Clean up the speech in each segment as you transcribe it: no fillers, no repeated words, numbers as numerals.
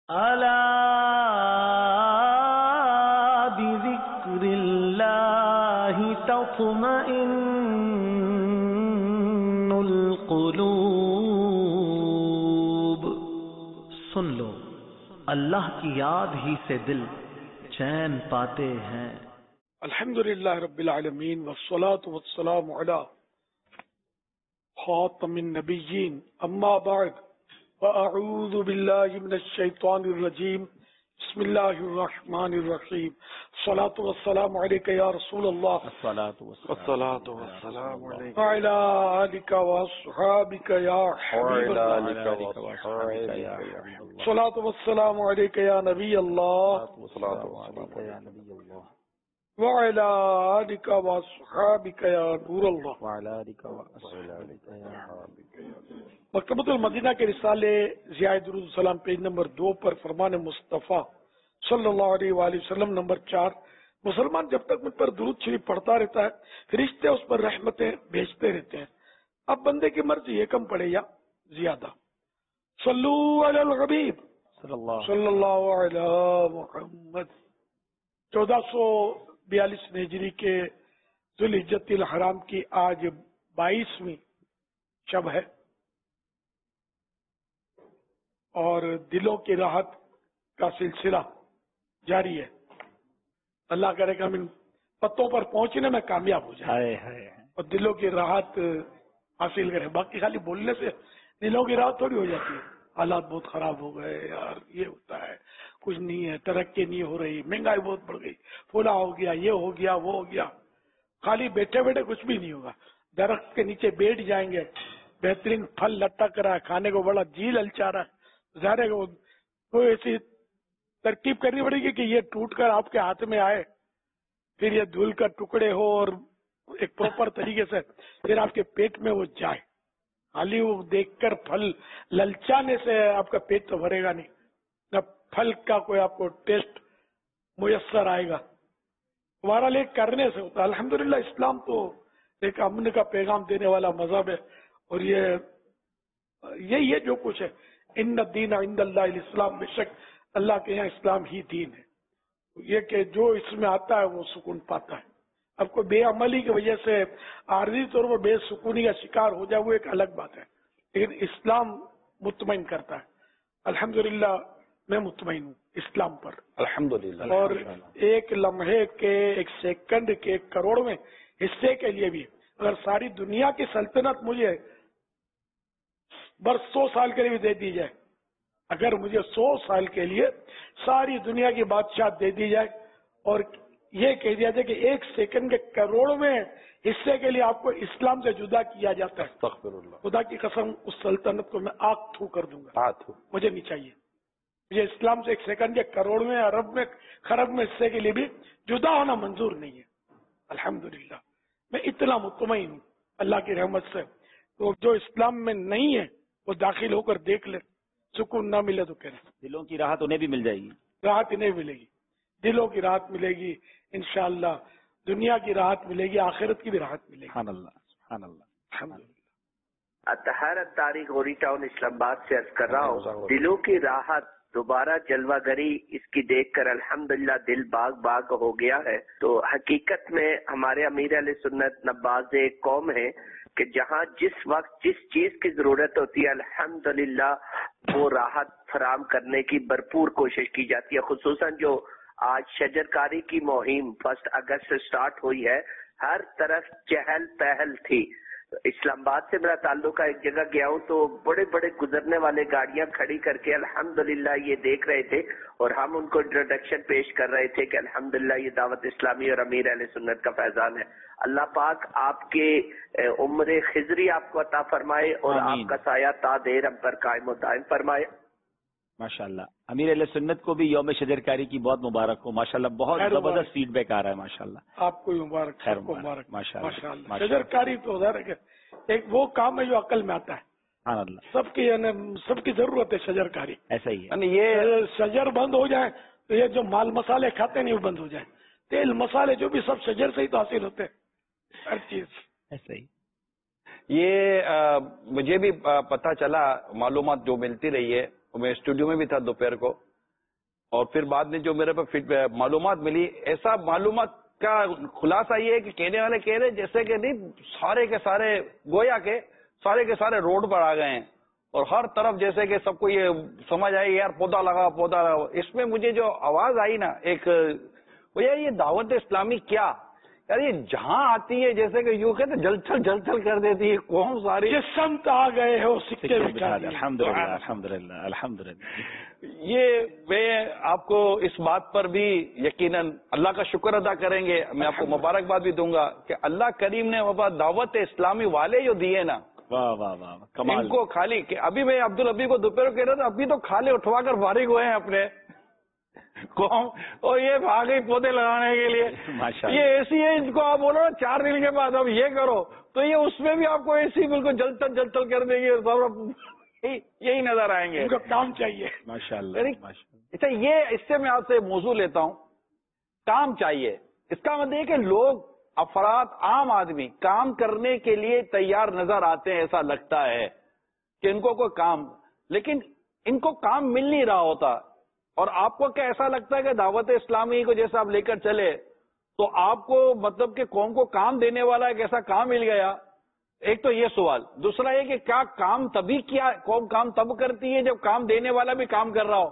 الا بذکر اللہ تطمئن القلوب، سن لو اللہ کی یاد ہی سے دل چین پاتے ہیں۔ الحمدللہ رب العالمین والصلاة والسلام علی خاتم النبیین، اما بعد فاعوذ باللہ من الشیطان الرجیم، بسم اللہ الرحمن الرحیم، الصلاة والسلام علیک یا رسول اللہ، والصلاة والسلام علیک وعلی آلک واصحابک یا حبیب اللہ، الصلاة والسلام علیک یا نبی اللہ، وعلی آلک واصحابک یا نور اللہ۔ مکتبۃ المدینہ کے رسالے ضیاء درود السلام پیج نمبر 2 پر فرمان مصطفیٰ صلی اللہ علیہ وآلہ وسلم نمبر 4، مسلمان جب تک مجھ پر درود شریف پڑھتا رہتا ہے فرشتے اس پر رحمتیں بھیجتے رہتے ہیں۔ اب بندے کی مرضی یہ کم پڑے یا زیادہ۔ صلو علی الحبیب صلی اللہ علی محمد۔ 1442 ہجری کے ذوالحجۃ الحرام کی آج 22ویں شب ہے، اور دلوں کی راحت کا سلسلہ جاری ہے۔ اللہ کرے کہ ہم ان پتوں پر پہنچنے میں کامیاب ہو جائیں اور دلوں کی راحت حاصل کریں۔ باقی خالی بولنے سے دلوں کی راحت تھوڑی ہو جاتی ہے۔ حالات بہت خراب ہو گئے یار، یہ ہوتا ہے، کچھ نہیں ہے، ترقی نہیں ہو رہی، مہنگائی بہت بڑھ گئی، پھولا ہو گیا، یہ ہو گیا، وہ ہو گیا۔ خالی بیٹھے بیٹھے کچھ بھی نہیں ہوگا۔ درخت کے نیچے بیٹھ جائیں گے، بہترین پھل لٹک رہا ہے، کھانے کو بڑا جی للچا رہا ہے، ظاہر ہے کوئی ایسی ترکیب کرنی پڑے گی کہ یہ ٹوٹ کر آپ کے ہاتھ میں آئے، پھر یہ دھول کر ٹکڑے ہو اور ایک پراپر طریقے سے پھر آپ کے پیٹ میں وہ جائے۔ خالی وہ دیکھ کر پھل للچانے سے آپ کا پیٹ تو بھرے گا نہیں، نہ پھل کا کوئی آپ کو ٹیسٹ میسر آئے گا۔ ہمارا لے کرنے سے ہوتا ہے۔ الحمدللہ اسلام تو ایک امن کا پیغام دینے والا مذہب ہے، اور یہ جو کچھ ہے، ان الدین عند اللہ الاسلام، بے شک اللہ کے یہاں اسلام ہی دین ہے۔ یہ کہ جو اس میں آتا ہے وہ سکون پاتا ہے۔ اب کوئی بے عملی کی وجہ سے عارضی طور پر بے سکونی کا شکار ہو جائے وہ ایک الگ بات ہے، لیکن اسلام مطمئن کرتا ہے۔ الحمدللہ میں مطمئن ہوں اسلام پر، الحمدللہ، اور ایک لمحے کے، ایک سیکنڈ کے، ایک کروڑویں حصے کے لیے بھی اگر ساری دنیا کی سلطنت مجھے بس 100 سال کے لیے بھی دے دی جائے، اگر مجھے 100 سال کے لیے ساری دنیا کی بادشاہ دے دی جائے اور یہ کہہ دیا جائے کہ ایک سیکنڈ کے کروڑویں حصے کے لیے آپ کو اسلام سے جدا کیا جاتا ہے، استغفر اللہ، خدا کی قسم اس سلطنت کو میں آگ تھو کر دوں گا۔ مجھے نہیں چاہیے، مجھے اسلام سے ایک سیکنڈ کے کروڑویں، ارب میں، خرب میں حصے کے لیے بھی جدا ہونا منظور نہیں ہے۔ الحمدللہ میں اتنا مطمئن ہوں اللہ کی رحمت سے۔ تو جو اسلام میں نہیں ہے وہ داخل ہو کر دیکھ لے، سکون نہ ملے تو کہہ رہے دلوں کی راحت انہیں بھی مل جائے گی، راحت انہیں ملے گی، دلوں کی راحت ملے گی انشاءاللہ، دنیا کی راحت ملے گی، آخرت کی بھی راحت ملے گی۔ سبحان اللہ، سبحان اللہ۔ الحمدللہ۔ اطہر تاریخ غوری ٹاؤن اسلام آباد سے عرض کر رہا ہوں، دلوں کی راحت، دوبارہ جلوہ گری اس کی دیکھ کر الحمدللہ دل باغ باغ ہو گیا ہے۔ تو حقیقت میں ہمارے امیر اہل سنت نباز ایک قوم ہے کہ جہاں جس وقت جس چیز کی ضرورت ہوتی ہے الحمدللہ وہ راحت فراہم کرنے کی بھرپور کوشش کی جاتی ہے۔ خصوصاً جو آج شجر کاری کی مہم 1 اگست سے سٹارٹ ہوئی ہے، ہر طرف چہل پہل تھی۔ اسلام آباد سے میرا تعلق ہے، ایک جگہ گیا ہوں تو بڑے بڑے گزرنے والے گاڑیاں کھڑی کر کے الحمدللہ یہ دیکھ رہے تھے، اور ہم ان کو انٹروڈکشن پیش کر رہے تھے کہ الحمدللہ یہ دعوت اسلامی اور امیر اہل سنت کا فیضان ہے۔ اللہ پاک آپ کے عمر خضری آپ کو عطا فرمائے اور آپ کا سایہ تا دیر ہم پر قائم و دائم فرمائے۔ ماشاءاللہ امیر اہل سنت کو بھی یوم شجر کاری کی بہت مبارک ہو، ماشاءاللہ بہت زبردست فیڈ بیک آ رہا ہے، ماشاءاللہ آپ کو مبارک، خیر کو مبارک، ماشاءاللہ۔ شجر کاری تو ظاہر ہے کہ ایک وہ کام ہے جو عقل میں آتا ہے، سبحان اللہ، سب کی ضرورت ہے شجر کاری۔ ایسا ہی ہے، یہ شجر بند ہو جائے تو یہ جو مال مسالے کھاتے نہیں وہ بند ہو جائیں، تیل مسالے جو بھی سب شجر سے ہی تو حاصل ہوتے ہیں، ہر چیز ایسا ہی۔ یہ مجھے بھی پتہ چلا، معلومات جو ملتی رہی ہے، میں اسٹوڈیو میں بھی تھا دوپہر کو، اور پھر بعد میں جو میرے پہ معلومات ملی، ایسا معلومات کا خلاصہ یہ ہے کہ کہنے والے کہہ رہے جیسے کہ نہیں سارے کے سارے گویا کے سارے روڈ پر آ گئے ہیں، اور ہر طرف جیسے کہ سب کو یہ سمجھ آئی یار پودا لگا پودا لگا. اس میں مجھے جو آواز آئی نا ایک، وہ یہ دعوت اسلامی کیا یار، یہ جہاں آتی ہے جیسے کہ یوں کہتے جل چل کر دیتی ہے قوم ساری. جس سمت آ گئے ہو سکے الحمدللہ الحمدللہ. یہ میں آپ کو اس بات پر بھی یقیناً اللہ کا شکر ادا کریں گے، میں آپ کو مبارکباد بھی دوں گا کہ اللہ کریم نے وہاں دعوت اسلامی والے جو دیے نا، واہ واہ واہ کمال. ان کو خالی کہ ابھی میں عبدالحبیب کو دوپہر کہہ رہا تھا، ابھی تو کھالے اٹھوا کر فارغ ہوئے ہیں اپنے قوم، اور یہ بھاگ گئی پودے لگانے کے لیے. یہ ایسی ہے اس کو آپ بولو 4 دن کے بعد اب یہ کرو تو یہ اس میں بھی آپ کو ایسی بالکل جلتل کر دیں گے، یہی نظر آئیں گے. ان کو کام چاہیے. ماشاء اللہ. اچھا یہ اس سے میں آپ سے موضوع لیتا ہوں، کام چاہیے. اس کا مطلب یہ کہ لوگ افراد عام آدمی کام کرنے کے لیے تیار نظر آتے ہیں، ایسا لگتا ہے کہ ان کو کوئی کام، لیکن ان کو کام مل نہیں رہا ہوتا. اور آپ کو کیا ایسا لگتا ہے کہ دعوت اسلامی کو جیسا آپ لے کر چلے تو آپ کو مطلب کہ قوم کو کام دینے والا ایک ایسا کام مل گیا؟ ایک تو یہ سوال. دوسرا یہ کہ کیا کام تبھی کیا قوم کام تب کرتی ہے جب کام دینے والا بھی کام کر رہا ہو؟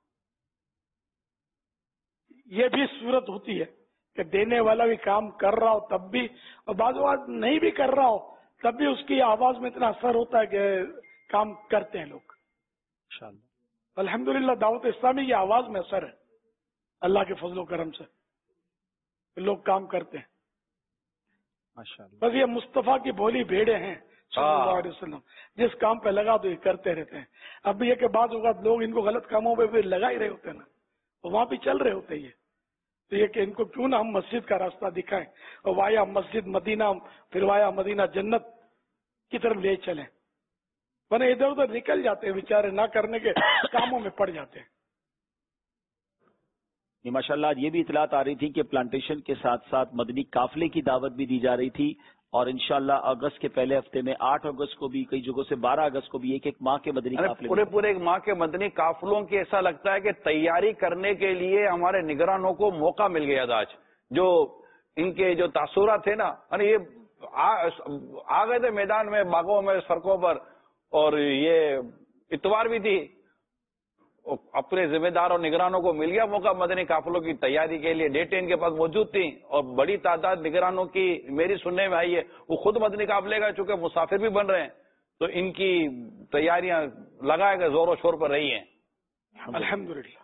یہ بھی صورت ہوتی ہے کہ دینے والا بھی کام کر رہا ہو تب بھی، اور بعض اوقات نہیں بھی کر رہا ہو تب بھی اس کی آواز میں اتنا اثر ہوتا ہے کہ کام کرتے ہیں لوگ. انشاءاللہ الحمدللہ دعوت اسلامی کی آواز میں اثر ہے اللہ کے فضل و کرم سے، لوگ کام کرتے ہیں. ماشاءاللہ. بس یہ مصطفیٰ کی بولی بھیڑے ہیں صلی اللہ علیہ وسلم، جس کام پہ لگا تو یہ کرتے رہتے ہیں. اب بھی یہ کہ بعض اوقات لوگ ان کو غلط کاموں پہ بھی لگا ہی رہے ہوتے ہیں نا، وہاں بھی چل رہے ہوتے ہیں. تو یہ کہ ان کو کیوں نہ ہم مسجد کا راستہ دکھائیں اور وایا مسجد مدینہ پھر وایا مدینہ جنت کی طرف لے چلیں، ورنہ ادھر ادھر نکل جاتے ہیں بیچارے، نہ کرنے کے کاموں میں پڑ جاتے ہیں. ماشاء اللہ. یہ بھی اطلاعات آ رہی تھی کہ پلانٹیشن کے ساتھ ساتھ مدنی قافلے کی دعوت بھی دی جا رہی تھی، اور انشاءاللہ اگست کے پہلے ہفتے میں 8 اگست کو بھی، کئی جگہوں سے 12 اگست کو بھی ایک ماہ کے مدنی قافلے، پورے ایک ماہ کے مدنی قافلوں کی ایسا لگتا ہے کہ تیاری کرنے کے لیے ہمارے نگرانوں کو موقع مل گیا تھا. آج جو ان کے جو تاثرات تھے نا، یہ آ گئے تھے میدان میں، باغوں میں، سڑکوں پر، اور یہ اتوار بھی تھی، اپنے ذمہ دار اور نگرانوں کو مل گیا موقع مدنی قافلوں کی تیاری کے لیے. ڈیٹیں ان کے پاس موجود تھیں، اور بڑی تعداد نگرانوں کی میری سننے میں آئی ہے. وہ خود مدنی قافلے کا چونکہ مسافر بھی بن رہے ہیں تو ان کی تیاریاں لگائے گئے زور و شور پر رہی ہیں. الحمدللہ.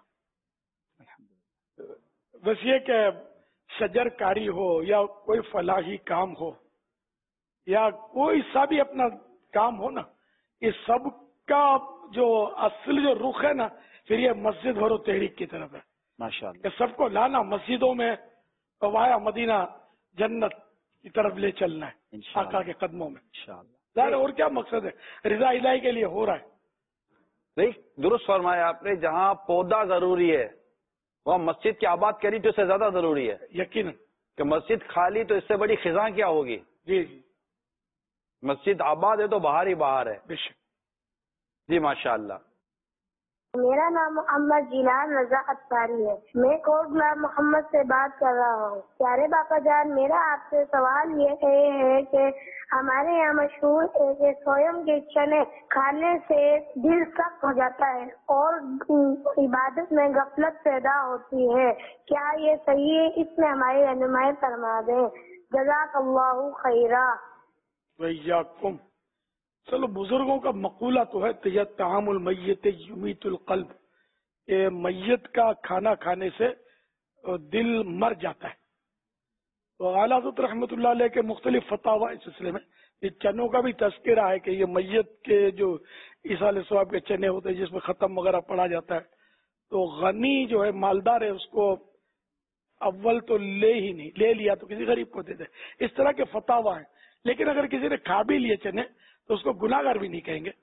بس یہ کہ شجر کاری ہو یا کوئی فلاحی کام ہو یا کوئی سا بھی اپنا کام ہو نا، یہ سب کا جو اصل جو رخ ہے نا پھر یہ مسجد بھرو تحریک کی طرف ہے. ماشاءاللہ. کہ سب کو لانا مسجدوں میں، وایا مدینہ جنت کی طرف لے چلنا ہے آقا کے قدموں میں. انشاءاللہ. اور کیا مقصد ہے؟ رضا الہی کے لیے ہو رہا ہے. نہیں، درست فرمایا آپ نے. جہاں پودا ضروری ہے وہاں مسجد کی آباد کری تو اس سے زیادہ ضروری ہے. یقیناً کہ مسجد خالی تو اس سے بڑی خزاں کیا ہوگی. جی جی، مسجد آباد ہے تو باہر ہی باہر ہے. بے شک. جی ماشاء اللہ. میرا نام محمد جیلان رضا اتاری ہے. میں کوٹ غلام محمد سے بات کر رہا ہوں. پیارے باقا جان، میرا آپ سے سوال یہ ہے کہ ہمارے یہاں مشہور ہے کہ سویم کے چنے کھانے سے دل سخت ہو جاتا ہے اور عبادت میں غفلت پیدا ہوتی ہے. کیا یہ صحیح ہے؟ اس میں ہماری رہنمائی فرما دیں. جزاک اللہ خیرا. ویاکم. چلو بزرگوں کا مقولہ تو ہے طعام المیت یمیت القلب، کہ میت کا کھانا کھانے سے دل مر جاتا ہے. تو اعلیٰ حضرت رحمۃ اللہ علیہ کے مختلف فتاوی اس سلسلے میں، یہ چنوں کا بھی تذکرہ ہے کہ یہ میت کے جو ایصال ثواب کے چنے ہوتے ہیں جس میں ختم وغیرہ پڑا جاتا ہے، تو غنی جو ہے مالدار ہے اس کو اول تو لے ہی نہیں، لے لیا تو کسی غریب کو دے دے. اس طرح کے فتاوی ہیں. لیکن اگر کسی نے کھا بھی لیے چنے تو اس کو گناہ گار بھی نہیں کہیں گے،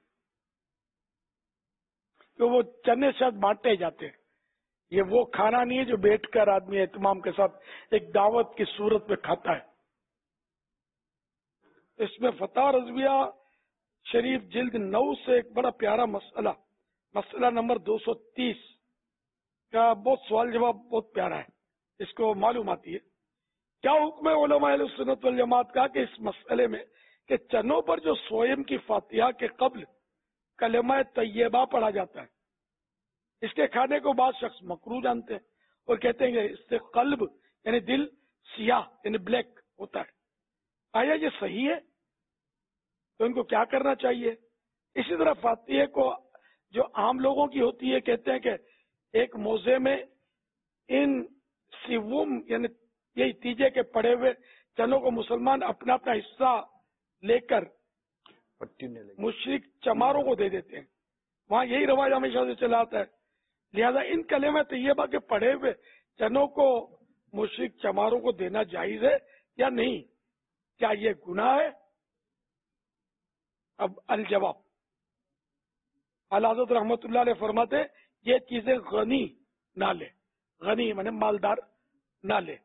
کہ وہ چنے شاید بانٹے جاتے ہیں. یہ وہ کھانا نہیں ہے جو بیٹھ کر آدمی اہتمام کے ساتھ ایک دعوت کی صورت میں کھاتا ہے. اس میں فتح رضویہ شریف جلد 9 سے ایک بڑا پیارا مسئلہ نمبر 230 کا بہت سوال جواب بہت پیارا ہے، اس کو معلوم آتی ہے. کیا حکم ہے علماء اہل سنت والجماعت کا کہ اس مسئلے میں کہ چنوں پر جو سوئم کی فاتحہ کے قبل کلمہ طیبہ پڑھا جاتا ہے، اس کے کھانے کو بعض شخص مکروہ جانتے ہیں اور کہتے ہیں کہ اس سے قلب یعنی دل سیاہ یعنی بلیک ہوتا ہے. آیا یہ صحیح ہے؟ تو ان کو کیا کرنا چاہیے؟ اسی طرح فاتحہ کو جو عام لوگوں کی ہوتی ہے، کہتے ہیں کہ ایک موزے میں ان سیوم یعنی یہی تیجے کے پڑے ہوئے چنوں کو مسلمان اپنا اپنا حصہ لے کر مشرک چماروں کو دے دیتے ہیں. وہاں یہی رواج ہمیشہ سے چلا آتا ہے. لہذا ان کلمہ طیبہ کے پڑے ہوئے چنوں کو مشرک چماروں کو دینا جائز ہے یا نہیں؟ کیا یہ گناہ ہے؟ اب الجواب، اعلی حضرت رحمت اللہ علیہ فرماتے یہ چیزیں غنی نہ لے، غنی مانے مالدار نہ لے،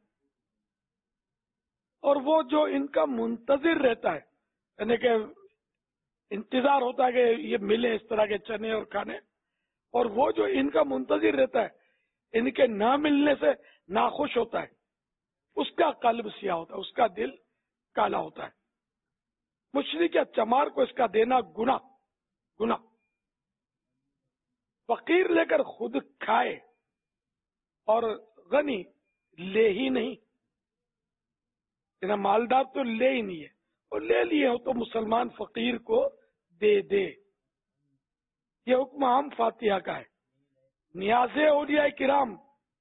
اور وہ جو ان کا منتظر رہتا ہے یعنی کہ انتظار ہوتا ہے کہ یہ ملے اس طرح کے چنے اور کھانے، اور وہ جو ان کا منتظر رہتا ہے ان کے نہ ملنے سے ناخوش ہوتا ہے، اس کا قلب سیاہ ہوتا ہے، اس کا دل کالا ہوتا ہے. مشرک یا چمار کو اس کا دینا گناہ. فقیر لے کر خود کھائے اور غنی لے ہی نہیں، مالدار تو لے ہی نہیں ہے، اور لے لیے ہو تو مسلمان فقیر کو دے. یہ حکم عام فاتحہ کا ہے. نیاز اولیاء کرام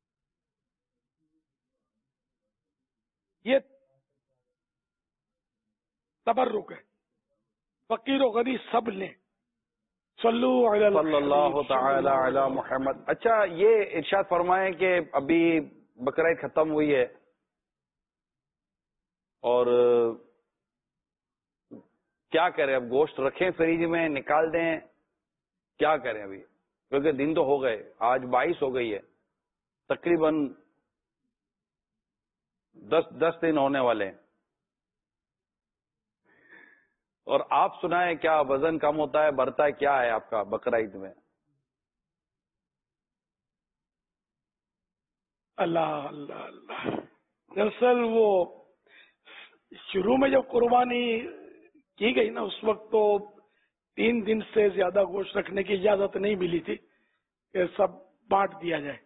یہ تبرک ہے، فقیر و غنی سب لیں. صلی اللہ تعالی علی محمد. اچھا، یہ ارشاد فرمائیں کہ ابھی بقرعید ختم ہوئی ہے اور کیا کریں؟ اب گوشت رکھیں فریج میں، نکال دیں، کیا کریں ابھی؟ کیونکہ دن تو ہو گئے، آج 22 ہو گئی ہے، تقریباً 10 دن ہونے والے ہیں. اور آپ سنائیں، کیا وزن کم ہوتا ہے، بڑھتا ہے، کیا ہے آپ کا بقرعید میں؟ اللہ اللہ اللہ. دراصل وہ شروع میں جب قربانی کی گئی نا، اس وقت تو 3 دن سے زیادہ گوشت رکھنے کی اجازت نہیں ملی تھی کہ سب بانٹ دیا جائے.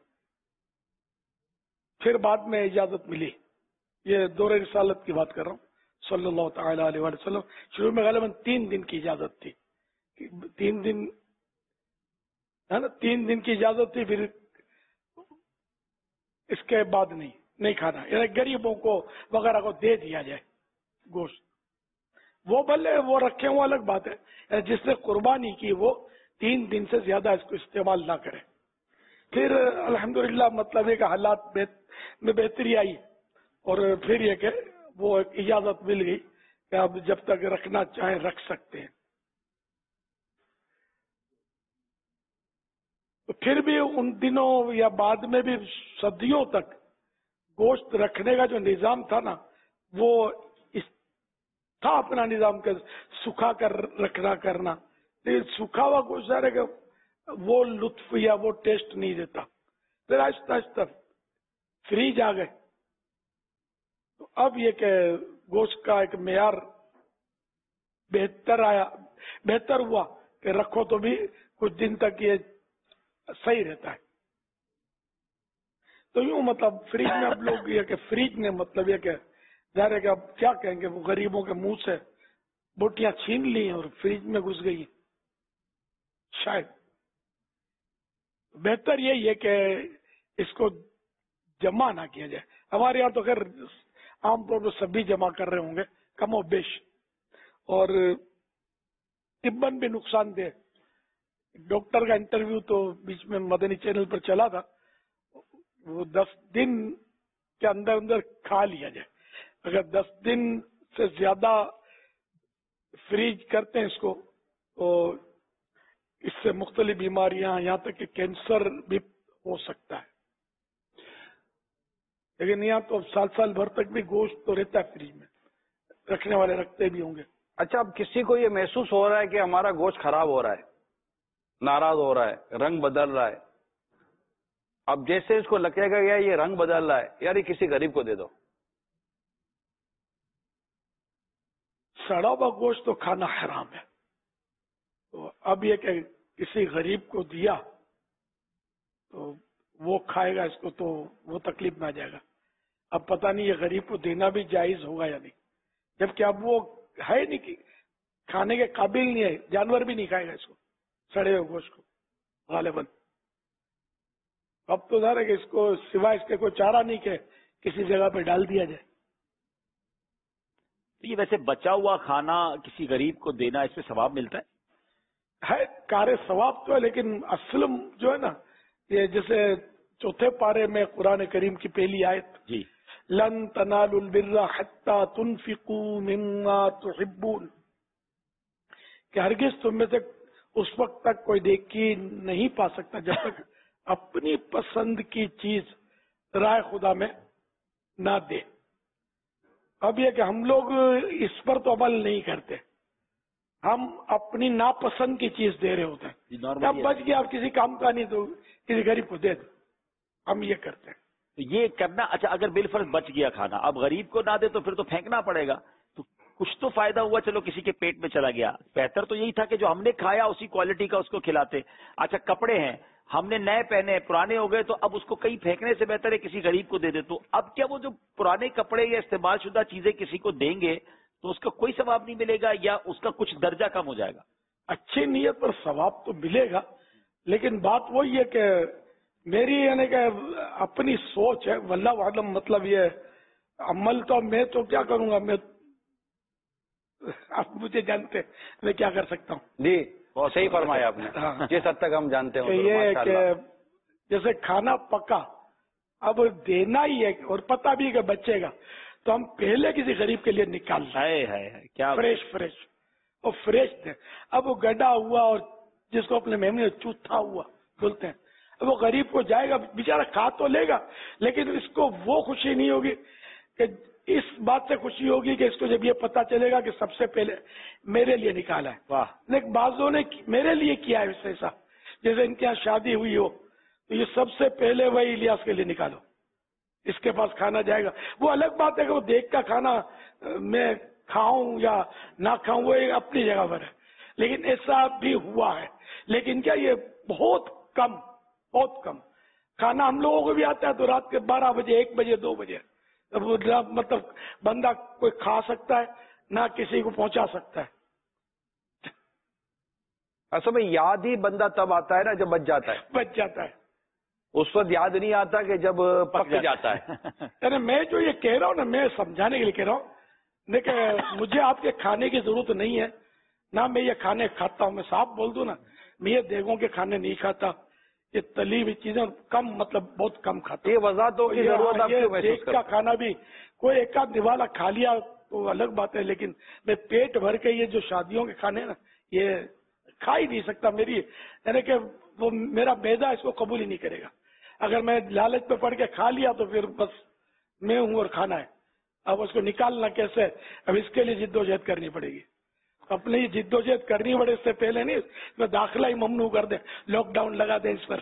پھر بعد میں اجازت ملی. یہ دور رسالت کی بات کر رہا ہوں صلی اللہ تعالی علیہ وسلم. شروع میں غالباً 3 دن کی اجازت تھی، 3 دن ہے نا، 3 دن کی اجازت تھی. پھر اس کے بعد نہیں کھانا، یعنی غریبوں کو وغیرہ کو دے دیا جائے گوشت. وہ بھلے وہ رکھے وہ الگ بات ہے، یعنی جس نے قربانی کی وہ 3 دن سے زیادہ اس کو استعمال نہ کرے. پھر الحمدللہ مطلب ہے کہ حالات میں بہتری آئی، اور پھر یہ کہ وہ ایک اجازت مل گئی کہ اب جب تک رکھنا چاہیں رکھ سکتے ہیں. تو پھر بھی ان دنوں یا بعد میں بھی صدیوں تک گوشت رکھنے کا جو نظام تھا نا، وہ تھا اپنا نظام کا سکھا کر رکھنا کرنا. لیکن سکھا ہوا گوشت ہے کہ وہ لطف یا وہ ٹیسٹ نہیں دیتا. پھر آہستہ آہستہ فریج آ گئے، تو اب یہ کہ گوشت کا ایک معیار بہتر ہوا کہ رکھو تو بھی کچھ دن تک یہ صحیح رہتا ہے. تو یوں مطلب فریج میں اب لوگ یہ کہ فریج نے مطلب یہ کہ ظاہر ہے کہ اب کیا کہیں گے، وہ غریبوں کے منہ سے بوٹیاں چھین لی اور فریج میں گھس گئی. شاید بہتر یہی ہے کہ اس کو جمع نہ کیا جائے. ہمارے یہاں تو خیر عام طور پر سبھی جمع کر رہے ہوں گے کم و بیش، اور طباً بھی نقصان دہ. ڈاکٹر کا انٹرویو تو بیچ میں مدنی چینل پر چلا تھا، وہ 10 دن کے اندر اندر کھا لیا جائے. اگر 10 دن سے زیادہ فریج کرتے ہیں اس کو تو اس سے مختلف بیماریاں یہاں تک کہ کینسر بھی ہو سکتا ہے. لیکن یہاں تو سال بھر تک بھی گوشت تو رہتا ہے فریج میں، رکھنے والے رکھتے بھی ہوں گے. اچھا، اب کسی کو یہ محسوس ہو رہا ہے کہ ہمارا گوشت خراب ہو رہا ہے، ناراض ہو رہا ہے، رنگ بدل رہا ہے، اب جیسے اس کو لگے گا یہ رنگ بدل رہا ہے، یار یہ کسی غریب کو دے دو. سڑا ہوا گوشت تو کھانا حرام ہے، تو اب یہ کہ کسی غریب کو دیا تو وہ کھائے گا اس کو تو وہ تکلیف میں آ جائے گا. اب پتہ نہیں یہ غریب کو دینا بھی جائز ہوگا یا نہیں، جبکہ اب وہ ہے نہیں کہ کھانے کے قابل نہیں ہے، جانور بھی نہیں کھائے گا اس کو، سڑے ہوئے گوشت کو غالباً. اب تو ظاہر ہے کہ اس کو سوائے اس کے کوئی چارہ نہیں کہ کسی جگہ پہ ڈال دیا جائے. یہ ویسے بچا ہوا کھانا کسی غریب کو دینا، اس میں ثواب ملتا ہے کار ثواب تو ہے، لیکن اصل جو ہے نا یہ جیسے چوتھے پارے میں قرآن کریم کی پہلی آیت جی، لن تنالوا البر حتى تنفقوا مما تحبون، کہ ہرگز تم میں سے اس وقت تک کوئی نیکی نہیں پا سکتا جب تک اپنی پسند کی چیز رائے خدا میں نہ دے. اب یہ کہ ہم لوگ اس پر تو عمل نہیں کرتے، ہم اپنی ناپسند کی چیز دے رہے ہوتے ہیں. اب بچ گیا، اب کسی کام کا نہیں تو کسی غریب کو دے دو، ہم یہ کرتے ہیں. یہ کرنا اچھا. اگر بالفرض بچ گیا کھانا، اب غریب کو نہ دے تو پھر تو پھینکنا پڑے گا، تو کچھ تو فائدہ ہوا، چلو کسی کے پیٹ میں چلا گیا. بہتر تو یہی تھا کہ جو ہم نے کھایا اسی کوالٹی کا اس کو کھلاتے. اچھا کپڑے ہیں، ہم نے نئے پہنے، پرانے ہو گئے، تو اب اس کو کہیں پھینکنے سے بہتر ہے کسی غریب کو دے دے. تو اب کیا وہ جو پرانے کپڑے یا استعمال شدہ چیزیں کسی کو دیں گے تو اس کا کوئی ثواب نہیں ملے گا، یا اس کا کچھ درجہ کم ہو جائے گا؟ اچھی نیت پر ثواب تو ملے گا، لیکن بات وہی ہے کہ میری یعنی کہ اپنی سوچ ہے، واللہ عالم. مطلب یہ عمل تو میں تو کیا کروں گا، میں آپ مجھے جانتے میں کیا کر سکتا ہوں. جی بہت صحیح فرمایا آپ نے، جس حد تک ہم جانتے ہیں. یہ کہ جیسے کھانا پکا اب دینا ہی ہے اور پتہ بھی کہ بچے گا، تو ہم پہلے کسی غریب کے لیے نکال کیا فریش اور فریش تھے. اب وہ گڈا ہوا اور جس کو اپنے میمنے چوتھا ہوا بولتے ہیں، اب وہ غریب کو جائے گا، بیچارہ کھا تو لے گا، لیکن اس کو وہ خوشی نہیں ہوگی کہ اس بات سے خوشی ہوگی کہ اس کو جب یہ پتا چلے گا کہ سب سے پہلے میرے لیے نکالا ہے. واہ. لیکن بعضوں نے میرے لیے کیا ہے ایسا، جیسے ان کے یہاں شادی ہوئی ہو تو یہ سب سے پہلے وہی الیاس کے لیے نکالو، اس کے پاس کھانا جائے گا. وہ الگ بات ہے کہ وہ دیکھ کا کھانا میں کھاؤں یا نہ کھاؤں، وہ ایک اپنی جگہ پر ہے، لیکن ایسا بھی ہوا ہے. لیکن کیا یہ بہت کم کھانا ہم لوگوں کو بھی آتا ہے تو رات کے 12 بجے 1 بجے 2 بجے مطلب بندہ کوئی کھا سکتا ہے نہ کسی کو پہنچا سکتا ہے. اصل میں یاد ہی بندہ تب آتا ہے نا جب بچ جاتا ہے، اس وقت یاد نہیں آتا کہ جب پک جاتا ہے. یعنی میں جو یہ کہہ رہا ہوں نا، میں سمجھانے کے لیے کہہ رہا ہوں. دیکھیں مجھے آپ کے کھانے کی ضرورت نہیں ہے، نہ میں یہ کھانے کھاتا ہوں. میں صاف بول دوں نا، میں یہ دیگوں کے کھانے نہیں کھاتا، یہ تلی ہوئی چیزیں کم، مطلب بہت کم کھاتا. یہ وضاحتوں کی ضرورت آپ کیوں محسوس دیگ کا کھانا بھی کوئی ایک آدھ نوالا کھا لیا تو الگ بات ہے، لیکن میں پیٹ بھر کے یہ جو شادیوں کے کھانے ہیں نا یہ کھا ہی نہیں سکتا. میری یعنی کہ وہ میرا معدہ اس کو قبول ہی نہیں کرے گا. اگر میں لالچ پہ پڑ کے کھا لیا تو پھر بس میں ہوں اور کھانا ہے. اب اس کو نکالنا کیسے، اب اس کے لیے جد و جہد کرنی پڑے گی. اپنے یہ جد و جہد کرنی پڑے، اس سے پہلے نہیں میں داخلہ ہی ممنوع کر دیں، لاک ڈاؤن لگا دیں اس پر.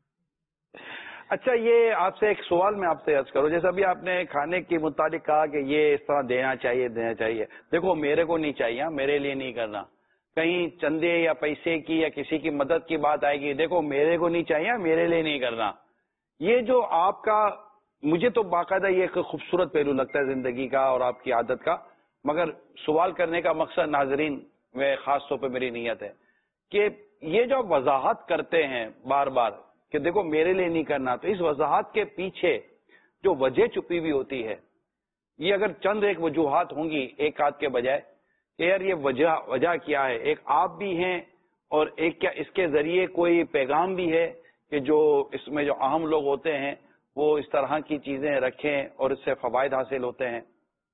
اچھا یہ آپ سے ایک سوال میں آپ سے عرض کروں، جیسے ابھی آپ نے کھانے کے متعلق کہا کہ یہ اس طرح دینا چاہیے. دیکھو میرے کو نہیں چاہیے، میرے لیے نہیں کرنا. کہیں چندے یا پیسے کی یا کسی کی مدد کی بات آئے گی، دیکھو میرے کو نہیں چاہیے، میرے لیے نہیں کرنا. یہ جو آپ کا، مجھے تو باقاعدہ یہ ایک خوبصورت پہلو لگتا ہے زندگی کا اور آپ کی عادت کا. مگر سوال کرنے کا مقصد ناظرین میں خاص طور پہ میری نیت ہے کہ یہ جو وضاحت کرتے ہیں بار بار کہ دیکھو میرے لیے نہیں کرنا، تو اس وضاحت کے پیچھے جو وجہ چھپی ہوئی ہوتی ہے، یہ اگر چند ایک وجوہات ہوں گی ایک آدھ کے بجائے کہ یار یہ وجہ کیا ہے. ایک آپ بھی ہیں اور ایک کیا اس کے ذریعے کوئی پیغام بھی ہے کہ جو اس میں جو اہم لوگ ہوتے ہیں وہ اس طرح کی چیزیں رکھیں اور اس سے فوائد حاصل ہوتے ہیں.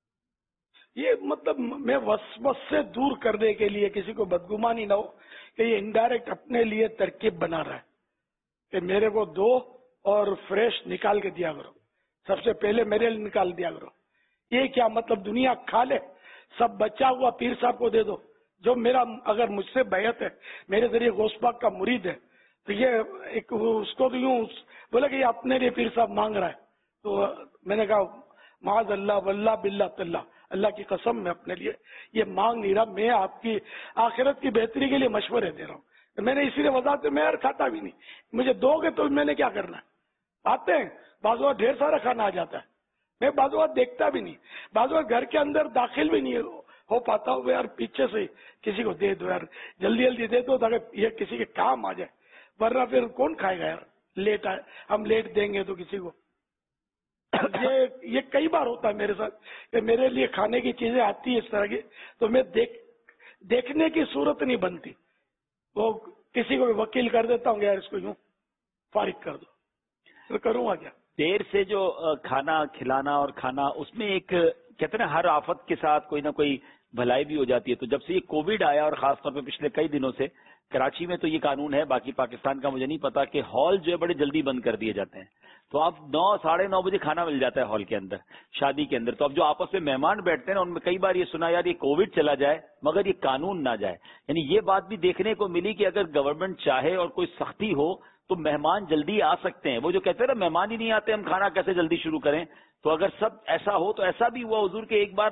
یہ مطلب میں وسوس سے دور کرنے کے لیے کسی کو بدگمانی نہ ہو کہ یہ انڈائریکٹ اپنے لیے ترکیب بنا رہا ہے کہ میرے کو دو اور فریش نکال کے دیا کرو، سب سے پہلے میرے لیے نکال دیا کرو. یہ کیا مطلب دنیا کھا لے، سب بچا ہوا پیر صاحب کو دے دو. جو میرا اگر مجھ سے بیعت ہے، میرے ذریعے غوث پاک کا مرید ہے، تو یہ ایک اس کو تو یوں بولا کہ یہ اپنے لیے پیر صاحب مانگ رہا ہے. تو میں نے کہا معاذ اللہ واللہ باللہ تاللہ، اللہ کی قسم میں اپنے لیے یہ مانگ نہیں رہا، میں آپ کی آخرت کی بہتری کے لیے مشورے دے رہا ہوں. میں نے اسی لیے وضاحت میں یار کھاتا بھی نہیں، مجھے دو گے تو میں نے کیا کرنا ہے. آتے ہیں بعض اوقات ڈھیر سارا کھانا آ جاتا ہے، میں بعض اوقات دیکھتا بھی نہیں، بعض اوقات گھر کے اندر داخل بھی نہیں ہو پاتا ہوں. یار پیچھے سے کسی کو دے دو یار، جلدی جلدی دے دو تاکہ یہ کسی کے کام آ جائے، ورنہ پھر کون کھائے گا یار. لیٹ آئے ہم لیٹ دیں گے تو کسی کو. یہ کئی بار ہوتا ہے میرے ساتھ کہ میرے لیے کھانے کی چیزیں آتی ہیں اس طرح کی، تو میں دیکھنے کی صورت نہیں بنتی، وہ کسی کو بھی وکیل کر دیتا ہوں یار اس کو یوں فارغ کر دو، تو کروں گا کیا. دیر سے جو کھانا کھلانا اور کھانا، اس میں ایک کہتے ہیں نا ہر آفت کے ساتھ کوئی نہ کوئی بھلائی بھی ہو جاتی ہے. تو جب سے یہ کووڈ آیا اور خاص طور پہ پچھلے کئی دنوں سے کراچی میں تو یہ قانون ہے، باقی پاکستان کا مجھے نہیں پتا، کہ ہال جو ہے بڑے جلدی بند کر دیے جاتے ہیں. تو اب 9 ساڑھے 9 بجے کھانا مل جاتا ہے ہال کے اندر شادی کے اندر. تو اب جو آپس میں مہمان بیٹھتے ہیں نا، ان میں کئی بار یہ سنا یار یہ کووڈ چلا جائے مگر یہ قانون نہ جائے. یعنی یہ بات بھی دیکھنے کو ملی کہ اگر گورنمنٹ چاہے اور کوئی سختی ہو تو مہمان جلدی آ سکتے ہیں. وہ جو کہتے ہیں نا مہمان ہی نہیں آتے ہم کھانا کیسے جلدی شروع کریں، تو اگر سب ایسا ہو تو ایسا بھی ہوا حضور کہ ایک بار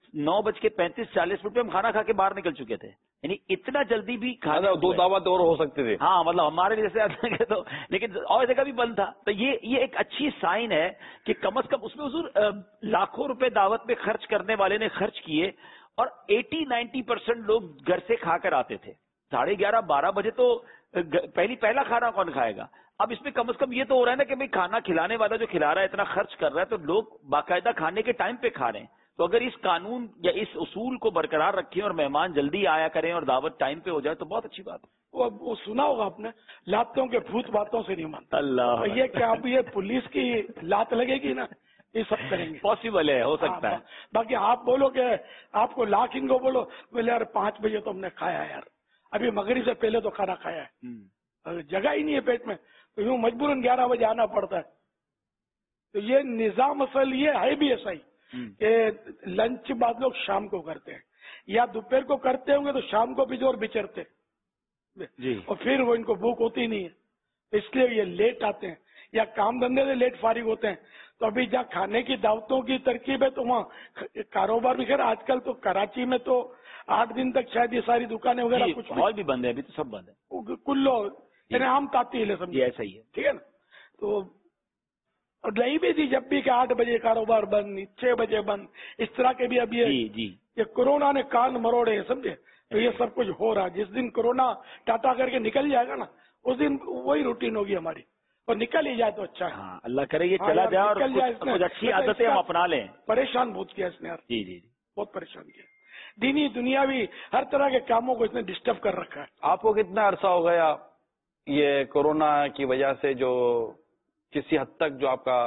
9:35-40 پہ ہم کھانا کھا کے باہر نکل چکے تھے. یعنی اتنا جلدی بھی کھانا 2 دعوت اور ہو سکتے تھے. ہاں مطلب ہمارے جیسے آتے ہیں تو، لیکن اور جگہ بھی بند تھا. تو یہ ایک اچھی سائن ہے کہ کم از کم اس میں حضور لاکھوں روپے دعوت پہ خرچ کرنے والے نے خرچ کیے اور 80-90% لوگ گھر سے کھا کر آتے تھے. 11:30-12 بجے تو پہلا کھانا کون کھائے گا. اب اس میں کم از کم یہ تو ہو رہا ہے نا کہ بھائی کھانا کھلانے والا جو کھلا رہا ہے اتنا خرچ کر رہا ہے تو لوگ باقاعدہ کھانے کے ٹائم پہ کھا رہے ہیں. تو اگر اس قانون یا اس اصول کو برقرار رکھیں اور مہمان جلدی آیا کریں اور دعوت ٹائم پہ ہو جائے تو بہت اچھی بات ہے. وہ سنا ہوگا آپ نے، لاتوں کے بھوت باتوں سے نہیں مانتا. اللہ یہ کیا اب یہ پولیس کی لات لگے گی نا، یہ سب کریں گے. پاسبل ہے، ہو سکتا ہے. باقی آپ بولو کہ آپ کو لاکھ ان کو بولو بولے یار 5 بجے تو ہم نے کھایا یار، ابھی مغرب سے پہلے تو کھانا کھایا ہے، جگہ ہی نہیں ہے پیٹ میں، تو یوں مجبوراً 11 بجے آنا پڑتا ہے. تو یہ نظام اصل یہ ہے بھی ایسا ہی کہ لنچ بعد لوگ شام کو کرتے ہیں یا دوپہر کو کرتے ہوں گے تو شام کو بھی زور بچرتے جی، اور پھر وہ ان کو بھوک ہوتی نہیں ہے، اس لیے یہ لیٹ آتے ہیں یا کام دھندے سے لیٹ فارغ ہوتے ہیں. تو ابھی جہاں کھانے کی دعوتوں کی ترکیب ہے تو وہاں کاروبار بھی خیر آج کل تو کراچی میں تو 8 دن تک شاید یہ ساری دکانیں وغیرہ کچھ ہال بھی بند ہے ابھی تو سب بند ہے کلو یعنی عام تعطیل ہے سمجھے. ایسا ہی ہے. ٹھیک ہے نا. تو اور نہیں بھی تھی جب بھی کہ 8 بجے کاروبار بند، 6 بجے بند، اس طرح کے بھی اب یہ کورونا نے کان مروڑے ہیں سمجھے. تو یہ سب کچھ ہو رہا. جس دن کورونا ٹاٹا کر کے نکل جائے گا نا اس دن وہی روٹین ہوگی ہماری، اور نکل ہی جائے تو اچھا ہے. ہاں اللہ کرے یہ چلا جائے اور کچھ اچھی عادتیں ہم اپنا لیں. پریشان بہت کیا اس نے یار. جی جی بہت پریشان کیا، دینی دنیاوی ہر طرح کے کاموں کو اس نے ڈسٹرب کر رکھا ہے. آپ کو کتنا عرصہ ہو گیا یہ کورونا کی وجہ سے جو کسی حد تک جو آپ کا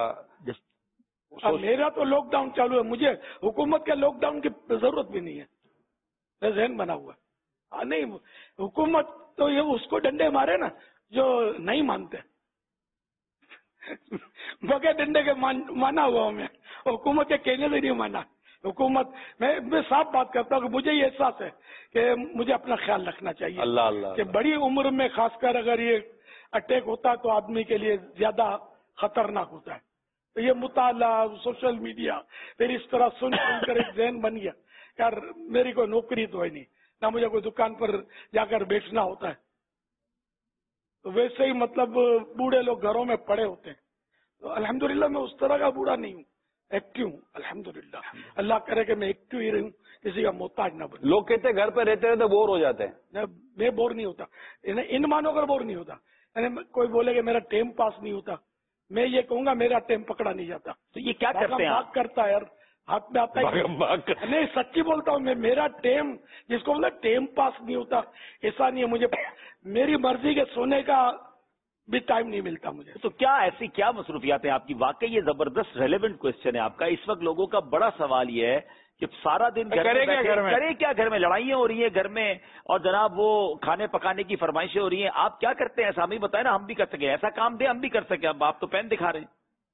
میرا تو لاک ڈاؤن چالو ہے، مجھے حکومت کے لاک ڈاؤن کی ضرورت بھی نہیں ہے، میرا ذہن بنا ہوا ہے. نہیں حکومت تو یہ اس کو ڈنڈے مارے نا جو نہیں مانتے، بغیر ڈنڈے کے مانا ہوا ہوں میں، حکومت کے کہنے سے نہیں مانا. حکومت میں صاف بات کرتا ہوں کہ مجھے یہ احساس ہے کہ مجھے اپنا خیال رکھنا چاہیے. اللہ اللہ کہ بڑی عمر میں خاص کر اگر یہ اٹیک ہوتا ہے تو آدمی کے لیے زیادہ خطرناک ہوتا ہے. تو یہ مطالعہ، سوشل میڈیا، پھر اس طرح سن کر ایک ذہن بن گیا یار میری کوئی نوکری تو ہے نہیں، نہ مجھے کوئی دکان پر جا کر بیچنا ہوتا ہے. تو ویسے ہی مطلب بوڑھے لوگ گھروں میں پڑے ہوتے ہیں. تو الحمدللہ میں اس طرح کا بوڑھا نہیں ہوں، ایکٹیو ہوں الحمدللہ. اللہ کرے کہ میں ایکٹیو ہی رہوں، کسی کا محتاج نہ بنوں. لوگ کہتے ہیں گھر پہ رہتے رہتے بور ہو جاتے ہیں. میں بور نہیں ہوتا، ان مانو کر بور نہیں ہوتا. یعنی کوئی بولے کہ میرا ٹائم پاس نہیں ہوتا، میں یہ کہوں گا میرا ٹائم پکڑا نہیں جاتا. تو یہ کیا کرتے ہیں آپ؟ کرتا ہے یار، ہاتھ میں آتا ہے. نہیں سچی بولتا ہوں میں، میرا ٹائم جس کو بولتا ٹائم پاس نہیں ہوتا ایسا نہیں ہے. مجھے میری مرضی کے سونے کا بھی ٹائم نہیں ملتا مجھے. تو کیا ایسی کیا مصروفیات ہیں آپ کی؟ واقعی یہ زبردست ریلیونٹ کوشچن ہے آپ کا. اس وقت لوگوں کا بڑا سوال یہ ہے کہ سارا دن کرے کیا، گھر میں لڑائیاں ہو رہی ہیں گھر میں، اور جناب وہ کھانے پکانے کی فرمائشیں ہو رہی ہیں. آپ کیا کرتے ہیں ایسا ہمیں بتائیں نا، ہم بھی کر سکیں ایسا کام دیں ہم بھی کر سکیں. اب آپ تو پین دکھا رہے ہیں.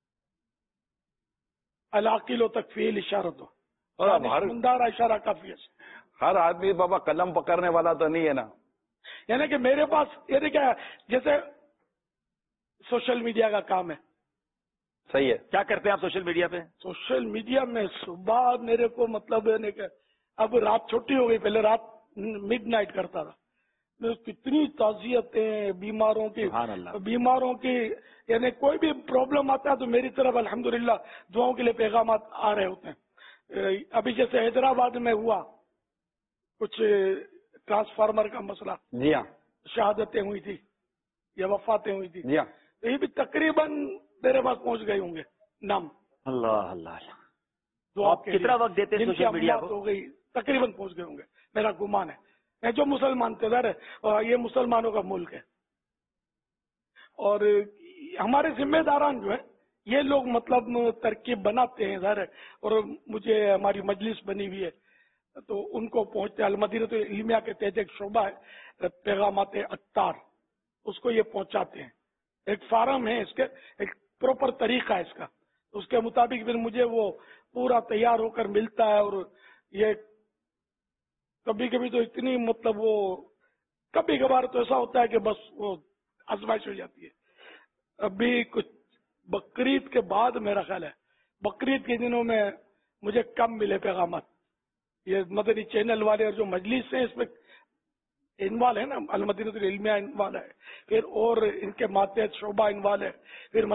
العاقل و تکفیل اشارت ہو، اشارہ کافی ہے. ہر آدمی بابا قلم پکڑنے والا تو نہیں ہے نا. یعنی کہ میرے پاس یعنی کیا جیسے सोशल मीडिया का काम है। صحیح ہے. क्या करते हैं आप सोशल मीडिया पे? सोशल मीडिया में सुबह मेरे को मतलब है कि अब रात छोटी हो गई, पहले रात मिडनाइट करता था मैं। कितनी ताज़ियतें बीमारों की यानी कोई भी प्रॉब्लम आता है तो मेरी तरफ अल्हम्दुलिल्लाह दुआओं के लिए पैगाम आ रहे होते हैं। अभी जैसे हैदराबाद में हुआ कुछ ट्रांसफार्मर का मसला, جی ہاں शहादतें हुई थी या वफातें हुई थी, جی ہاں. तो ये भी तकरीबन मेरे पास पहुंच गए होंगे नाम। अल्लाह अल्लाह. तो आप कितना वक्त देते हैं सोशल मीडिया को? हो गई तकरीबन पहुंच गए होंगे, मेरा गुमान है। मैं जो मुसलमान थे सर, और ये मुसलमानों का मुल्क है और हमारे जिम्मेदारान जो है ये लोग मतलब तरकीब बनाते हैं सर, और मुझे हमारी मजलिस बनी हुई है तो उनको पहुंचते अलमदीनत इल्मिया के तहत एक शोबा है पैगामात अत्तार, उसको ये पहुंचाते हैं। एक फार्म है इसके, एक प्रॉपर तरीका है इसका, उसके मुताबिक फिर मुझे वो पूरा तैयार होकर मिलता है। और ये कभी कभी तो इतनी मतलब वो कभी कभार तो ऐसा होता है कि बस वो आजमाइश हो जाती है। अभी कुछ बकरीद के बाद मेरा ख्याल है बकरीद के दिनों में मुझे कम मिले पैगामात। ये मदनी चैनल वाले और जो मजलिस है इसमें इन्वॉल्व है ना, अलमदीनतुल इल्मिया इन्वॉल्व है, फिर और इनके मातहत शोबा इन्वॉल्व है, फिर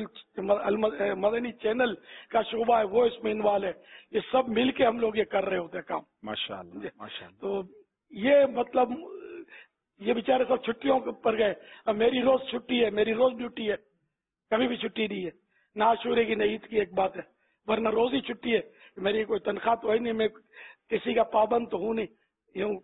मदनी चैनल का शोबा है वो इसमें इन्वॉल्व है। ये सब मिल के हम लोग ये कर रहे होते हैं काम। माशाअल्लाह माशाअल्लाह. तो ये मतलब ये बेचारे सब छुट्टियों पर गए। अब मेरी रोज छुट्टी है, मेरी रोज ड्यूटी है, कभी भी छुट्टी नहीं है ना आशूरे की न ईद की एक बात है, वरना रोज ही छुट्टी है। मेरी कोई तनख्वाह तो है नहीं, मैं किसी का पाबंद तो हूँ नहीं, यूं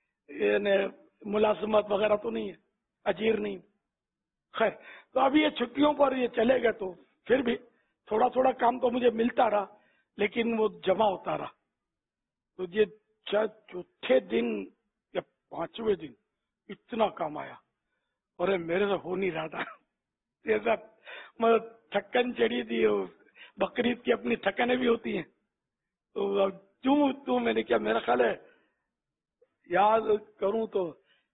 मुलाजमत वगैरह तो नहीं है, अजीर नहीं। खैर तो अभी ये छुट्टियों पर ये चले गए तो फिर भी थोड़ा थोड़ा काम तो मुझे मिलता रहा, लेकिन वो जमा होता रहा। तो ये चौथे दिन या पांचवें दिन इतना काम आया और मेरे से हो नहीं रहा था। ऐसा थकन चढ़ी थी, बकरीद की अपनी थकने भी होती हैं, तो क्यों मैंने क्या, मेरा ख्याल है याद करूं तो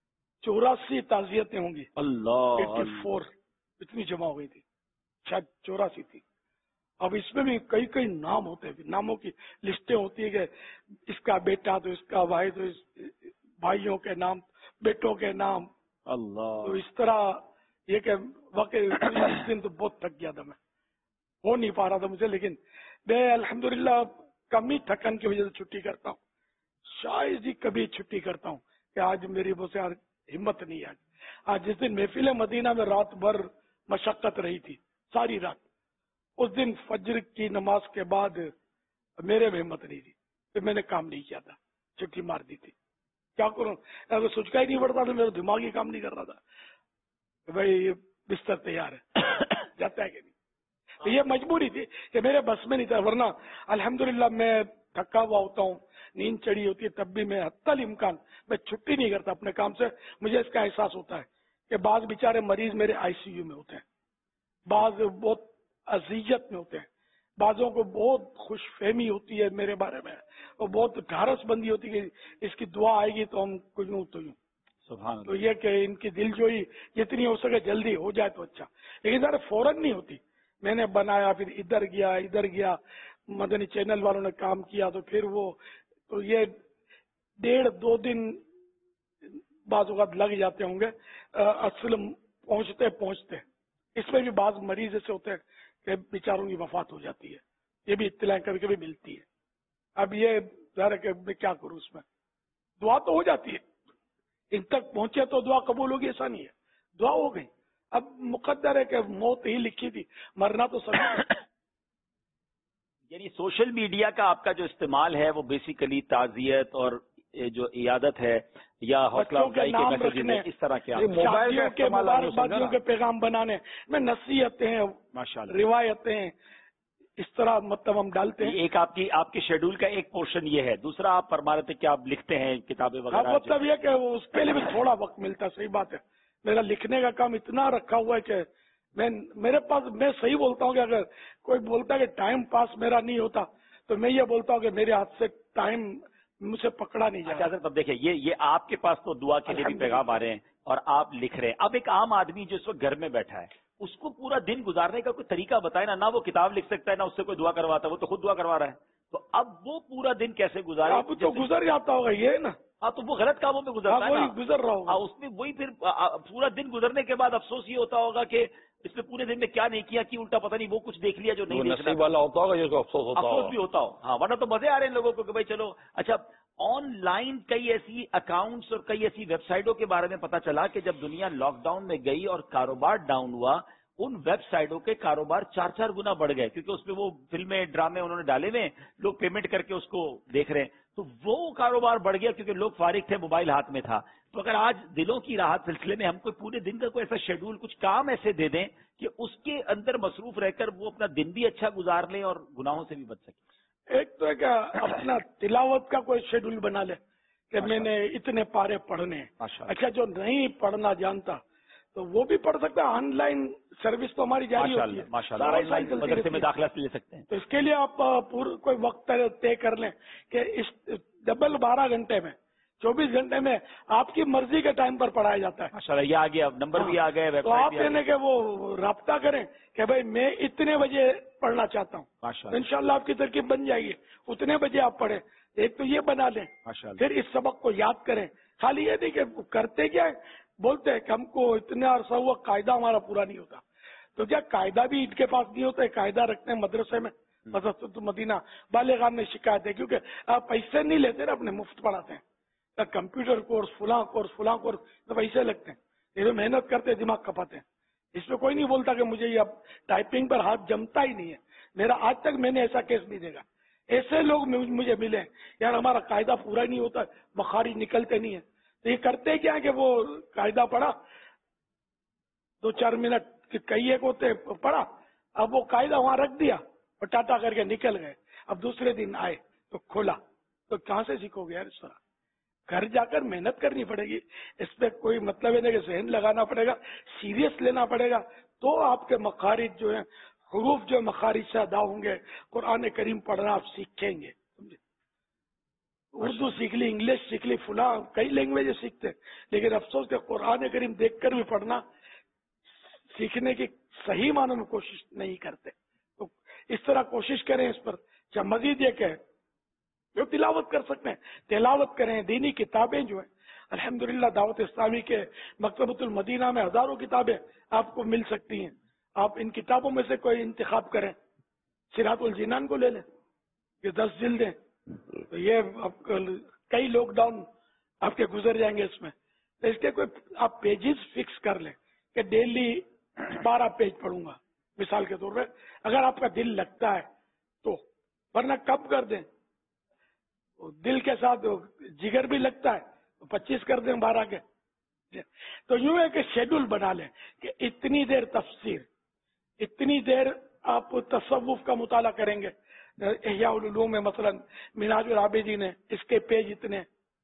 84 ताजियतें होंगी। अल्लाह 84 इतनी जमा हो गई थी, शायद 84 थी। अब इसमें भी कई कई नाम होते हैं, नामों की लिस्टें होती है कि इसका बेटा तो इसका भाई तो भाइयों के नाम, बेटों के नाम। अल्लाह। तो इस तरह ये कि वाकई इस दिन तो बहुत थक गया था, मैं हो नहीं पा रहा था मुझे, लेकिन मैं अल्हम्दुलिल्लाह कम ही थकन की वजह से छुट्टी करता हूँ। शायद ही कभी छुट्टी करता हूँ कि आज मेरी वो से हिम्मत नहीं है। आज जिस दिन महफिल मदीना में रात भर मशक्कत रही थी, सारी रात, उस दिन फजर की नमाज के बाद मेरे में हिम्मत नहीं थी, फिर मैंने काम नहीं किया था, छुट्टी मार दी थी। क्या करूं, अगर सोचका ही नहीं पड़ता तो मेरा दिमाग ही काम नहीं कर रहा था कि भाई ये बिस्तर तैयार है जाता है कि नहीं। तो ये मजबूरी थी कि मेरे बस में नहीं था, वरना अल्हम्दुलिल्लाह मैं थका हुआ होता हूँ, नींद चढ़ी होती है, तब भी मैं हत्तल इम्कान मैं छुट्टी नहीं करता अपने काम से। मुझे इसका एहसास होता है कि बाज बेचारे मरीज मेरे आईसीयू में होते हैं, बाज बहुत अजियत में होते हैं, बाजों को बहुत खुशफहमी होती है मेरे बारे में, और बहुत ढारस बंदी होती है कि इसकी दुआ आएगी तो हम कुछ यूं तो यूं। तो ये कि इनकी दिलजोई जितनी हो सके जल्दी हो जाए तो अच्छा, लेकिन सारे फौरन नहीं होती। मैंने बनाया, फिर इधर गया, मदनी चैनल वालों ने काम किया, तो फिर वो तो ये 1.5-2 दिन बाज़ लग जाते होंगे असल पहुंचते। इसमें भी बाज मरीज ऐसे होते हैं कि बेचारों की वफात हो जाती है, ये भी इत्तला करके भी मिलती है। अब ये ज़ाहिर है कि मैं क्या करूं, उसमें दुआ तो हो जाती है, इन तक पहुंचे तो दुआ कबूल होगी ऐसा नहीं है, दुआ हो गई। अब मुकद्दर है कि मौत ही लिखी थी, मरना तो सभी। यानी सोशल मीडिया का आपका जो इस्तेमाल है वो बेसिकली ताजियत और जो इयादत है या हौसला अफजाई के मैसेज है, इस तरह के मोबाइल के मुबारकबादियों के पैगाम बनाने में नसीहतें, माशाल्लाह, रिवायतें, इस तरह मतलब हम डालते हैं। एक आपके शेड्यूल का एक पोर्शन ये है। दूसरा आप फरमा रहे थे कि आप लिखते हैं किताबें वगैरह। मतलब ये कि उसके लिए भी थोड़ा वक्त मिलता है, सही बात है। मेरा लिखने का काम इतना रखा हुआ है कि मेरे पास, मैं सही बोलता हूँ कि अगर कोई बोलता है कि टाइम पास मेरा नहीं होता, तो मैं ये बोलता हूँ कि मेरे हाथ से टाइम मुझे पकड़ा नहीं जाता। अच्छा, तब देखिए ये आपके पास तो दुआ के लिए भी पैगाम आ रहे हैं और आप लिख रहे हैं। अब एक आम आदमी जो इस वक्त घर में बैठा है اس کو پورا دن گزارنے کا کوئی طریقہ بتائے نا. نہ وہ کتاب لکھ سکتا ہے نہ اس سے کوئی دعا کرواتا ہے, وہ تو خود دعا کروا رہا ہے. تو اب وہ پورا دن کیسے گزارے؟ اب تو گزر جاتا ہوگا یہ نا. ہاں تو وہ غلط کاموں میں گزرتا ہے نا, گزر رہا ہوگا. اس میں وہی پھر پورا دن گزرنے کے بعد افسوس یہ ہوتا ہوگا کہ اس نے پورے دن میں کیا نہیں کیا, کہ الٹا پتہ نہیں وہ کچھ دیکھ لیا جو نہیں دیکھنا والا ہوتا ہوگا, یہ افسوس بھی ہوتا ہو. ہاں ورنہ تو مزے آ رہے ہیں لوگوں کو کہ بھائی چلو. اچھا آن لائن کئی ایسی اکاؤنٹس اور کئی ایسی ویب سائٹوں کے بارے میں پتا چلا کہ جب دنیا لاک ڈاؤن میں گئی اور کاروبار ڈاؤن ہوا, ان ویب سائٹوں کے کاروبار 4 گنا بڑھ گئے, کیونکہ اس میں وہ فلمیں ڈرامے انہوں نے ڈالے ہوئے, لوگ پیمنٹ کر کے اس کو دیکھ رہے ہیں. تو وہ کاروبار بڑھ گیا کیونکہ لوگ فارغ تھے, موبائل ہاتھ میں تھا. تو اگر آج دلوں کی راحت سلسلے میں ہم کوئی پورے دن کا کوئی ایسا شیڈول, کچھ کام ایسے دے دیں کہ اس کے اندر مصروف رہ کر وہ اپنا دن بھی اچھا گزار لیں اور گناہوں سے بھی بچ سکیں. ایک تو ہے کہ اپنا تلاوت کا کوئی شیڈول بنا لے کہ میں نے اتنے پارے پڑھنے ہیں. اچھا جو نہیں پڑھنا جانتا تو وہ بھی پڑھ سکتا ہے. آن لائن سروس تو ہماری جاری ہوتی ہے, مدرسے میں داخلہ لے سکتے ہیں. تو اس کے لیے آپ کوئی وقت طے کر لیں کہ اس ڈبل 12 گھنٹے میں 24 گھنٹے میں آپ کی مرضی کے ٹائم پر پڑھایا جاتا ہے. ماشاءاللہ یہ آ گیا, نمبر بھی آ گئے. تو آپ یعنی کہ وہ رابطہ کریں کہ بھائی میں اتنے بجے پڑھنا چاہتا ہوں, انشاءاللہ آپ کی ترکیب بن جائے گی, اتنے بجے آپ پڑھیں. ایک تو یہ بنا لیں, پھر اس سبق کو یاد کریں. خالی یہ نہیں کہ کرتے کیا ہے, بولتے ہیں کہ ہم کو اتنا عرصہ ہوا قاعدہ ہمارا پورا نہیں ہوتا. تو کیا قاعدہ بھی ان کے پاس نہیں ہوتا ہے؟ قاعدہ رکھتے ہیں مدرسے میں, مدرسۃ مدینہ بالغان میں شکایت ہے کیونکہ آپ پیسے نہیں لیتے نا, اپنے مفت پڑھاتے ہیں. کمپیوٹر کورس فلاں کورس تو پیسے لگتے ہیں, یہ محنت کرتے دماغ کھپاتے ہیں. اس میں کوئی نہیں بولتا کہ مجھے یہ اب ٹائپنگ پر ہاتھ جمتا ہی نہیں ہے. میرا آج تک میں نے ایسا کیس نہیں دیکھا. ایسے لوگ مجھے ملے یار ہمارا قاعدہ پورا نہیں ہوتا, مخارج نکلتے نہیں ہے. تو یہ کرتے کیا کہ وہ قاعدہ پڑھا 2-4 منٹ کئی ایک ہوتے پڑھا, اب وہ قاعدہ وہاں رکھ دیا اور ٹاٹا کر کے نکل گئے. اب دوسرے دن آئے تو کھولا, تو کہاں سے سیکھو گے یار اس طرح؟ گھر جا کر محنت کرنی پڑے گی. اس پہ کوئی مطلب ہے کہ ذہن لگانا پڑے گا, سیریس لینا پڑے گا, تو آپ کے مخارج جو ہیں, حروف جو مخارج سے ادا ہوں گے. قرآن کریم پڑھنا آپ سیکھیں گے. اردو سیکھ لی, انگلش سیکھ لی, فلاں کئی لینگویج سیکھتے ہیں, لیکن افسوس کہ قرآن کریم دیکھ کر بھی پڑھنا سیکھنے کی صحیح معنوں میں کوشش نہیں کرتے. تو اس طرح کوشش کریں اس پر. اچھا مزید یہ کہ جو تلاوت کر سکتے ہیں تلاوت کریں. دینی کتابیں جو ہیں الحمدللہ دعوت اسلامی کے مکتبۃ المدینہ میں ہزاروں کتابیں آپ کو مل سکتی ہیں. آپ ان کتابوں میں سے کوئی انتخاب کریں. صراط الجنان کو لے لیں, یہ 10 جلدیں. تو یہ کئی لاک ڈاؤن آپ کے گزر جائیں گے اس میں. تو اس کے کوئی آپ پیجز فکس کر لیں کہ ڈیلی 12 پیج پڑھوں گا مثال کے طور پہ, اگر آپ کا دل لگتا ہے تو. ورنہ کب کر دیں, دل کے ساتھ جگر بھی لگتا ہے تو 25 کر دیں 12 کے. تو یوں ہے کہ شیڈول بنا لیں کہ اتنی دیر تفسیر, اتنی دیر آپ تصوف کا مطالعہ کریں گے. احیاء العلوم میں مثلا منہاج العابدین ہے, اس کے پیج اتنے,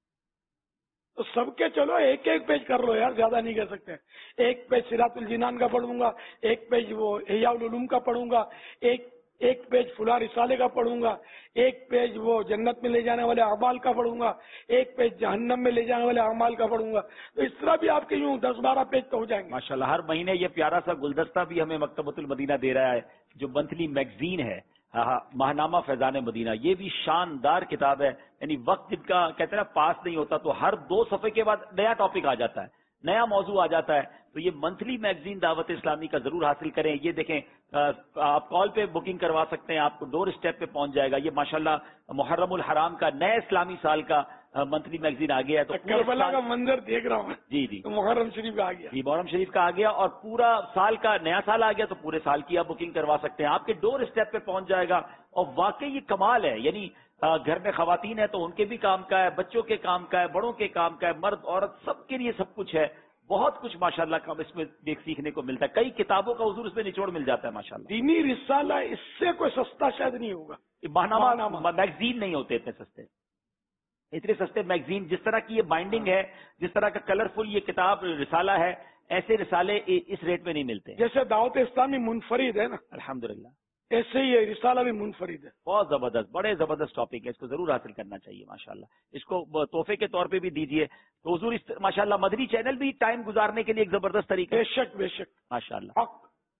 تو سب کے چلو ایک پیج کر لو یار, زیادہ نہیں کر سکتے. ایک پیج صراط الجنان کا پڑھوں گا, ایک پیج وہ احیاء العلوم کا پڑھوں گا, ایک پیج فلاں رسالے کا پڑھوں گا, ایک پیج وہ جنت میں لے جانے والے اعمال کا پڑھوں گا, ایک پیج جہنم میں لے جانے والے اعمال کا پڑھوں گا. تو اس طرح بھی آپ کے یوں 10-12 پیج تو ہو جائیں گے ماشاءاللہ. ہر مہینے یہ پیارا سا گلدستہ بھی ہمیں مکتبۃ المدینہ دے رہا ہے, جو منتھلی میگزین ہے ماہنامہ فیضان مدینہ. یہ بھی شاندار کتاب ہے. یعنی وقت جن کا کہتے ہیں نا پاس نہیں ہوتا, تو ہر 2 صفحے کے بعد نیا ٹاپک آ جاتا ہے, نیا موضوع آ جاتا ہے. تو یہ منتھلی میگزین دعوت اسلامی کا ضرور حاصل کریں. یہ دیکھیں آپ کال پہ بکنگ کروا سکتے ہیں, آپ کو ڈور اسٹیپ پہ پہنچ جائے گا. یہ ماشاءاللہ محرم الحرام کا نئے اسلامی سال کا منتھلی میگزین آ گیا ہے. تو کربلا کا منظر دیکھ رہا ہوں. جی محرم شریف آ گیا. جی محرم شریف کا آ گیا, اور پورا سال کا نیا سال آ گیا, تو پورے سال کی آپ بکنگ کروا سکتے ہیں. آپ کے ڈور اسٹیپ پہ پہنچ جائے گا. اور واقعی یہ کمال ہے. یعنی گھر میں خواتین ہیں تو ان کے بھی کام کا ہے, بچوں کے کام کا ہے, بڑوں کے کام کا ہے, مرد عورت سب کے لیے سب کچھ ہے. بہت کچھ ماشاءاللہ کا اس میں سیکھنے کو ملتا ہے. کئی کتابوں کا حضور اس میں نچوڑ مل جاتا ہے ماشاءاللہ. دینی رسالہ اس سے کوئی سستا شاید نہیں ہوگا. ماہنامہ میگزین نہیں ہوتے اتنے سستے, اتنے سستے میگزین. جس طرح کی یہ بائنڈنگ ہے, جس طرح کا کلرفل یہ کتاب رسالہ ہے, ایسے رسالے اس ریٹ میں نہیں ملتے. جیسے دعوت اسلامی منفرد ہے نا الحمدللہ, ایسے ہی یہ رسالہ بھی منفرد ہے. بہت زبردست, بڑے زبردست ٹاپک ہے. اس کو ضرور حاصل کرنا چاہیے ماشاءاللہ. اس کو تحفے کے طور پہ بھی دیجیے. تو حضور ماشاءاللہ مدنی چینل بھی ٹائم گزارنے کے لیے ایک زبردست طریقہ. بے شک ماشاءاللہ.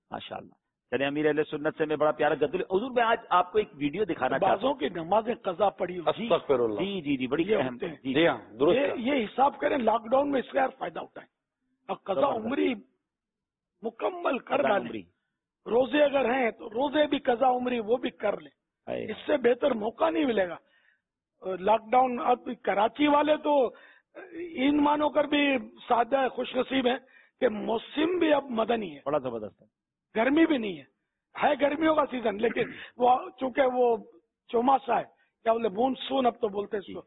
ماشاءاللہ. چلے امیر اہل سنت سے میں بڑا پیارا جدول حضور میں آج آپ کو ایک ویڈیو دکھانا چاہتا بازوں کی نمازیں قضا پڑی ہوئی. استغفر اللہ. جی جی جی بڑی اہم. جی ہاں درست. یہ حساب کریں لاک ڈاؤن میں اس کا یار فائدہ اٹھائیں اور قضا عمری مکمل کر ڈالیں. روزے اگر ہیں تو روزے بھی قضا عمری وہ بھی کر لیں. اس سے بہتر موقع نہیں ملے گا. لاک ڈاؤن اب کراچی والے تو ان مانو کر بھی سادہ خوش نصیب ہیں کہ موسم بھی اب مدنی ہے. بڑا زبردست ہے. گرمی بھی نہیں ہے گرمیوں کا سیزن لیکن وہ چونکہ وہ چوماسا ہے کیا بولے مونسون اب تو بولتے اس کو.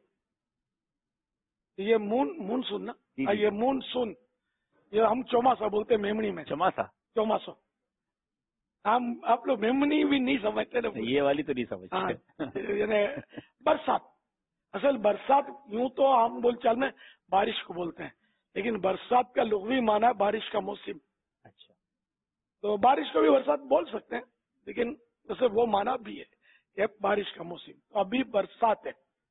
یہ مونسون نا یہ مونسون یہ ہم چوماسا بولتے میمنی میں. چوماسا ہم آپ لوگ میمنی بھی نہیں سمجھتے نا. یہ والی تو نہیں سمجھتے. یعنی برسات اصل برسات یوں تو ہم بول چال میں بارش کو بولتے ہیں لیکن برسات کا لغوی معنی ہے بارش کا موسم. اچھا تو بارش کو بھی برسات بول سکتے ہیں لیکن اسے وہ معنی بھی ہے کہ بارش کا موسم. تو ابھی برسات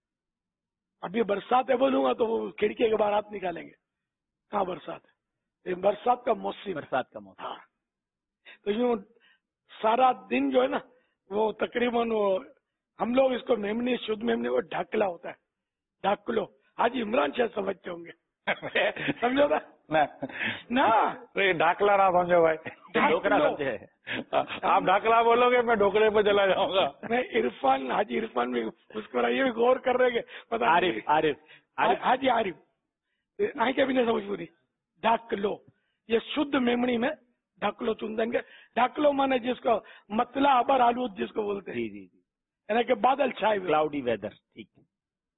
ہے بولوں گا تو وہ کھڑکی کے باہر ہاتھ نکالیں گے کہاں برسات ہے. برسات کا موسم. ہاں تو یوں سارا دن جو ہے نا وہ تقریباً وہ ہم لوگ اس کو میمنی شدھ میمنی وہ ڈھاکلا ہوتا ہے. ڈھاکلو آج عمران شاہ سمجھتے ہوں گے. سمجھو نا ڈھاکلا نہ سمجھو بھائی. آپ ڈھاکلا بولو گے میں ڈھوکڑے پہ چلا جاؤں گا. میں عرفان حاجی عرفان بھی اس کو یہ بھی غور کر رہے کہ حاجی عارف آئیں بھی نہیں سمجھ پوری. ڈھاکلو یہ شدھ میمنی میں ڈھاکلو چن دیں گے. ڈھاکلو مانے جس کو مطلع ابر آلود جس کو بولتے ہیں. جی یعنی کہ بادل چھائے ہوئے کلاؤڈی ویدر. ٹھیک ہے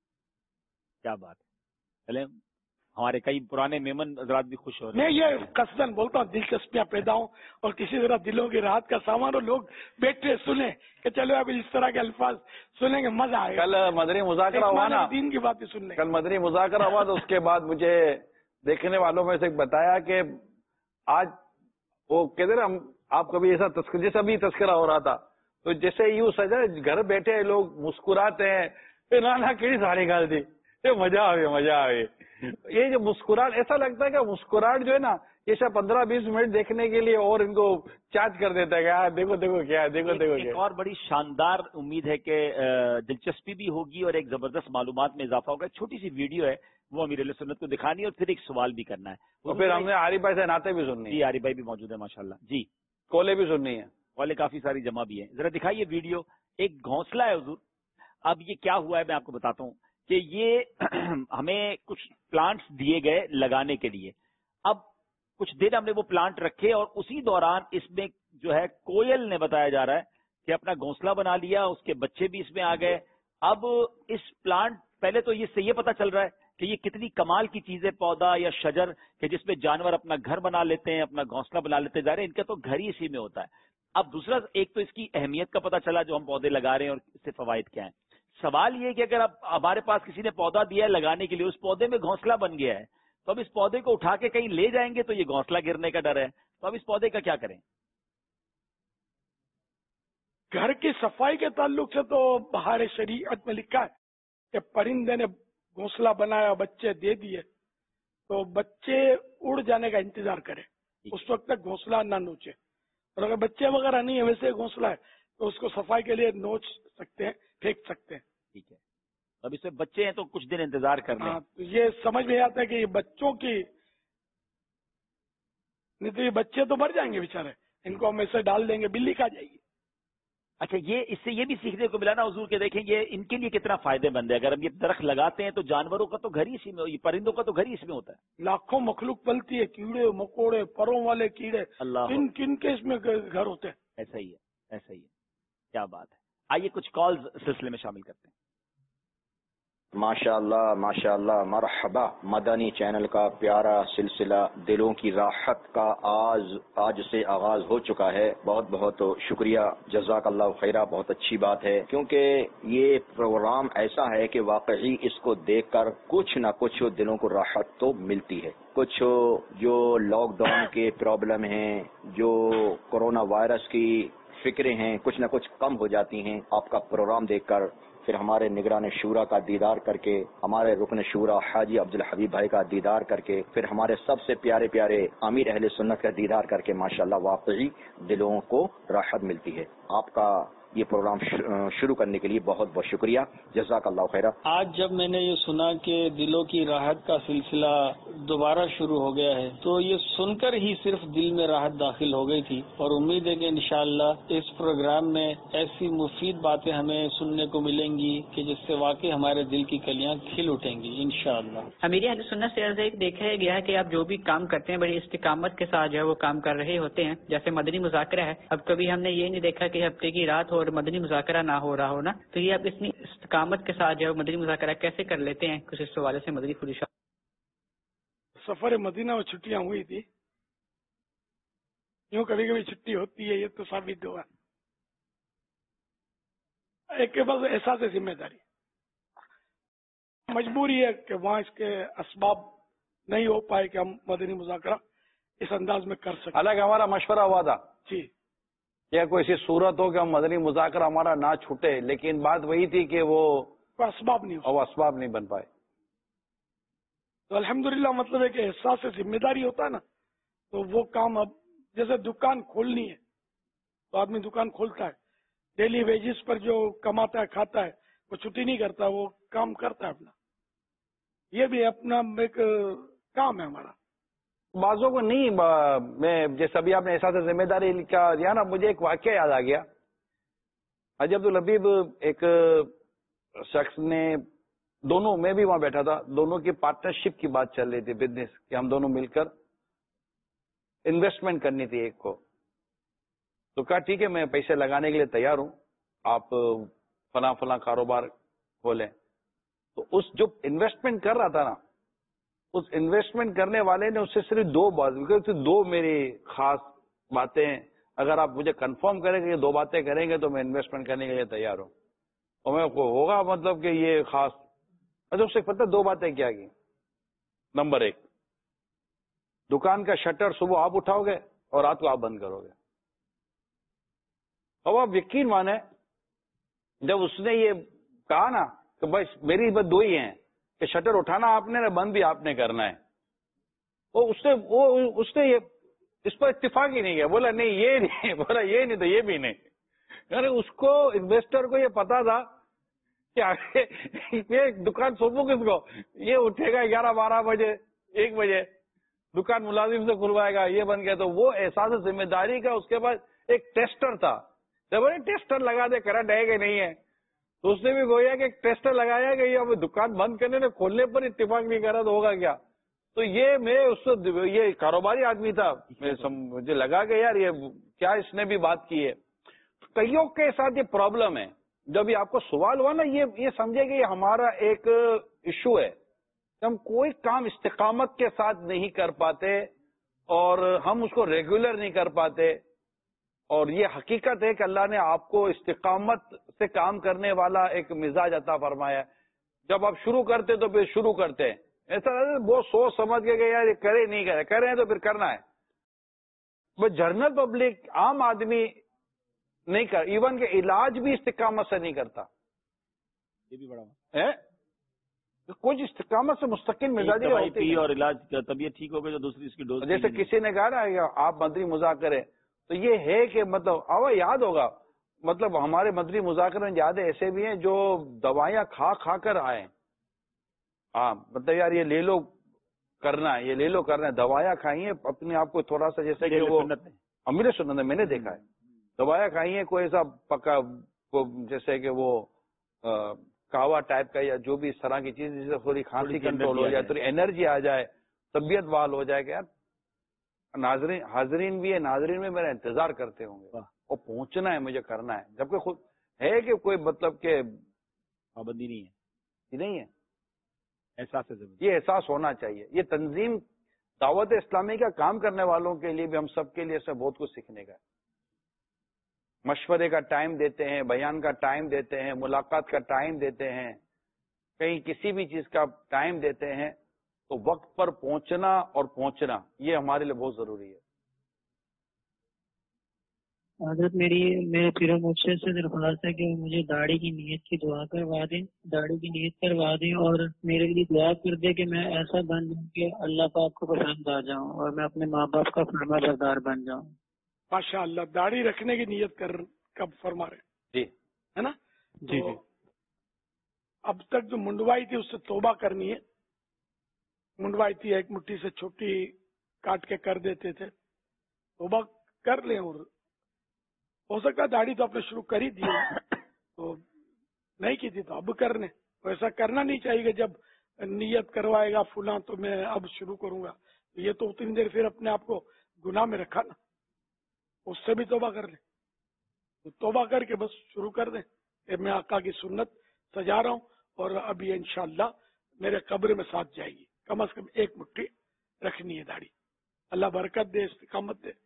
کیا بات ہے. چلیں ہمارے کئی پرانے میمن حضرات بھی خوش ہو رہے ہیں. میں یہ قصدن بولتا ہوں دلچسپیاں پیدا ہوں اور کسی طرح دلوں کی راحت کا سامان اور لوگ بیٹھے سنیں کہ چلو اب اس طرح کے الفاظ سنیں گے مزہ آئے گا. کل مدنی مذاکرہ ہوا نا دین کی باتیں سن لیں. کل مدنی مذاکرہ ہوا تو اس کے بعد مجھے دیکھنے والوں میں سے بتایا کہ آج وہ کہتے نا آپ کبھی ایسا جیسا بھی تذکرہ ہو رہا تھا تو جیسے یوں سجا گھر بیٹھے لوگ مسکراتے ہیں نانا کیڑی ساری گال تھی مزہ آئے. یہ جو مسکراہٹ ایسا لگتا ہے کہ مسکراہٹ جو ہے نا یہ سب 15-20 منٹ دیکھنے کے لیے اور ان کو چارج کر دیتا ہے کہ دیکھو کیا ہے دیکھو ایک اور بڑی شاندار امید ہے کہ دلچسپی بھی ہوگی اور ایک زبردست معلومات میں اضافہ ہوگا. چھوٹی سی ویڈیو ہے وہ امیر علیہ سنت کو دکھانی ہے اور پھر ایک سوال بھی کرنا ہے. اور پھر ہم نے عارف بھائی سے نعتیں بھی سننی. جی عارف بھائی بھی موجود ہے ماشاءاللہ. جی کولے بھی سننی ہے. کولے کافی ساری جمع بھی ہیں. ذرا دکھائیے ویڈیو. ایک گھونسلہ ہے حضور. اب یہ کیا ہوا ہے میں آپ کو بتاتا ہوں کہ یہ ہمیں کچھ پلانٹس دیے گئے لگانے کے لیے. اب کچھ دن ہم نے وہ پلانٹ رکھے اور اسی دوران اس میں جو ہے کوئل نے بتایا جا رہا ہے کہ اپنا گھونسلہ بنا لیا. اس کے بچے بھی اس میں آ گئے. اب اس پلانٹ پہلے تو اس سے یہ پتا چل رہا ہے کہ یہ کتنی کمال کی چیز ہے پودا یا شجر کہ جس میں جانور اپنا گھر بنا لیتے ہیں اپنا گھونسلہ بنا لیتے جا رہے ہیں. ان کا تو گھر ہی اسی میں ہوتا ہے. اب دوسرا ایک تو اس کی اہمیت کا پتا چلا جو ہم پودے لگا رہے ہیں اور اس سے فوائد کیا ہیں. سوال یہ کہ اگر اب ہمارے پاس کسی نے پودا دیا ہے لگانے کے لیے اس پودے میں گھونسلہ بن گیا ہے تو اب اس پودے کو اٹھا کے کہیں لے جائیں گے تو یہ گھونسلہ گرنے کا ڈر ہے. تو اب اس پودے کا کیا کریں؟ گھر کی صفائی کے تعلق سے تو بہار شریعت میں لکھا ہے کہ پرندے نے گھونسلہ بنایا بچے دے دیے تو بچے اڑ جانے کا انتظار کرے اس وقت تک گھونسلہ نہ نوچے. اور اگر بچے وغیرہ نہیں ہے ویسے گھونسلہ ہے تو اس کو صفائی کے لیے نوچ سکتے ہیں پھینک سکتے ہیں. ٹھیک ہے. اب اس میں بچے ہیں تو کچھ دن انتظار کر لیں. تو یہ سمجھ میں آتا ہے کہ یہ بچوں کی نہیں تو یہ بچے تو مر جائیں گے بےچارے. ان کو ہم ایسے ڈال دیں گے بلی کھا جائے گی. اچھا یہ اس سے یہ بھی سیکھنے کو ملا نا حضور کے دیکھیں یہ ان کے لیے کتنا فائدے مند ہے. اگر ہم یہ درخت لگاتے ہیں تو جانوروں کا تو گھر ہی اسی میں پرندوں کا تو گھر ہی اس میں ہوتا ہے. لاکھوں مخلوق پلتی ہے کیڑے مکوڑے پروں والے کیڑے کن کن کے اس میں گھر ہوتے ہیں. ایسا ہی ہے. کیا بات ہے. آئیے کچھ کالز سلسلے میں شامل کرتے ہیں. ماشاء اللہ مرحبا. مدنی چینل کا پیارا سلسلہ دلوں کی راحت کا آج سے آغاز ہو چکا ہے. بہت بہت شکریہ. جزاک اللہ خیرہ. بہت اچھی بات ہے کیونکہ یہ پروگرام ایسا ہے کہ واقعی اس کو دیکھ کر کچھ نہ کچھ دلوں کو راحت تو ملتی ہے. کچھ جو لاک ڈاؤن کے پرابلم ہیں جو کورونا وائرس کی فکریں ہیں کچھ نہ کچھ کم ہو جاتی ہیں آپ کا پروگرام دیکھ کر. پھر ہمارے نگران شورا کا دیدار کر کے، ہمارے رکن شورا حاجی عبدالحبیب بھائی کا دیدار کر کے، پھر ہمارے سب سے پیارے پیارے امیر اہل سنت کا دیدار کر کے ماشاءاللہ واقعی دلوں کو راحت ملتی ہے۔ آپ کا یہ پروگرام شروع کرنے کے لیے بہت بہت شکریہ، جزاک اللہ خیر۔ آج جب میں نے یہ سنا کہ دلوں کی راحت کا سلسلہ دوبارہ شروع ہو گیا ہے تو یہ سن کر ہی صرف دل میں راحت داخل ہو گئی تھی، اور امید ہے کہ انشاءاللہ اس پروگرام میں ایسی مفید باتیں ہمیں سننے کو ملیں گی کہ جس سے واقعی ہمارے دل کی کلیاں کھل اٹھیں گی انشاءاللہ۔ امیر اہل سنت سے دیکھا گیا ہے کہ آپ جو بھی کام کرتے ہیں بڑی استقامت کے ساتھ جو ہے وہ کام کر رہے ہوتے ہیں، جیسے مدنی مذاکرہ ہے، اب کبھی ہم نے یہ نہیں دیکھا کہ ہفتے کی رات اور مدنی مذاکرہ نہ ہو رہا ہونا، تو یہ آپ اتنی استقامت کے ساتھ جو ہے مدنی مذاکرہ کیسے کر لیتے ہیں؟ کچھ اس حوالے سے مدنی خودشا۔ سفر مدینہ میں چھٹیاں ہوئی تھی، یوں کبھی کبھی چھٹی ہوتی ہے، یہ تو ثابت ہوا ایک کے بس احساس ذمہ داری، مجبوری ہے کہ وہاں اس کے اسباب نہیں ہو پائے کہ ہم مدنی مذاکرہ اس انداز میں کر سکیں۔ حالانکہ ہمارا مشورہ ہوا تھا جی، یا کوئی ایسی صورت ہو کہ ہم مدنی مذاکرہ ہمارا نہ چھوٹے، لیکن بات وہی تھی کہ وہ اسباب نہیں ہو، وہ اسباب نہیں بن پائے۔ تو الحمدللہ مطلب ہے کہ احساس ذمہ داری ہوتا ہے نا، تو وہ کام اب جیسے دکان کھولنی ہے تو آدمی دکان کھولتا ہے، ڈیلی ویجز پر جو کماتا ہے کھاتا ہے وہ چھٹی نہیں کرتا، وہ کام کرتا ہے اپنا، یہ بھی اپنا ایک کام ہے ہمارا۔ بعضوں کو نہیں میں جیسے ابھی آپ نے احساس ذمہ داری کا دیا نا، مجھے ایک واقعہ یاد آ گیا۔ حاجی عبدالحبیب ایک شخص نے، دونوں میں بھی وہاں بیٹھا تھا، دونوں کی پارٹنرشپ کی بات چل رہی تھی، بزنس کہ ہم دونوں مل کر انویسٹمنٹ کرنی تھی ایک کو، تو کہا ٹھیک ہے میں پیسے لگانے کے لیے تیار ہوں، آپ فلاں فلاں کاروبار کھولیں۔ تو اس جو انویسٹمنٹ کر رہا تھا نا، اس انویسٹمنٹ کرنے والے نے اس سے صرف دو میری خاص باتیں، اگر آپ مجھے کنفرم کریں کہ یہ دو باتیں کریں گے تو میں انویسٹمنٹ کرنے کے لیے تیار ہوں، اور میں کو ہوگا مطلب کہ یہ خاص، اچھا اس سے پتہ دو باتیں کیا کی۔ نمبر ایک، دکان کا شٹر صبح آپ اٹھاؤ گے اور رات کو آپ بند کرو گے۔ اب آپ یقین مانیں، جب اس نے یہ کہا نا کہ بس میری بس دو ہی ہیں کہ شٹر اٹھانا آپ نے، بند بھی آپ نے کرنا ہے، اس نے یہ اس پر اتفاق ہی نہیں کیا، بولا نہیں یہ نہیں، بولا یہ نہیں تو یہ بھی نہیں۔ یعنی اس کو انویسٹر کو یہ پتا تھا کہ یہ دکان سونپوں کس کو، یہ اٹھے گا 11-12 بجے 1 بجے، دکان ملازم سے کھلوائے گا، یہ بن گیا۔ تو وہ احساس ذمہ داری کا اس کے پاس ایک ٹیسٹر تھا، جب ٹیسٹر لگا دے کرنٹ ہے کہ نہیں ہے، تو اس نے بھی گویا کہ ایک ٹیسٹر لگایا کہ یہ اب دکان بند کرنے میں کھولنے پر اتفاق نہیں کرا تو ہوگا کیا۔ تو یہ میں اس سے، یہ کاروباری آدمی تھا، مجھے لگا کہ یار یہ کیا اس نے بھی بات کی ہے۔ کئیوں کے ساتھ یہ پرابلم ہے، جب یہ آپ کو سوال ہوا نا، یہ سمجھے کہ یہ ہمارا ایک ایشو ہے کہ ہم کوئی کام استقامت کے ساتھ نہیں کر پاتے اور ہم اس کو ریگولر نہیں کر پاتے، اور یہ حقیقت ہے کہ اللہ نے آپ کو استقامت سے کام کرنے والا ایک مزاج عطا فرمایا ہے۔ جب آپ شروع کرتے تو پھر شروع کرتے ہیں، ایسا بہت سوچ سمجھ کے کہ یار یہ کرے نہیں کرے، کرے ہیں تو پھر کرنا ہے۔ بس جنرل پبلک، عام آدمی نہیں کر، ایون کہ علاج بھی استقامت سے نہیں کرتا، یہ بھی بڑا ہے کچھ استقامت سے مستقل مزاجی ہوتی ہے، اور علاج کا طبیعت ٹھیک ہو گئی تو دوسری اس کی ڈوز، جیسے کسی نے کہا نا کہ آپ مدنی مذاکرے، تو یہ ہے کہ مطلب اب یاد ہوگا، مطلب ہمارے مدنی مذاکرے یاد ایسے بھی ہیں جو دوائیاں کھا کھا کر آئے، ہاں مطلب یار یہ لے لو کرنا ہے، یہ لے لو کرنا ہے، دوائیاں کھائی ہیں اپنے آپ کو تھوڑا سا، جیسے کہ وہ امیر سنت میں نے دیکھا ہے، دوائیاں کھائی ہیں کوئی ایسا پکا جیسے کہ وہ کہوا ٹائپ کا یا جو بھی اس طرح کی چیز جس سے تھوڑی کھانسی کنٹرول ہو جائے، تھوڑی انرجی آ جائے، طبیعت بحال ہو جائے کہ یار ناظرین، حاضرین بھی ہے، ناظرین میں میرا انتظار کرتے ہوں گے اور پہنچنا ہے، مجھے کرنا ہے، جبکہ خود ہے کہ کوئی مطلب کہ پابندی نہیں ہے، نہیں ہے، احساس ہے، یہ احساس ہونا چاہیے۔ یہ تنظیم دعوت اسلامی کا کام کرنے والوں کے لیے بھی ہم سب کے لیے اس سے بہت کچھ سیکھنے کا ہے۔ مشورے کا ٹائم دیتے ہیں، بیان کا ٹائم دیتے ہیں، ملاقات کا ٹائم دیتے ہیں، کہیں کسی بھی چیز کا ٹائم دیتے ہیں، تو وقت پر پہنچنا اور پہنچنا یہ ہمارے لیے بہت ضروری ہے۔ حضرت میرے پیر مرشد سے درخواست ہے کہ مجھے داڑھی کی نیت کی دعا کروا دیں، داڑھی کی نیت کروا دیں، اور میرے لیے دعا کر دیں کہ میں ایسا بن جاؤں کہ اللہ پاک کو پسند آ جاؤں اور میں اپنے ماں باپ کا فرما بردار بن جاؤں۔ ماشاء اللہ، داڑھی رکھنے کی نیت کب فرما رہے جی ہے نا؟ جی تو اب تک جو منڈوائی تھی اس سے توبہ کرنی ہے۔ منڈوائی تھی ایک مٹھی سے چھوٹی کاٹ کے کر دیتے تھے، توبہ کر لیں، اور ہو سکتا ہے داڑھی تو آپ نے شروع کر ہی دی تو نہیں کی تھی تو اب کرنے، ایسا کرنا نہیں چاہیے کہ جب نیت کروائے گا فلاں تو میں اب شروع کروں گا، یہ تو اتنی دیر پھر اپنے آپ کو گناہ میں رکھا نا، اس سے بھی توبہ کر لیں، تو توبہ کر کے بس شروع کر دیں کہ میں آقا کی سنت سجا رہا ہوں، اور ابھی انشاءاللہ میرے قبر میں ساتھ جائے گی، کم از کم ایک مٹھی رکھنی ہے داڑھی۔ اللہ برکت دے، استقامت دے۔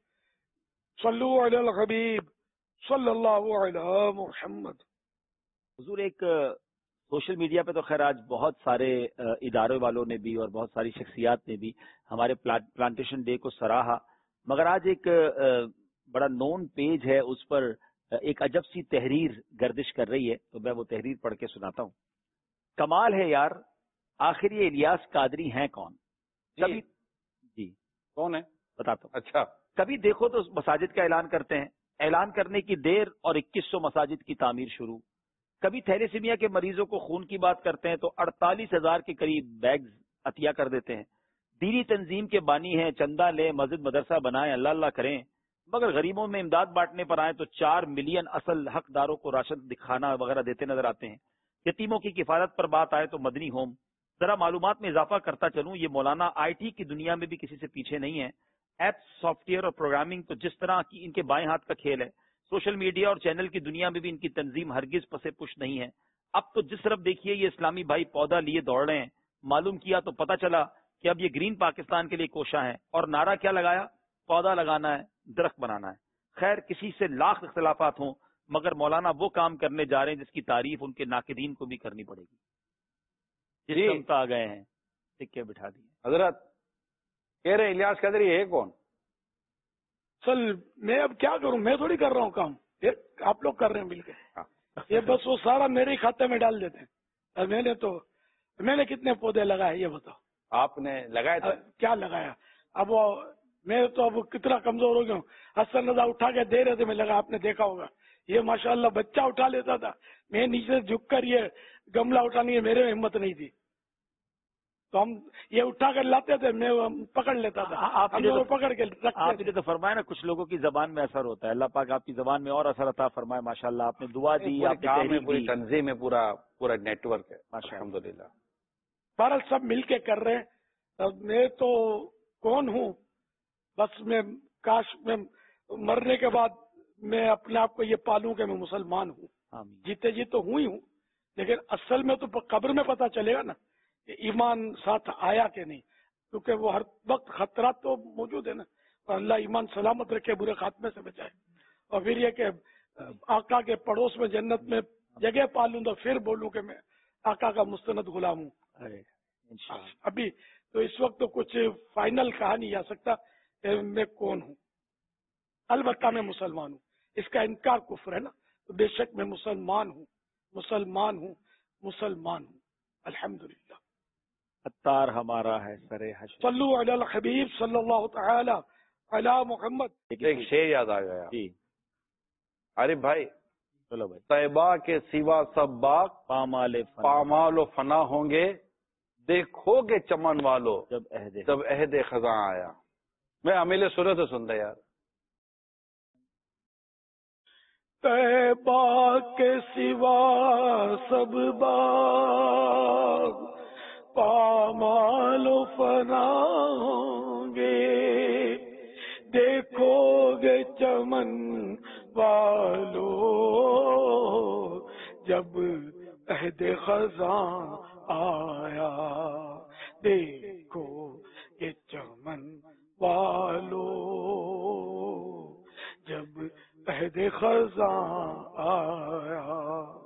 صلو علی الحبیب صلی اللہ علیہ محمد۔ حضور، ایک سوشل میڈیا پہ تو خیر آج بہت سارے ادارے والوں نے بھی اور بہت ساری شخصیات نے بھی ہمارے پلانٹیشن ڈے کو سراہا، مگر آج ایک بڑا نون پیج ہے، اس پر ایک عجب سی تحریر گردش کر رہی ہے، تو میں وہ تحریر پڑھ کے سناتا ہوں۔ کمال ہے یار، آخر یہ الیاس قادری ہیں کون؟ کبھی جی کون ہے بتاتا ہوں۔ اچھا، کبھی دیکھو تو مساجد کا اعلان کرتے ہیں، اعلان کرنے کی دیر اور 2100 مساجد کی تعمیر شروع۔ کبھی تھیلیسیمیا کے مریضوں کو خون کی بات کرتے ہیں تو 48,000 کے قریب بیگز عطیہ کر دیتے ہیں۔ دینی تنظیم کے بانی ہیں، چندہ لیں، مسجد مدرسہ بنائیں، اللہ اللہ کریں، مگر غریبوں میں امداد بانٹنے پر آئیں تو 4 ملین اصل حقداروں کو راشن دکھانا وغیرہ دیتے نظر آتے ہیں۔ یتیموں کی کفالت پر بات آئے تو مدنی ہوم۔ ذرا معلومات میں اضافہ کرتا چلوں، یہ مولانا آئی ٹی کی دنیا میں بھی کسی سے پیچھے نہیں ہے۔ ایپس، سافٹ ویئر اور پروگرامنگ تو جس طرح کی ان کے بائیں ہاتھ کا کھیل ہے، سوشل میڈیا اور چینل کی دنیا میں بھی ان کی تنظیم ہرگز پسے پش نہیں ہے۔ اب تو جس طرف دیکھیے یہ اسلامی بھائی پودا لیے دوڑ رہے ہیں۔ معلوم کیا تو پتا چلا کہ اب یہ گرین پاکستان کے لیے کوشاں ہیں، اور نعرہ کیا لگایا؟ پودا لگانا ہے، درخت بنانا ہے۔ خیر، کسی سے لاکھ اختلافات ہوں، مگر مولانا وہ کام کرنے جا رہے ہیں جس کی تعریف ان کے ناقدین کو بھی کرنی پڑے گی۔ جس سمت آ گئے ہیں، سکے بٹھا دیے۔ حضرت کہہ رہے الیاس قادری ہے کون؟ چل میں اب کیا کروں، میں تھوڑی کر رہا ہوں کام، یہ آپ لوگ کر رہے ہیں مل کے، یہ بس وہ سارا میرے ہی کھاتے میں ڈال دیتے ہیں۔ اور میں نے کتنے پودے لگائے یہ بتاؤ؟ آپ نے لگائے تھے؟ کیا لگایا؟ اب وہ میں تو اب کتنا کمزور ہو گیا ہوں، حسن رضا اٹھا کے دے رہے تھے، میں لگا، آپ نے دیکھا ہوگا، یہ ماشاءاللہ بچہ اٹھا لیتا تھا، میں نیچے جھک کر یہ گملہ اٹھانی ہے، میرے میں ہمت نہیں تھی، تو ہم یہ اٹھا کر لاتے تھے، میں پکڑ لیتا تھا، آپ پکڑ کے آپ نے تو فرمایا نا کچھ لوگوں کی زبان میں اثر ہوتا ہے، اللہ پاک آپ کی زبان میں اور اثر عطا فرمائے۔ ماشاءاللہ آپ نے دعا دی، آپ نے تحریر دی، پوری تنظیم ہے، پورا نیٹ ورک ہے، الحمدللہ۔ بہرحال سب مل کے کر رہے ہیں۔ میں تو کون ہوں، بس میں کاش میں مرنے کے بعد میں اپنے آپ کو یہ پالوں کہ میں مسلمان ہوں، جیتے جی تو ہوں ہی ہوں، لیکن اصل میں تو قبر میں پتہ چلے گا نا کہ ایمان ساتھ آیا کہ نہیں، کیونکہ وہ ہر وقت خطرات تو موجود ہے نا، اور اللہ ایمان سلامت رکھے، برے خاتمے سے بچائے۔ اور پھر یہ کہ آقا کے پڑوس میں جنت میں جگہ پالوں تو پھر بولوں کہ میں آقا کا مستند غلام ہوں۔ ابھی تو اس وقت تو کچھ فائنل کہا نہیں جا سکتا کہ میں کون ہوں، البتہ میں مسلمان ہوں، اس کا انکار کفر ہے نا، تو بے شک میں مسلمان ہوں، مسلمان ہوں، مسلمان ہوں، الحمدللہ۔ اتار ہمارا ہے سرے حشر۔ صلو علی الحبیب صلی اللہ تعالی علی محمد۔ ایک شعر یاد آ گیا جی عارف بھائی، چلو بھائی۔ طیبہ کے سوا سب باغ پامال و فنا ہوں گے، دیکھو گے چمن والو جب عہد خزاں آیا۔ میں امیل سورت سے سنتا یار۔ طیبہ کے سوا سب باغ پامال و فنا ہوں گے، دیکھو گے چمن والو جب عہد خزاں آیا، دیکھو گے چمن والو جب عہد خزاں آیا۔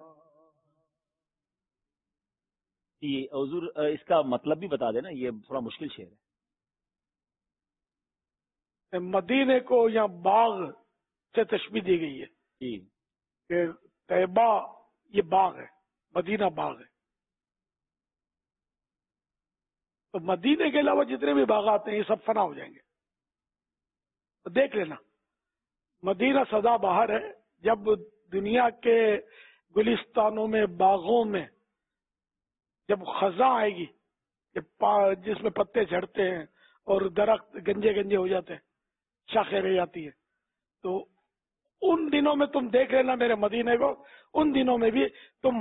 یہ حضور اس کا مطلب بھی بتا دینا، یہ تھوڑا مشکل شعر ہے۔ مدینے کو یا باغ سے تشبیہ دی گئی ہے کہ طیبہ یہ باغ ہے، مدینہ باغ ہے. تو مدینے کے علاوہ جتنے بھی باغات ہیں یہ سب فنا ہو جائیں گے. تو دیکھ لینا، مدینہ سدا بہار ہے. جب دنیا کے گلستانوں میں، باغوں میں جب خزاں آئے گی، جس میں پتے جھڑتے ہیں اور درخت گنجے گنجے ہو جاتے ہیں، شاخیں رہ جاتی ہیں، تو ان دنوں میں تم دیکھ لینا میرے مدینے کو. ان دنوں میں بھی تم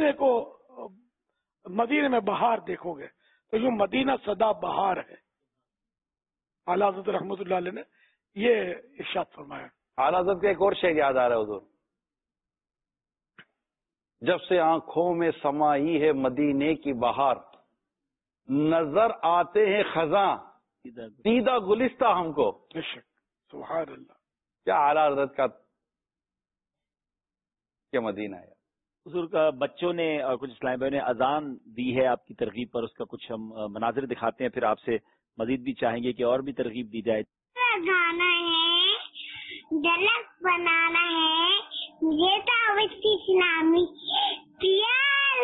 مدینے میں بہار دیکھو گے. تو یہ مدینہ سدا بہار ہے. اعلیٰ حضرت رحمۃ اللہ علیہ نے یہ ارشاد فرمایا. اعلیٰ حضرت کا ایک اور شعر یاد آ رہا ہے حضور، جب سے آنکھوں میں سمائی ہے مدینے کی بہار، نظر آتے ہیں خزاں دیدہ گلستہ ہم کو. سبحان اللہ. کیا اعلیٰ حضرت کا کیا مدینہ ہے. حضور کا بچوں نے اور کچھ اسلامی بھائیوں نے اذان دی ہے آپ کی ترغیب پر، اس کا کچھ ہم مناظر دکھاتے ہیں، پھر آپ سے مزید بھی چاہیں گے کہ اور بھی ترغیب دی جائے. گانا ہے، جلک بنانا ہے، یہ دعوت کی اسلامی پیار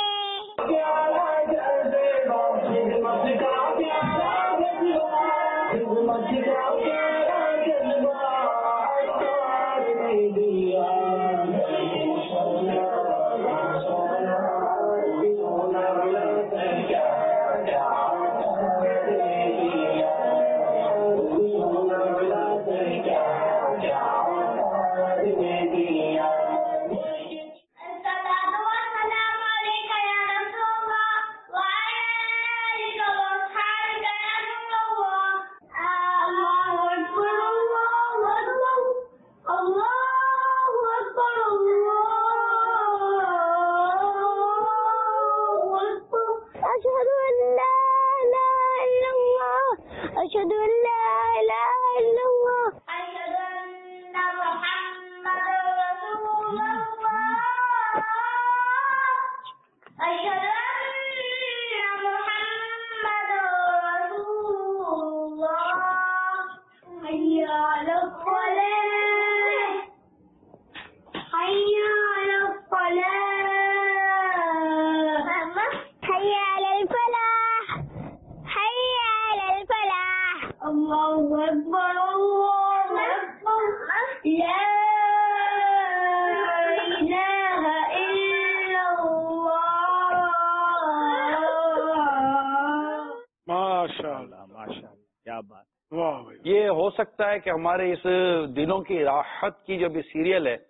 یہ ہو سکتا ہے کہ ہمارے اس دلوں کی راحت کی جو بھی سیریل ہے،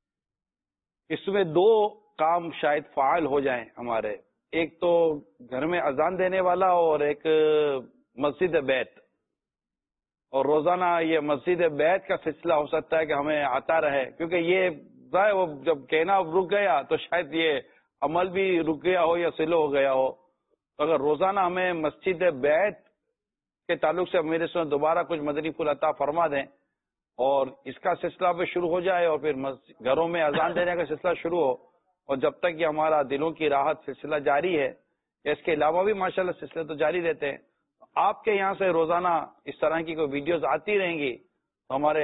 اس میں دو کام شاید فعال ہو جائیں ہمارے. ایک تو گھر میں اذان دینے والا اور ایک مسجد بیت. اور روزانہ یہ مسجد بیت کا سلسلہ ہو سکتا ہے کہ ہمیں آتا رہے، کیونکہ یہ وہ جب کہنا رک گیا تو شاید یہ عمل بھی رک گیا ہو یا سلو ہو گیا ہو. تو اگر روزانہ ہمیں مسجد بیت کے تعلق سے میرے سے دوبارہ کچھ مدنی پھول عطا فرما دیں اور اس کا سلسلہ بھی شروع ہو جائے اور پھر گھروں میں اذان دینے کا سلسلہ شروع ہو، اور جب تک یہ ہمارا دلوں کی راحت سلسلہ جاری ہے، اس کے علاوہ بھی ماشاءاللہ سلسلے تو جاری رہتے ہیں. آپ کے یہاں سے روزانہ اس طرح کی کوئی ویڈیوز آتی رہیں گی تو ہمارے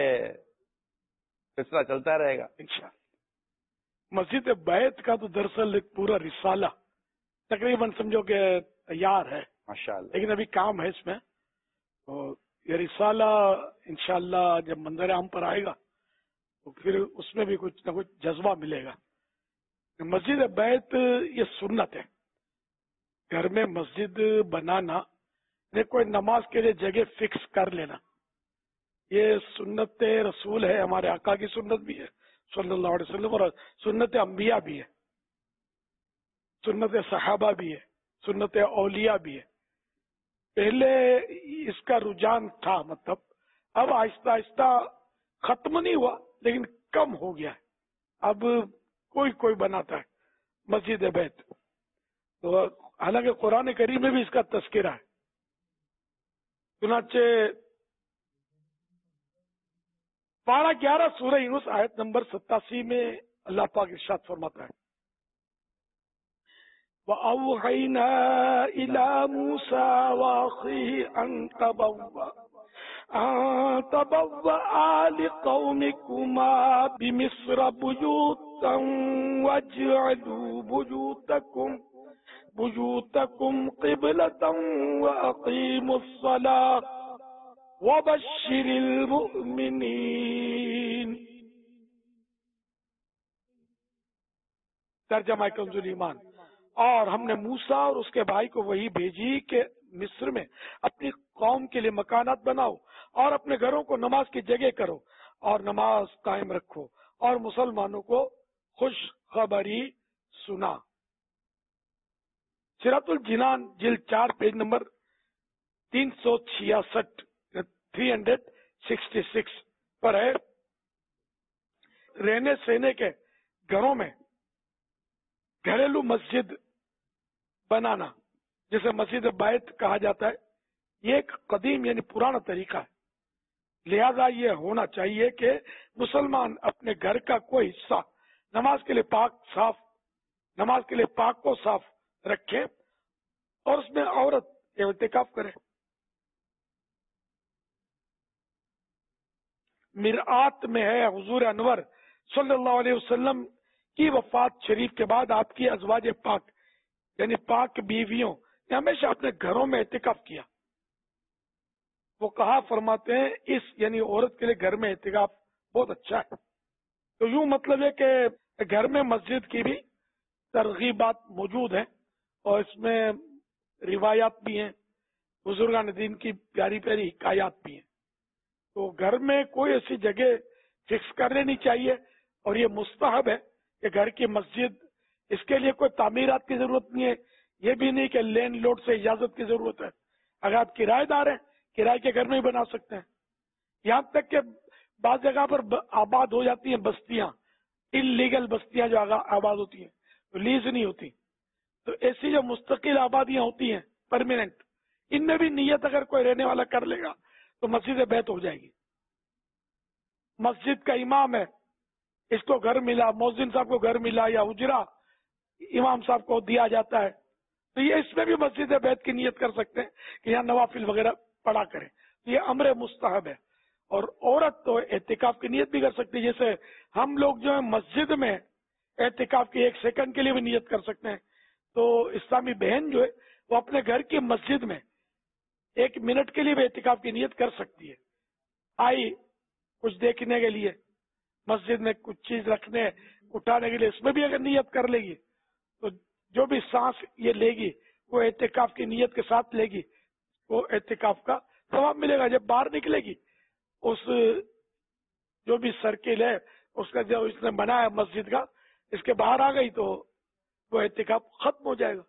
سلسلہ چلتا رہے گا انشاءاللہ. مسجد بیت کا تو دراصل ایک پورا رسالہ تقریباً سمجھو کہ تیار ہے ماشاءاللہ، لیکن ابھی کام ہے اس میں. تو یہ رسالہ انشاءاللہ جب منظر عام پر آئے گا تو پھر اس میں بھی کچھ نہ کچھ جذبہ ملے گا. مسجد بیت یہ سنت ہے. گھر میں مسجد بنانا، کوئی نماز کے لیے جگہ فکس کر لینا، یہ سنت رسول ہے. ہمارے آقا کی سنت بھی ہے صلی اللہ علیہ وسلم، اور سنت انبیاء بھی ہے، سنت صحابہ بھی ہے، سنت اولیاء بھی ہے. پہلے اس کا رجحان تھا، مطلب اب آہستہ آہستہ ختم نہیں ہوا لیکن کم ہو گیا ہے. اب کوئی بناتا ہے مسجد بیت. تو حالانکہ قرآن کریم میں بھی اس کا تذکرہ ہے. چنانچہ پارہ 11 سورہ یونس آیت نمبر 87 میں اللہ پاک ارشاد فرماتا ہے، وَأَوْحَيْنَا إِلَى مُوسَى وَأَخِيهِ أَن تَبَوَّأَ تبوأ لقومكما بمصر بيوتا واجعلوا بيوتكم قبلة وأقيموا الصلاة وبشر المؤمنین۔ ترجمہ کنز ایمان۔ اور ہم نے موسیٰ اور اس کے بھائی کو وہی بھیجی کہ مصر میں اپنی قوم کے لیے مکانات بناؤ اور اپنے گھروں کو نماز کی جگہ کرو اور نماز قائم رکھو اور مسلمانوں کو خوشخبری سنا۔ سیرۃ الجنان جلد 4 پیج نمبر 366 پر ہے۔ رہنے سہنے کے گھروں میں گھریلو مسجد بنانا، جسے مسجد بیت کہا جاتا ہے، یہ ایک قدیم یعنی پرانا طریقہ ہے۔ لہذا یہ ہونا چاہیے کہ مسلمان اپنے گھر کا کوئی حصہ نماز کے لیے پاک کو صاف رکھے اور اس میں عورت اعتکاف کرے۔ مرآت میں ہے حضور انور صلی اللہ علیہ وسلم کی وفات شریف کے بعد آپ کی ازواج پاک یعنی پاک بیویوں نے ہمیشہ اپنے گھروں میں اعتکاف کیا۔ وہ کہا فرماتے ہیں اس یعنی عورت کے لیے گھر میں اعتکاف بہت اچھا ہے۔ تو یوں مطلب ہے کہ گھر میں مسجد کی بھی ترغیبات موجود ہیں اور اس میں روایات بھی ہیں، بزرگان دین کی پیاری پیاری حکایات بھی ہیں۔ تو گھر میں کوئی ایسی جگہ فکس کر لینی چاہیے، اور یہ مستحب ہے کہ گھر کی مسجد، اس کے لیے کوئی تعمیرات کی ضرورت نہیں ہے، یہ بھی نہیں کہ لینڈ لارڈ سے اجازت کی ضرورت ہے۔ اگر آپ کرایہ دار ہیں کرائے کے گھر میں ہی بنا سکتے ہیں۔ یہاں تک کہ بعض جگہ پر آباد ہو جاتی ہیں بستیاں، انلیگل بستیاں جو آباد ہوتی ہیں، تو لیز نہیں ہوتی، تو ایسی جو مستقل آبادیاں ہوتی ہیں پرماننٹ، ان میں بھی نیت اگر کوئی رہنے والا کر لے گا تو مسجد بیت ہو جائے گی۔ مسجد کا امام ہے، اس کو گھر ملا، مؤذن صاحب کو گھر ملا یا اجرا امام صاحب کو دیا جاتا ہے، تو یہ اس میں بھی مسجد بیت کی نیت کر سکتے ہیں کہ یہاں نوافل وغیرہ پڑھا کریں، یہ امر مستحب ہے۔ اور عورت تو اعتکاف کی نیت بھی کر سکتی ہے، جیسے ہم لوگ جو ہے مسجد میں اعتکاف کی 1 سیکنڈ کے لیے بھی نیت کر سکتے ہیں، تو اسلامی بہن جو ہے وہ اپنے گھر کی مسجد میں 1 منٹ کے لیے بھی اعتکاف کی نیت کر سکتی ہے۔ آئی کچھ دیکھنے کے لیے، مسجد میں کچھ چیز رکھنے اٹھانے کے لیے، اس میں بھی اگر نیت کر لے گی تو جو بھی سانس یہ لے گی وہ اعتکاف کی نیت کے ساتھ لے گی، وہ اعتکاف کا ثواب ملے گا۔ جب باہر نکلے گی، اس جو بھی سرکل ہے اس کا جو اس نے بنایا مسجد کا، اس کے باہر آ گئی تو وہ اعتکاف ختم ہو جائے گا۔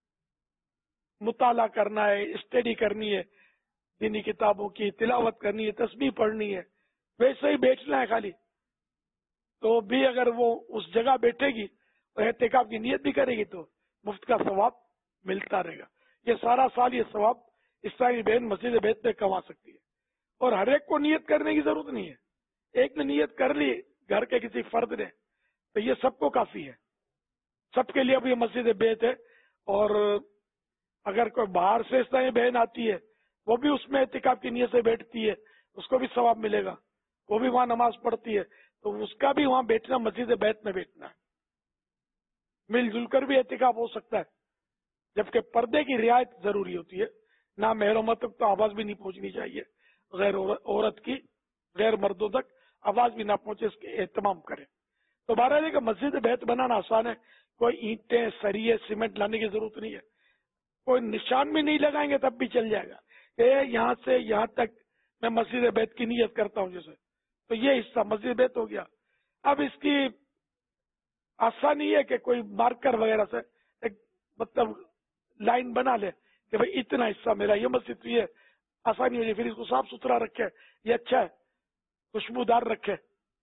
مطالعہ کرنا ہے، اسٹڈی کرنی ہے، دینی کتابوں کی تلاوت کرنی ہے، تسبیح پڑھنی ہے، ویسے ہی بیٹھنا ہے خالی، تو بھی اگر وہ اس جگہ بیٹھے گی اور اعتکاف کی نیت بھی کرے گی تو مفت کا ثواب ملتا رہے گا۔ یہ سارا سال یہ ثواب اسلامی بہن مسجد بیت میں کما سکتی ہے، اور ہر ایک کو نیت کرنے کی ضرورت نہیں ہے۔ ایک نے نیت کر لی گھر کے کسی فرد نے تو یہ سب کو کافی ہے، سب کے لیے اب یہ مسجد بیت ہے۔ اور اگر کوئی باہر سے اسلامی بہن آتی ہے وہ بھی اس میں اعتکاف کی نیت سے بیٹھتی ہے، اس کو بھی ثواب ملے گا، وہ بھی وہاں نماز پڑھتی ہے، تو اس کا بھی وہاں بیٹھنا مسجد بیت میں بیٹھنا ہے۔ مل جل کر بھی اعتکاف ہو سکتا ہے، جبکہ پردے کی رعایت ضروری ہوتی ہے، نہ محرموں تک تو آواز بھی نہیں پہنچنی چاہیے، غیر عورت کی غیر مردوں تک آواز بھی نہ پہنچے، اس کے اہتمام کریں۔ تو بہرحال کہ مسجد بیت بنانا آسان ہے، کوئی اینٹیں سریے سیمنٹ لانے کی ضرورت نہیں ہے، کوئی نشان بھی نہیں لگائیں گے تب بھی چل جائے گا کہ یہاں سے یہاں تک میں مسجد بیت کی نیت کرتا ہوں جیسے، تو یہ حصہ مسجد بیت ہو گیا۔ اب اس کی آسانی ہے کہ کوئی مارکر وغیرہ سے ایک مطلب لائن بنا لے کہ بھئی اتنا حصہ میرا یہ مسجد، تو یہ آسانی ہو جائے، پھر اس کو صاف ستھرا رکھے، یہ اچھا ہے، خوشبودار رکھے،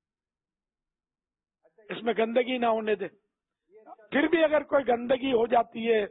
اس میں گندگی نہ ہونے دے۔ پھر بھی اگر کوئی گندگی ہو جاتی ہے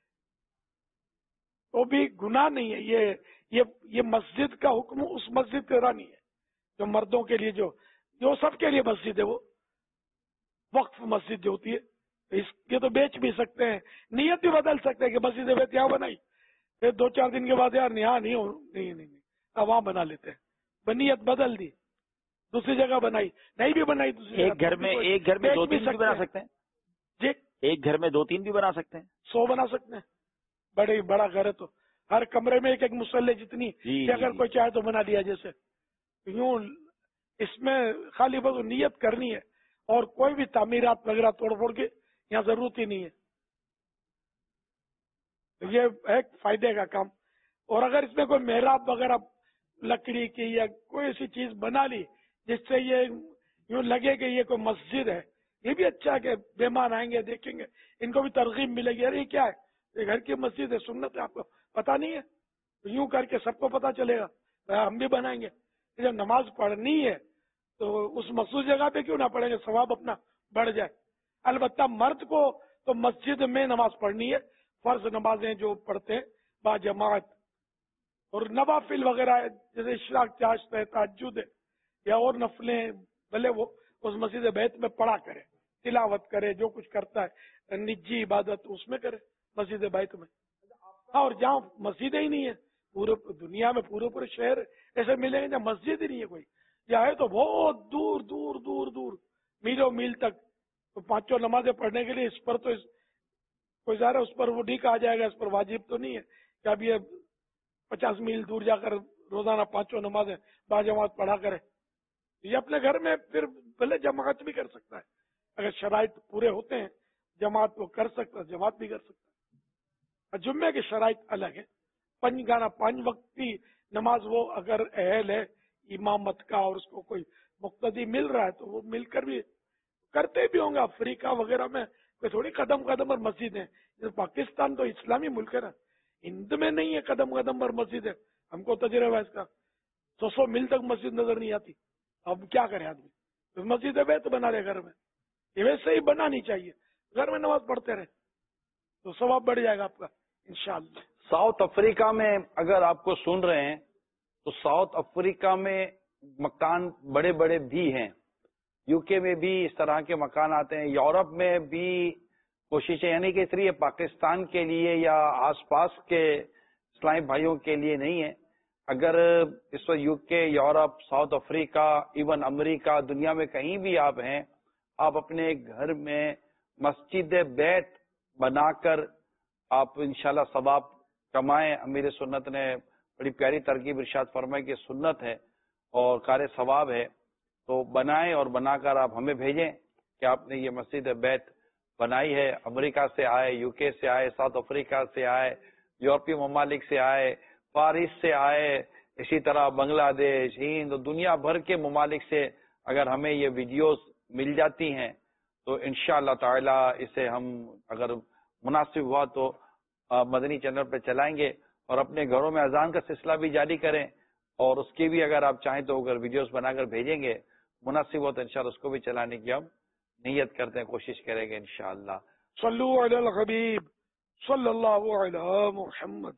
تو بھی گناہ نہیں ہے، یہ مسجد کا حکم اس مسجد کا نہیں ہے جو مردوں کے لیے جو سب کے لیے مسجد ہے، وہ وقف مسجد جو ہوتی ہے، یہ تو بیچ بھی سکتے ہیں، نیت بھی بدل سکتے ہیں کہ مسجد بیت یہاں بنائی، پھر 2-4 دن کے بعد یار یہاں نہیں اب وہاں بنا لیتے ہیں، بنیت بدل دی, دوسری جگہ بنائی, نہیں بھی بنائی دوسری ایک گھر میں 2-3 بھی بنا سکتے ہیں جی, ایک گھر میں 2-3 بھی بنا سکتے ہیں, 100 بنا سکتے ہیں. بڑا گھر ہے تو ہر کمرے میں ایک مصلی جتنی کہ اگر کوئی چاہے تو بنا دیا. جیسے یوں اس میں خالی بس نیت کرنی ہے, اور کوئی بھی تعمیرات وغیرہ توڑ پھوڑ کے یہاں ضرورت ہی نہیں ہے. یہ ایک فائدے کا کام. اور اگر اس میں کوئی محراب وغیرہ لکڑی کی یا کوئی ایسی چیز بنا لی جس سے یہ یوں لگے کہ یہ کوئی مسجد ہے, یہ بھی اچھا ہے کہ مہمان آئیں گے دیکھیں گے, ان کو بھی ترغیب ملے گی, ارے یہ کیا ہے, یہ گھر کی مسجد ہے, سنت ہے, آپ کو پتا نہیں ہے, یوں کر کے سب کو پتا چلے گا, ہم بھی بنائیں گے. جب نماز پڑھنی ہے تو اس مخصوص جگہ پہ کیوں نہ پڑھیں گے, ثواب اپنا بڑھ جائے. البتہ مرد کو تو مسجد میں نماز پڑھنی ہے, فرض نمازیں جو پڑھتے ہیں با جماعت, اور نوافل وغیرہ جیسے اشراق چاشت ہے, تہجد ہے, یا اور نفلیں بھلے وہ اس مسجد بیت میں پڑھا کرے, تلاوت کرے, جو کچھ کرتا ہے نجی عبادت اس میں کرے مسجد بیت میں. اور جہاں مسجدیں ہی نہیں ہے پورے دنیا میں, پورے شہر ایسے ملیں گے جہاں مسجد ہی نہیں ہے کوئی, یا ہے تو بہت دور دور دور دور میلوں میل تک. تو 5 نمازیں پڑھنے کے لیے اس پر تو کوئی ظاہر اس پر وہ ڈھیک آ جائے گا, اس پر واجب تو نہیں ہے کہ اب یہ 50 میل دور جا کر روزانہ 5 نمازیں باجماعت پڑھا کرے. یہ اپنے گھر میں پھر بھلے جماعت بھی کر سکتا ہے, اگر شرائط پورے ہوتے ہیں جماعت وہ کر سکتا ہے, جماعت بھی کر سکتا ہے. جمعے کی شرائط الگ ہے, 5 وقتی نماز وہ اگر اہل ہے امامت کا اور اس کو کوئی مقتدی مل رہا ہے تو وہ مل کر بھی کرتے بھی ہوں گے. افریقہ وغیرہ میں کوئی تھوڑی قدم پر مسجد ہیں, پاکستان تو اسلامی ملک ہے نا, ہند میں نہیں ہے قدم پر مسجد ہے. ہم کو تجربہ ہے اس کا, 100 میل تک مسجد نظر نہیں آتی. اب کیا کرے آدمی, تو مسجد بیت بنا لے گھر میں, یہ ویسے ہی بنانی چاہیے, گھر میں نماز پڑھتے رہے تو ثواب بڑھ جائے گا آپ کا انشاءاللہ. ساؤتھ افریقہ میں اگر آپ کو سن رہے ہیں تو ساؤتھ افریقہ میں مکان بڑے بڑے بھی ہیں, یو کے میں بھی اس طرح کے مکان آتے ہیں, یورپ میں بھی کوششیں, یعنی کہ صرف پاکستان کے لیے یا آس پاس کے اسلامی بھائیوں کے لیے نہیں ہے. اگر اس وقت U K, Europe, South Africa, even America, دنیا میں کہیں بھی آپ ہیں, آپ اپنے گھر میں مسجد بیت بنا کر آپ انشاءاللہ ثواب کمائیں. امیر سنت نے بڑی پیاری ترغیب ارشاد فرمائی کہ سنت ہے اور کار ثواب ہے, تو بنائیں اور بنا کر آپ ہمیں بھیجیں کہ آپ نے یہ مسجد بیت بنائی ہے. امریکہ سے آئے, یو کے سے آئے, ساؤتھ افریقہ سے آئے, یورپی ممالک سے آئے, پارس سے آئے, اسی طرح بنگلہ دیش, ہند, دنیا بھر کے ممالک سے اگر ہمیں یہ ویڈیوز مل جاتی ہیں تو انشاءاللہ تعالی اسے ہم اگر مناسب ہوا تو مدنی چینل پہ چلائیں گے, اور اپنے گھروں میں اذان کا سلسلہ بھی جاری کریں, اور اس کی بھی اگر آپ چاہیں تو اگر ویڈیوز بنا کر بھیجیں گے, مناسب ہو تو انشاءاللہ اس کو بھی چلانے کی ہم نیت کرتے ہیں, کوشش کریں گے انشاءاللہ. صلو علی الحبیب صلی اللہ علی محمد.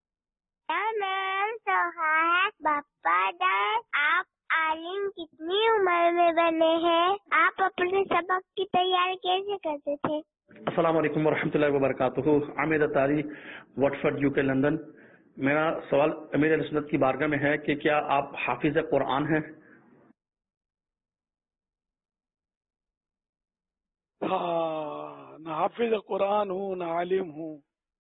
نام سوہا ہے. باپا جان, آپ عالم کتنی عمر میں بنے ہیں؟ آپ اپنے سبق کی تیاری کیسے کرتے تھے؟ السلام علیکم ورحمۃ اللہ وبرکاتہ. Aamir Atari, Watford, U K, London. میرا سوال امیر اہل سنت کی بارگاہ میں ہے کہ کیا آپ حافظ قرآن ہیں؟ ہاں, نہ حافظ قرآن ہوں نہ عالم ہوں,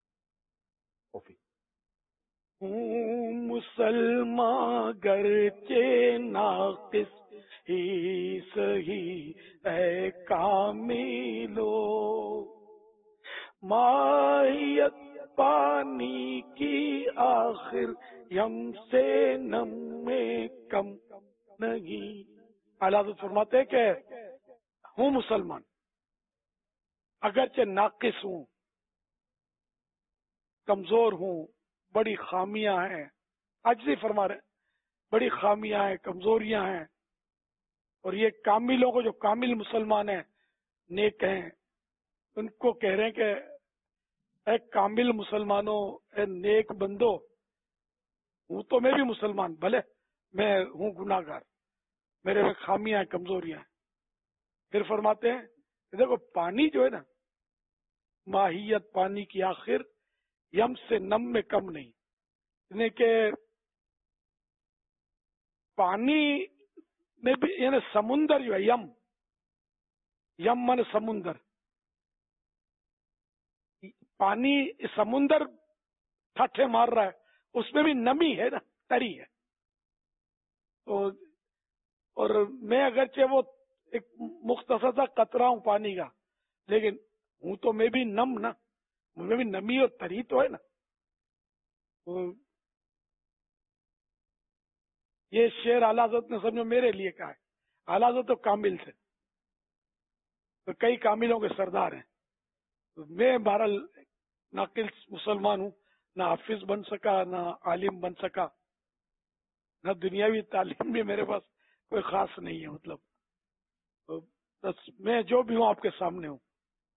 ہوں مسلمان گرچہ ناقص ہی سہی اے کاملو, ماہیت پانی کی آخر یم سے نم میں کم نہیں. اعلیٰ فرماتے کہ ہوں مسلمان اگرچہ ناقص ہوں, کمزور ہوں, بڑی خامیاں ہیں, عاجزی فرما رہے, بڑی خامیاں ہیں, کمزوریاں ہیں, اور یہ کاملوں کو, جو کامل مسلمان ہیں, نیک ہیں, ان کو کہہ رہے ہیں کہ اے کامل مسلمانوں, اے نیک بندو, ہوں تو میں بھی مسلمان, بھلے میں ہوں گناہ گار, میرے میں خامیاں ہیں, کمزوریاں ہیں. پھر فرماتے ہیں دیکھو پانی جو ہے نا, ماہیت پانی کی آخر یم سے نم میں کم نہیں, یعنی کہ पानी में भी यानी समुंदर जो है, यम मन समुंदर, पानी समुंदर ठाठे मार रहा है, उसमें भी नमी है ना, तरी है। तो और मैं अगरचे वो एक मुख्तसर सा कतरा हूं पानी का, लेकिन हूं तो मैं भी नम ना, मुझे भी नमी और तरी तो है ना। तो ये शेर आला हज़रत ने समझो मेरे लिए कहा है। आला हज़रत तो कामिल थे, तो कई कामिलों के सरदार हैं। तो मैं बहरहाल नाकिल मुसलमान हूँ, ना हाफिज बन सका, ना आलिम बन सका, ना दुनियावी तालीम भी मेरे पास कोई खास नहीं है। मतलब तो बस मैं जो भी हूँ आपके सामने हूँ।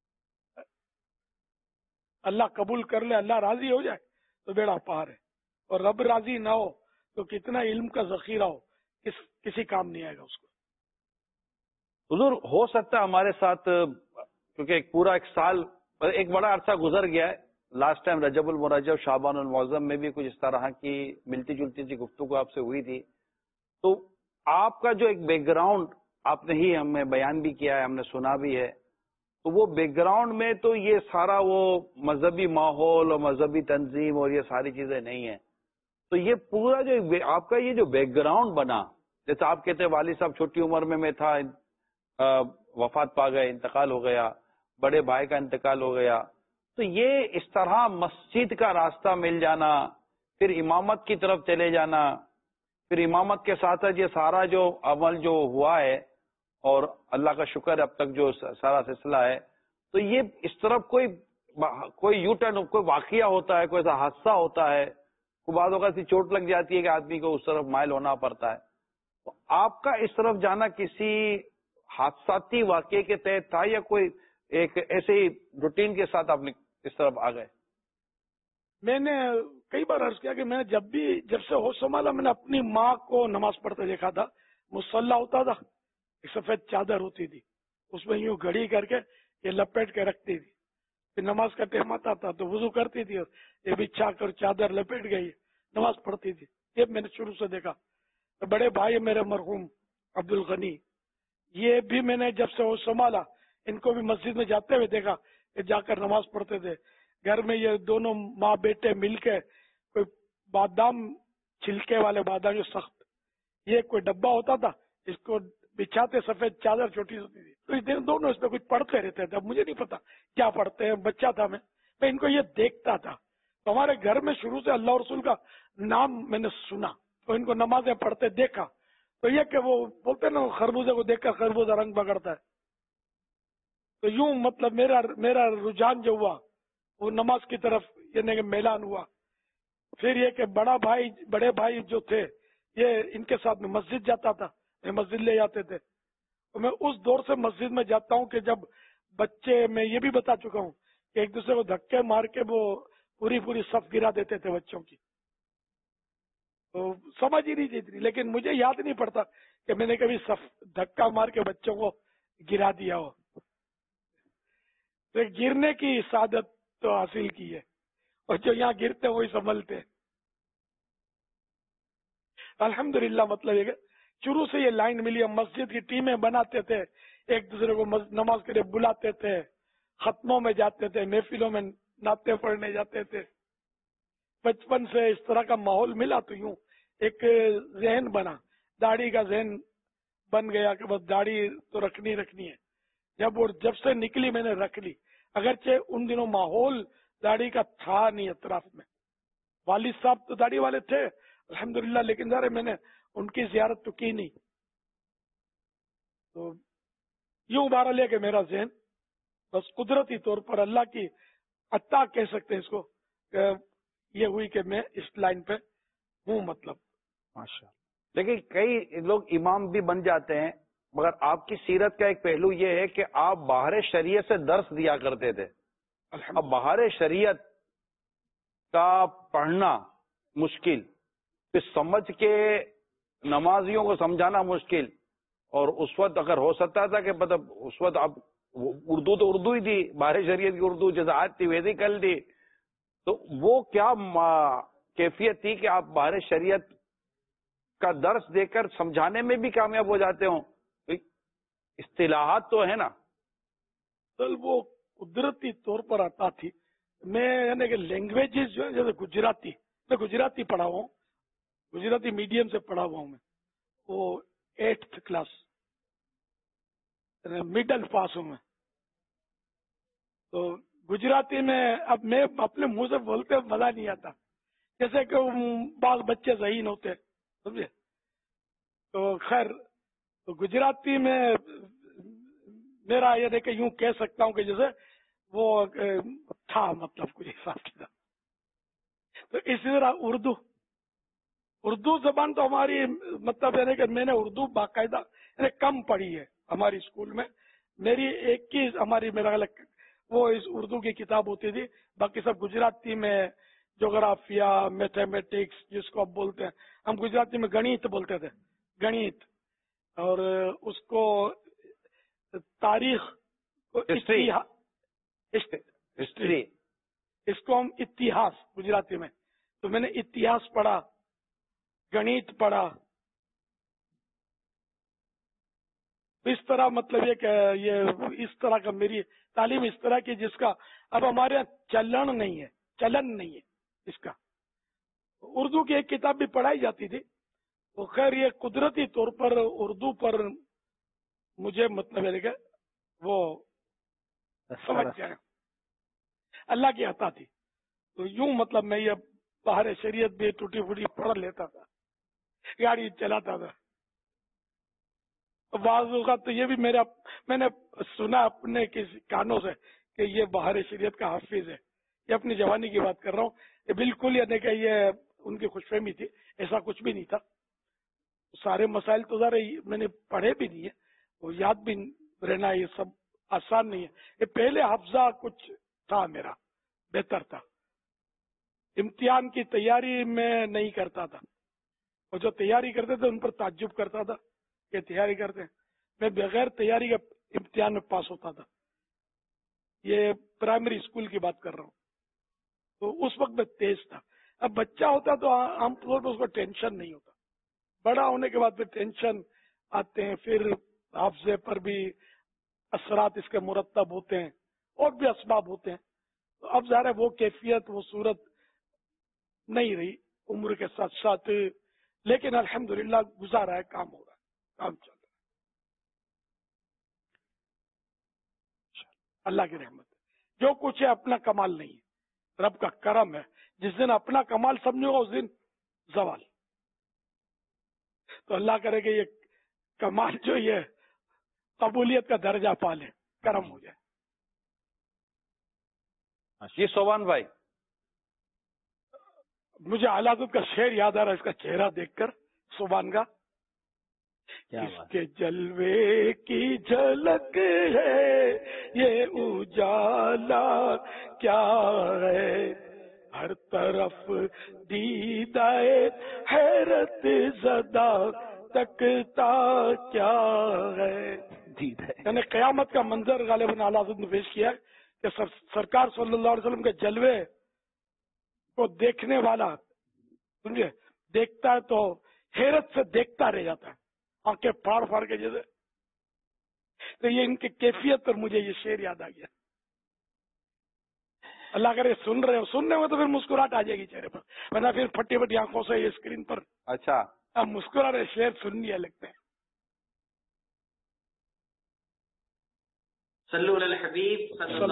अल्लाह कबूल कर ले, अल्लाह राजी हो जाए तो बेड़ा पार है, और रब राजी ना हो तो कितना इल्म का जखीरा हो, किसी काम नहीं आएगा उसको। हुजूर, हो सकता है हमारे साथ, क्योंकि एक साल, एक बड़ा अरसा गुजर गया है। लास्ट टाइम रजबुल मुरज्जब शाबानुल मुअज्जम में भी कुछ इस तरह की मिलती जुलती सी गुफ्तगू आपसे हुई थी। तो आपका जो एक बैकग्राउंड आपने ही हमें बयान भी किया है, हमने सुना भी है, तो वो बैकग्राउंड में तो ये सारा वो मजहबी माहौल और मजहबी तंजीम और ये सारी चीजें नहीं है। तो ये पूरा जो आपका ये जो बैकग्राउंड बना, जैसे आप कहते हैं वाली साहब छोटी उम्र में मैं था, वफात पा गए, इंतकाल हो गया, बड़े भाई का इंतकाल हो गया, तो ये इस तरह मस्जिद का रास्ता मिल जाना, फिर इमामत की तरफ चले जाना, फिर इमामत के साथ साथ ये सारा जो अमल जो हुआ है, और अल्लाह का शुक्र अब तक जो सारा सिलसिला है, तो ये इस तरफ कोई यू टर्न, कोई वाकया होता है, कोई ऐसा हादसा होता है, कोई बात होगा ऐसी चोट लग जाती है कि आदमी को उस तरफ माइल होना पड़ता है। तो आपका इस तरफ जाना किसी हादसाती वाकये के तहत था, या कोई एक ऐसे ही रूटीन के साथ आपने इस तरफ आ गए? मैंने कई बार अर्ज किया कि मैं जब से होश संभाला, मैंने अपनी माँ को नमाज पढ़ते देखा था। मुसल्ला होता था, एक सफेद चादर होती थी, उसमें यूं घड़ी करके ये लपेट के रखती थी, फिर नमाज का टाइम आता था तो वुजू करती थी और ये बिछा कर चादर लपेट गई नमाज पढ़ती थी। ये मैंने शुरू से देखा। तो बड़े भाई मेरे मरहूम अब्दुल गनी, ये भी मैंने जब से होश संभाला इनको भी मस्जिद में जाते हुए देखा, ये जाकर नमाज पढ़ते थे। घर में ये दोनों माँ बेटे मिलके कोई बादाम, छिलके वाले बादाम जो सख्त, ये कोई डब्बा होता था, इसको बिछाते, सफेद चादर छोटी होती थी, तो इस दोनों इसमें कुछ पढ़ते रहते थे। अब मुझे नहीं पता क्या पढ़ते हैं, बच्चा था मैं इनको ये देखता था। तो हमारे घर में शुरू से अल्लाह रसूल का नाम मैंने सुना, तो इनको नमाजें पढ़ते देखा। तो ये कि वो बोलते ना, खरबूजे को देखकर खरबूजा रंग पकड़ता है, तो यूं मतलब मेरा रुझान जो हुआ वो नमाज की तरफ यानी कि मैलान हुआ। फिर ये कि बड़े भाई जो थे, ये इनके साथ में मस्जिद जाता था, मैं मस्जिद ले जाते थे। तो मैं उस दौर से मस्जिद में जाता हूँ कि जब बच्चे, मैं ये भी बता चुका हूँ कि एक दूसरे को धक्के मार के वो पूरी सफ गिरा देते थे बच्चों की। तो समझ ही नहीं थी, लेकिन मुझे याद नहीं पड़ता कि मैंने कभी सफ धक्का मार के बच्चों को गिरा दिया हो। तो गिरने की सादत तो हासिल की है, और जो यहाँ गिरते हैं वही संभलते हैं। अल्हम्दुलिल्लाह, मतलब ये शुरू से ये लाइन मिली। हम मस्जिद की टीमें बनाते थे, एक दूसरे को नमाज के लिए बुलाते थे, खत्मों में जाते थे, महफिलों में नाते पढ़ने जाते थे। बचपन से इस तरह का माहौल मिला, तो यूं एक जहन बना, दाढ़ी का जहन बन गया कि बस दाढ़ी तो रखनी है। जब से निकली मैंने रख ली, अगरचे उन दिनों माहौल दाढ़ी का था नहीं अतराफ में। वालिद साहब तो दाढ़ी वाले थे अल्हम्दुलिल्लाह, लेकिन ज़रा मैंने उनकी जियारत तो की नहीं। तो यूं उबारा लिया कि मेरा जहन बस कुदरती तौर पर अल्लाह की अता कह सकते हैं इसको, ये हुई कि मैं इस लाइन पे हूँ। मतलब माशा। लेकिन कई लोग इमाम भी बन जाते हैं, मगर आपकी सीरत का एक पहलू ये है कि आप बाहर शरीयत से दर्स दिया करते थे। अब बाहर शरीयत का पढ़ना मुश्किल, फिर समझ के नमाजियों को समझाना मुश्किल, और उस वक्त अगर हो सकता था कि मतलब उस वक्त आप उर्दू तो उर्दू ही थी, बाहर शरीयत की उर्दू जैसे आज थी वैसी कल थी, तो वो क्या कैफियत थी कि आप बाहर शरीयत کا درس دے کر سمجھانے میں بھی کامیاب ہو جاتے ہوں. اصطلاحات تو ہے نا. وہ قدرتی طور پر آتا تھی. میں یعنی کہ لینگویجز جو ہے جیسے گجراتی، میں گجراتی پڑھا ہوا ہوں، گجراتی میڈیم سے پڑھا ہوا ہوں میں. وہ 8th کلاس مڈل پاس ہوں میں. تو گجراتی میں اب میں اپنے منہ سے بولتے مزہ نہیں آتا، جیسے کہ بعض بچے ذہین ہوتے سمجھے. تو خیر تو گجراتی میں میرا یہ کہ یوں کہہ سکتا ہوں کہ جیسے وہ تھا مطلب کچھ حساب کتاب. تو اسی طرح اردو زبان تو ہماری مطلب یعنی کہ میں نے اردو باقاعدہ یعنی کم پڑھی ہے ہماری اسکول میں. میری ایک ہی ہماری میرا وہ اس اردو کی کتاب ہوتی تھی، باقی سب گجراتی میں جغرافیہ، میتھمیٹکس جس کو آپ بولتے ہیں، ہم گجراتی میں گणित بولتے تھے، گणित. اور اس کو تاریخ ہسٹری، اس کو ہم اتہاس گجراتی میں. تو میں نے اتہاس پڑھا، گणित پڑھا. اس طرح مطلب یہ کہ یہ اس طرح کا میری تعلیم اس طرح کی جس کا اب ہمارے یہاں چلن نہیں ہے اس کا. اردو کی ایک کتاب بھی پڑھائی جاتی تھی. تو خیر یہ قدرتی طور پر اردو پر مجھے مطلب ہے کہ وہ سمجھ جائے اللہ کی عطا تھی. تو یوں مطلب میں یہ باہر شریعت بھی ٹوٹی پھوٹی پڑھ لیتا تھا، گاڑی چلاتا تھا. بعض اوقات تو یہ بھی میں نے سنا اپنے کسی کانوں سے کہ یہ باہر شریعت کا حافظ ہے. یہ اپنی جوانی کی بات کر رہا ہوں. یہ بالکل یعنی کہ یہ ان کی خوش فہمی تھی، ایسا کچھ بھی نہیں تھا. سارے مسائل تو ذرا میں نے پڑھے بھی نہیں ہے، وہ یاد بھی رہنا یہ سب آسان نہیں ہے. یہ پہلے حافظہ کچھ تھا میرا، بہتر تھا. امتحان کی تیاری میں نہیں کرتا تھا، اور جو تیاری کرتے تھے ان پر تعجب کرتا تھا کہ تیاری کرتے ہیں. میں بغیر تیاری کا امتحان میں پاس ہوتا تھا. یہ پرائمری اسکول کی بات کر رہا ہوں. تو اس وقت میں تیز تھا. اب بچہ ہوتا تو عام طور پر اس کو ٹینشن نہیں ہوتا. بڑا ہونے کے بعد پھر ٹینشن آتے ہیں، پھر حافظے پر بھی اثرات اس کے مرتب ہوتے ہیں اور بھی اسباب ہوتے ہیں. تو اب ظاہر ہے وہ کیفیت وہ صورت نہیں رہی عمر کے ساتھ ساتھ، لیکن الحمدللہ گزارا ہے، کام ہو رہا ہے، کام چل رہا ہے اللہ کی رحمت ہے. جو کچھ ہے اپنا کمال نہیں ہے، رب کا کرم ہے. جس دن اپنا کمال سمجھو گا اس دن زوال. تو اللہ کرے کہ یہ کمال جو یہ قبولیت کا درجہ پالے، کرم ہو جائے. جی سوبان بھائی، مجھے اعلیٰ حضرت کا شعر یاد آ رہا ہے اس کا چہرہ دیکھ کر، سبحان کا. اس کے جلوے کی جھلک ہے یہ اجالا کیا ہے، ہر طرف دیدائے حیرت زدہ تکتا کیا ہے. یعنی قیامت کا منظر غالباً اعلیٰ حضرت نے پیش کیا ہے کہ سرکار صلی اللہ علیہ وسلم کے جلوے کو دیکھنے والا سمجھے دیکھتا ہے تو حیرت سے دیکھتا رہ جاتا ہے، آنکھیں پھاڑ پھاڑ کے جیسے. تو یہ ان کی کیفیت پر مجھے یہ شعر یاد آ گیا. اللہ کرے سننے میں تو پھر مسکراہٹ آ جائے گی چہرے پر، ورنہ پھر پھٹی پھٹی آنکھوں سے یہ اسکرین پر اچھا اب مسکرا رہے شعر سننے لگتے ہیں. صلو علی الحبیب صلی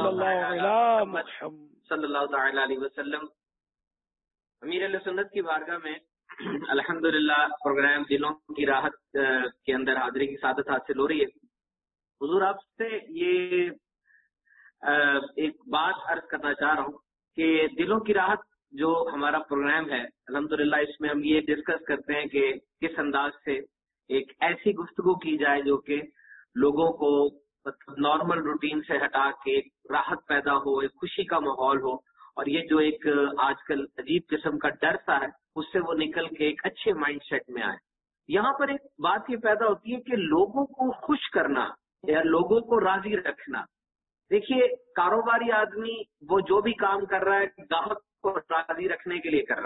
اللہ تعالی علیہ وسلم. امیر علیہ سنت کی بارگاہ میں الحمدللہ پروگرام دلوں کی راحت کے اندر حاضری کی سعادت حاصل ہو رہی ہے. حضور آپ سے یہ ایک بات عرض کرنا چاہ رہا ہوں کہ دلوں کی راحت جو ہمارا پروگرام ہے الحمدللہ اس میں ہم یہ ڈسکس کرتے ہیں کہ کس انداز سے ایک ایسی گفتگو کی جائے جو کہ لوگوں کو نارمل روٹین سے ہٹا کے ایک راحت پیدا ہو، ایک خوشی کا ماحول ہو، اور یہ جو ایک آج کل عجیب قسم کا ڈر سا ہے اس سے وہ نکل کے ایک اچھے مائنڈ سیٹ میں آئے. یہاں پر ایک بات یہ پیدا ہوتی ہے کہ لوگوں کو خوش کرنا یا لوگوں کو راضی رکھنا. دیکھیے کاروباری آدمی وہ جو بھی کام کر رہا ہے گاہک کو راضی رکھنے کے لیے کر رہا ہے.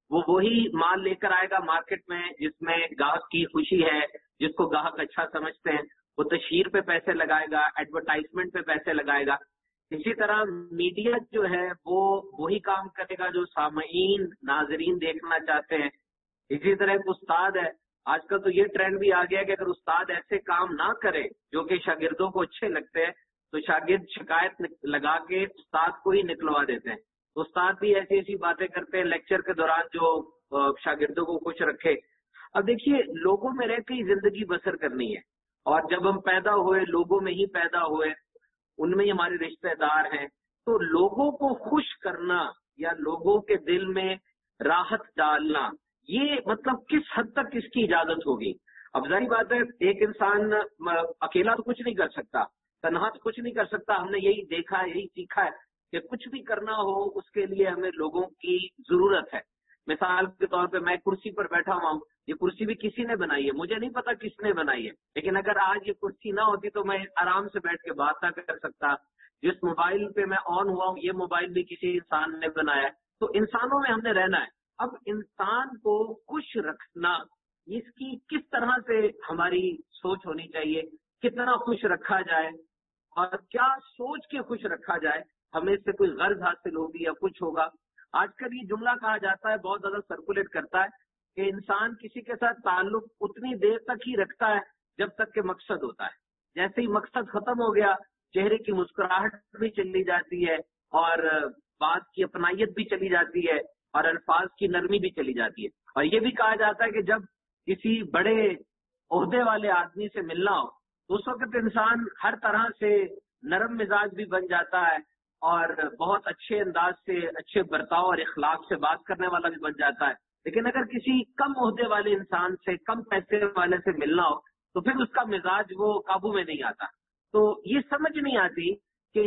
وہ وہی مال لے کر آئے گا مارکیٹ میں جس میں گاہک کی خوشی ہے، جس کو گاہک اچھا سمجھتے ہیں، وہ تشہیر پہ پیسے لگائے گا، ایڈورٹائزمنٹ پہ پیسے لگائے گا۔ اسی طرح میڈیا جو ہے وہ وہی کام کرے گا جو سامعین ناظرین دیکھنا چاہتے ہیں۔ اسی طرح ایک استاد ہے، آج کل تو یہ ٹرینڈ بھی آ گیا کہ اگر استاد ایسے کام نہ کرے جو کہ شاگردوں کو اچھے لگتے ہیں تو شاگرد شکایت لگا کے استاد کو ہی نکلوا دیتے ہیں۔ استاد بھی ایسی ایسی باتیں کرتے ہیں لیکچر کے دوران جو شاگردوں کو خوش رکھے۔ اب دیکھیے، لوگوں میں رہ کے ہی زندگی بسر کرنی ہے، اور جب ہم پیدا ہوئے لوگوں میں ہی پیدا ہوئے، ان میں ہی ہمارے رشتہ دار ہیں، تو لوگوں کو خوش کرنا یا لوگوں کے دل میں راحت ڈالنا، یہ مطلب کس حد تک اس کی اجازت ہوگی؟ اب ظاہر بات ہے ایک انسان اکیلا تو کچھ نہیں کر سکتا، تنہا تو کچھ نہیں کر سکتا۔ ہم نے یہی دیکھا ہے، یہی سیکھا ہے کہ کچھ بھی کرنا ہو اس کے لیے ہمیں لوگوں کی ضرورت ہے۔ مثال کے طور پہ میں کرسی پر بیٹھا ہوا ہوں، یہ کرسی بھی کسی نے بنائی ہے، مجھے نہیں پتا کس نے بنائی ہے، لیکن اگر آج یہ کرسی نہ ہوتی تو میں آرام سے بیٹھ کے بات نہ کر سکتا۔ جس موبائل پہ میں آن ہوا ہوں، یہ موبائل بھی کسی انسان نے بنایا ہے۔ تو انسانوں میں ہم نے رہنا ہے۔ اب انسان کو خوش رکھنا، اس کی کس طرح سے ہماری سوچ ہونی چاہیے، کتنا خوش رکھا جائے اور کیا سوچ کے خوش رکھا جائے، ہمیں اس سے کوئی غرض حاصل ہوگی یا کچھ ہوگا۔ آج کل یہ جملہ کہا جاتا ہے، بہت زیادہ سرکولیٹ کرتا ہے کہ انسان کسی کے ساتھ تعلق اتنی دیر تک ہی رکھتا ہے جب تک کہ مقصد ہوتا ہے۔ جیسے ہی مقصد ختم ہو گیا، چہرے کی مسکراہٹ بھی چلی جاتی ہے اور بات کی اپنائیت بھی چلی جاتی ہے اور الفاظ کی نرمی بھی چلی جاتی ہے۔ اور یہ بھی کہا جاتا ہے کہ جب کسی بڑے عہدے والے آدمی سے ملنا ہو تو اس وقت انسان ہر طرح سے نرم مزاج بھی بن جاتا ہے اور بہت اچھے انداز سے، اچھے برتاؤ اور اخلاق سے بات کرنے والا بھی بن جاتا ہے۔ لیکن اگر کسی کم عہدے والے انسان سے، کم پیسے والے سے ملنا ہو تو پھر اس کا مزاج وہ قابو میں نہیں آتا۔ تو یہ سمجھ نہیں آتی کہ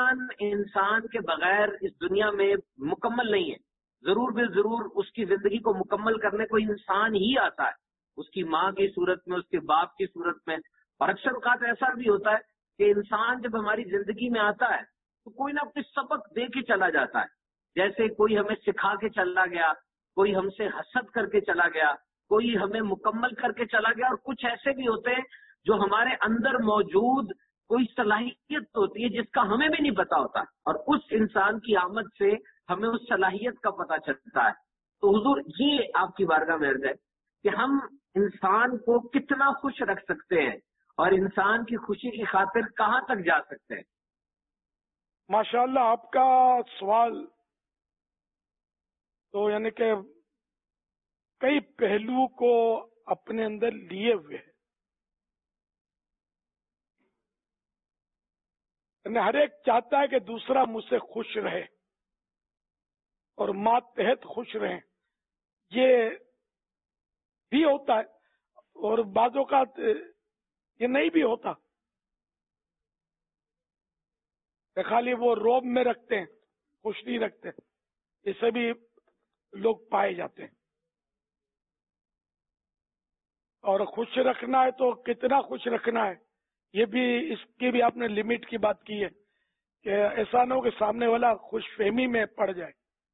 انسان کے بغیر اس دنیا میں مکمل نہیں ہے۔ ضرور بے ضرور اس کی زندگی کو مکمل کرنے کو انسان ہی آتا ہے، اس کی ماں کی صورت میں، اس کے باپ کی صورت میں۔ اور اکثر اوقات ایسا بھی ہوتا ہے کہ انسان جب ہماری زندگی میں آتا ہے تو کوئی نہ کوئی سبق دے کے چلا جاتا ہے، جیسے کوئی ہمیں سکھا کے چلا گیا، کوئی ہم سے حسد کر کے چلا گیا، کوئی ہمیں مکمل کر کے چلا گیا، اور کچھ ایسے بھی ہوتے ہیں جو ہمارے اندر موجود کوئی صلاحیت ہوتی ہے جس کا ہمیں بھی نہیں پتا ہوتا، اور اس انسان کی آمد سے ہمیں اس صلاحیت کا پتہ چلتا ہے۔ تو حضور، یہ آپ کی بارگاہ میں عرض ہے کہ ہم انسان کو کتنا خوش رکھ سکتے ہیں اور انسان کی خوشی کی خاطر کہاں تک جا سکتے ہیں؟ ماشاءاللہ، آپ کا سوال تو یعنی کہ کئی پہلو کو اپنے اندر لیے ہوئے ہے۔ یعنی ہر ایک چاہتا ہے کہ دوسرا مجھ سے خوش رہے اور ماتحت خوش رہیں، یہ بھی ہوتا ہے اور بعض اوقات یہ نہیں بھی ہوتا، خالی وہ روب میں رکھتے ہیں، خوش نہیں رکھتے، اسے بھی لوگ پائے جاتے ہیں۔ اور خوش رکھنا ہے تو کتنا خوش رکھنا ہے، یہ بھی، اس کی بھی آپ نے لمٹ کی بات کی ہے کہ ایسا نہ ہو کہ سامنے والا خوش فہمی میں پڑ جائے۔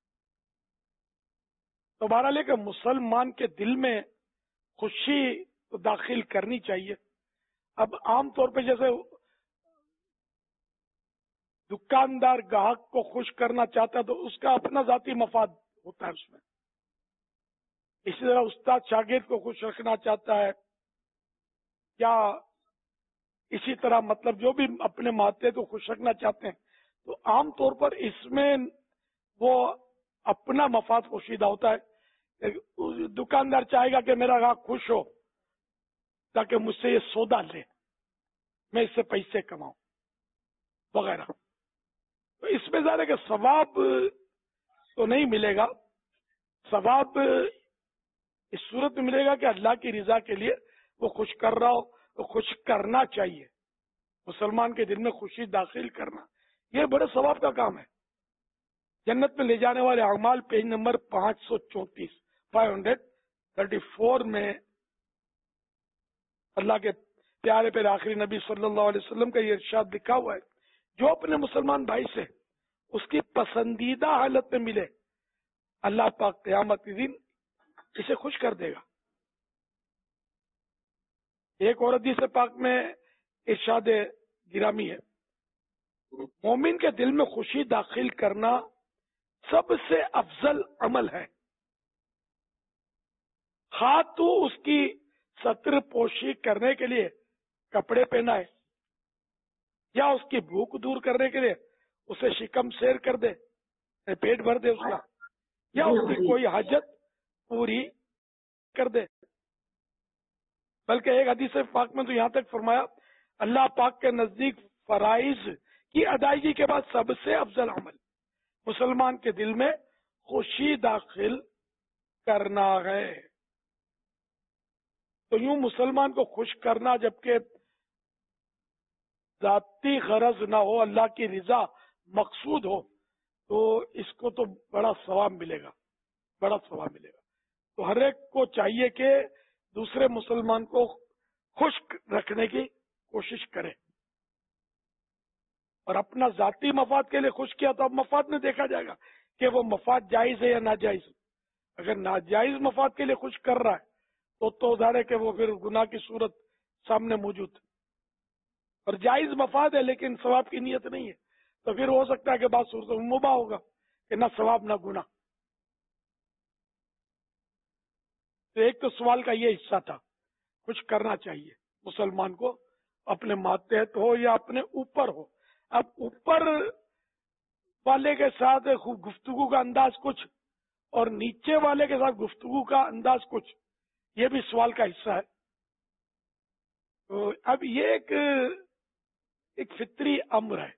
تو بہرحال کہ مسلمان کے دل میں خوشی تو داخل کرنی چاہیے۔ اب عام طور پہ جیسے دکاندار گاہک کو خوش کرنا چاہتا ہے تو اس کا اپنا ذاتی مفاد ہوتا ہے اس میں، اسی طرح استاد شاگرد کو خوش رکھنا چاہتا ہے، یا اسی طرح مطلب جو بھی اپنے ماتحت کو خوش رکھنا چاہتے ہیں، تو عام طور پر اس میں وہ اپنا مفاد پوشیدہ ہوتا ہے۔ دکاندار چاہے گا کہ میرا گاہک خوش ہو تاکہ مجھ سے یہ سودا لے، میں اس سے پیسے کماؤں وغیرہ۔ تو اس میں ظاہر ہے کہ ثواب تو نہیں ملے گا، ثواب اس صورت میں ملے گا کہ اللہ کی رضا کے لیے وہ خوش کر رہا ہو تو خوش کرنا چاہیے۔ مسلمان کے دل میں خوشی داخل کرنا یہ بڑے ثواب کا کام ہے۔ جنت میں لے جانے والے اعمال پیج نمبر 534 میں اللہ کے پیارے پہ آخری نبی صلی اللہ علیہ وسلم کا یہ ارشاد لکھا ہوا ہے، جو اپنے مسلمان بھائی سے اس کی پسندیدہ حالت میں ملے اللہ پاک قیامت کے دن اسے خوش کر دے گا. ایک اور حدیث پاک میں ارشاد گرامی ہے، مومن کے دل میں خوشی داخل کرنا سب سے افضل عمل ہے. خواہ تو اس کی ستر پوشی کرنے کے لیے کپڑے پہنائے، یا اس کی بھوک دور کرنے کے لیے اسے شکم سیر کر دے، پیٹ بھر دے اس کا، یا اس کی کوئی حاجت پوری کر دے. بلکہ ایک حدیث پاک میں تو یہاں تک فرمایا، اللہ پاک کے نزدیک فرائض کی ادائیگی کے بعد سب سے افضل عمل مسلمان کے دل میں خوشی داخل کرنا ہے. تو یوں مسلمان کو خوش کرنا، جبکہ ذاتی غرض نہ ہو، اللہ کی رضا مقصود ہو، تو اس کو تو بڑا ثواب ملے گا، بڑا ثواب ملے گا. تو ہر ایک کو چاہیے کہ دوسرے مسلمان کو خوش رکھنے کی کوشش کرے، اور اپنا ذاتی مفاد کے لیے خوش کیا تو اب مفاد میں دیکھا جائے گا کہ وہ مفاد جائز ہے یا ناجائز. اگر ناجائز مفاد کے لیے خوش کر رہا ہے تو ظاہر ہے کہ وہ پھر گناہ کی صورت سامنے موجود ہے. اور جائز مفاد ہے لیکن ثواب کی نیت نہیں ہے، تو پھر ہو سکتا ہے کہ بعض صورتوں میں مباح ہوگا کہ نہ ثواب نہ گناہ. تو ایک تو سوال کا یہ حصہ تھا، کچھ کرنا چاہیے مسلمان کو، اپنے ماتحت ہو یا اپنے اوپر ہو. اب اوپر والے کے ساتھ گفتگو کا انداز کچھ اور نیچے والے کے ساتھ گفتگو کا انداز کچھ، یہ بھی سوال کا حصہ ہے. تو اب یہ ایک فطری امر ہے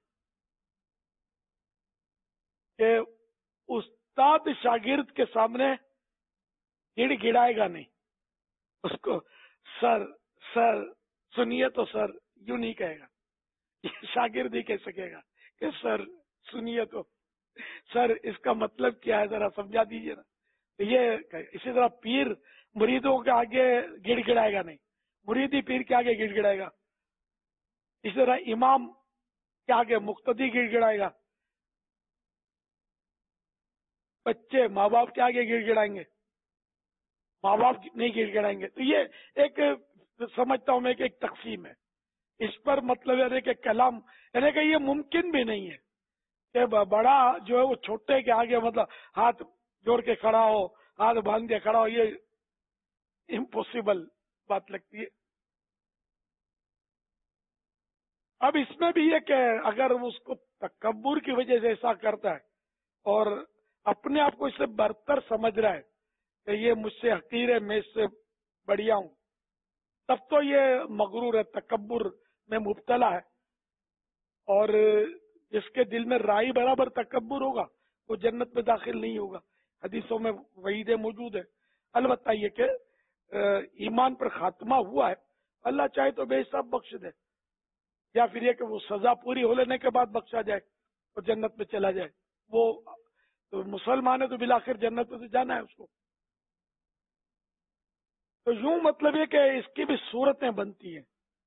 کہ استاد شاگرد کے سامنے گڑ گڑائے گا نہیں، اس کو سر سنیے تو سر یوں نہیں کہے گا. شاگرد ہی کہہ سکے گا کہ سر سنیے تو سر اس کا مطلب کیا ہے ذرا سمجھا دیجیے نا. یہ اسی طرح پیر مریدوں کے آگے گڑ گڑائے گا نہیں، مرید ہی پیر کے آگے گڑ گڑائے گا. اسی طرح امام کے آگے مقتدی گڑ گڑائے گا. بچے ماں باپ کے آگے گڑ گڑائیں گے، ماں باپ نہیں گڑ گڑائیں گے. تو یہ ایک سمجھتا ہوں میں کہ ایک تقسیم ہے. اس پر مطلب ہے کہ کلام یعنی کہ یہ ممکن بھی نہیں ہے کہ بڑا جو ہے وہ چھوٹے کے آگے مطلب ہاتھ جوڑ کے کھڑا ہو، ہاتھ باندھ کے کھڑا ہو. یہ امپوسیبل بات لگتی ہے. اب اس میں بھی یہ کہ اگر اس کو تکبر کی وجہ سے ایسا کرتا ہے اور اپنے آپ کو اس سے برتر سمجھ رہا ہے کہ یہ مجھ سے حقیر ہے، میں اس سے بڑھیا ہوں، تب تو یہ مغرور ہے، تکبر میں مبتلا ہے. اور جس کے دل میں رائی برابر تکبر ہوگا وہ جنت میں داخل نہیں ہوگا. حدیثوں میں وعیدیں موجود ہے. البتہ یہ کہ ایمان پر خاتمہ ہوا ہے، اللہ چاہے تو بے حساب بخش دے، یا پھر یہ کہ وہ سزا پوری ہو لینے کے بعد بخشا جائے اور جنت میں چلا جائے. وہ تو مسلمان ہے تو بالآخر جنت میں تو جانا ہے اس کو. تو یوں مطلب یہ کہ اس کی بھی صورتیں بنتی ہیں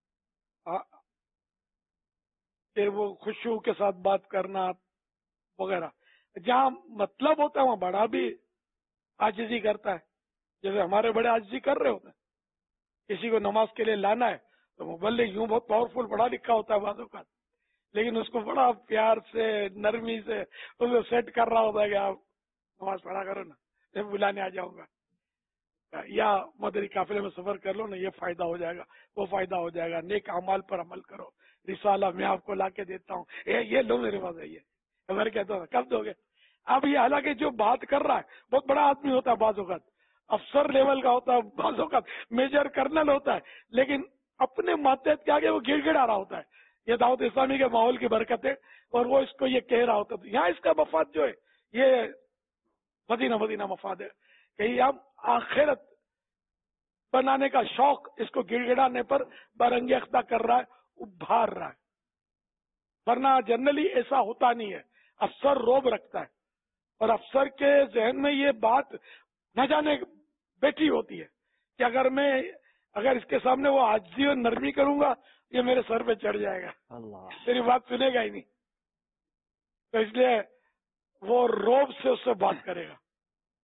کہ وہ خشوع کے ساتھ بات کرنا وغیرہ. جہاں مطلب ہوتا ہے وہاں بڑا بھی عاجزی کرتا ہے، جیسے ہمارے بڑے عاجزی کر رہے ہوتے ہیں. کسی کو نماز کے لیے لانا ہے تو مبلغ یوں بہت پاورفل پڑھا لکھا ہوتا ہے بعض اوقات، لیکن اس کو بڑا پیار سے نرمی سے اسے سیٹ کر رہا ہوتا ہے کہ آپ نماز پڑھا کرو نا، میں بلانے آ جاؤں گا، یا مدری قافلے میں سفر کر لو نا، یہ فائدہ ہو جائے گا، وہ فائدہ ہو جائے گا، نیک اعمال پر عمل کرو، رسالہ میں آپ کو لا کے دیتا ہوں، یہ لو میرے پاس ہے. یہ میں کہتا ہوں کب دو گے؟ اب یہ حالانکہ جو بات کر رہا ہے بہت بڑا آدمی ہوتا ہے، بعض اوقات افسر لیول کا ہوتا ہے، بعض اوقات میجر کرنل ہوتا ہے، لیکن اپنے ماتحت کے آگے وہ گڑ گڑا رہا ہوتا ہے. یہ دعوت اسلامی کے ماحول کی برکت ہے، اور وہ اس کو یہ کہہ رہا ہوتا ہے. یہاں اس کا مفاد جو ہے یہ مدینہ مفاد ہے کہ ہم آخرت بنانے کا شوق اس کو گڑ گڑانے پر برنگی اختہ کر رہا ہے، ابھار رہا ہے. ورنہ جنرلی ایسا ہوتا نہیں ہے. افسر روب رکھتا ہے، اور افسر کے ذہن میں یہ بات نہ جانے بیٹھی ہوتی ہے کہ اگر اس کے سامنے وہ عاجزی اور نرمی کروں گا یہ میرے سر پہ چڑھ جائے گا، تیری بات سنے گا ہی نہیں. تو اس لیے وہ روب سے اس سے بات کرے گا.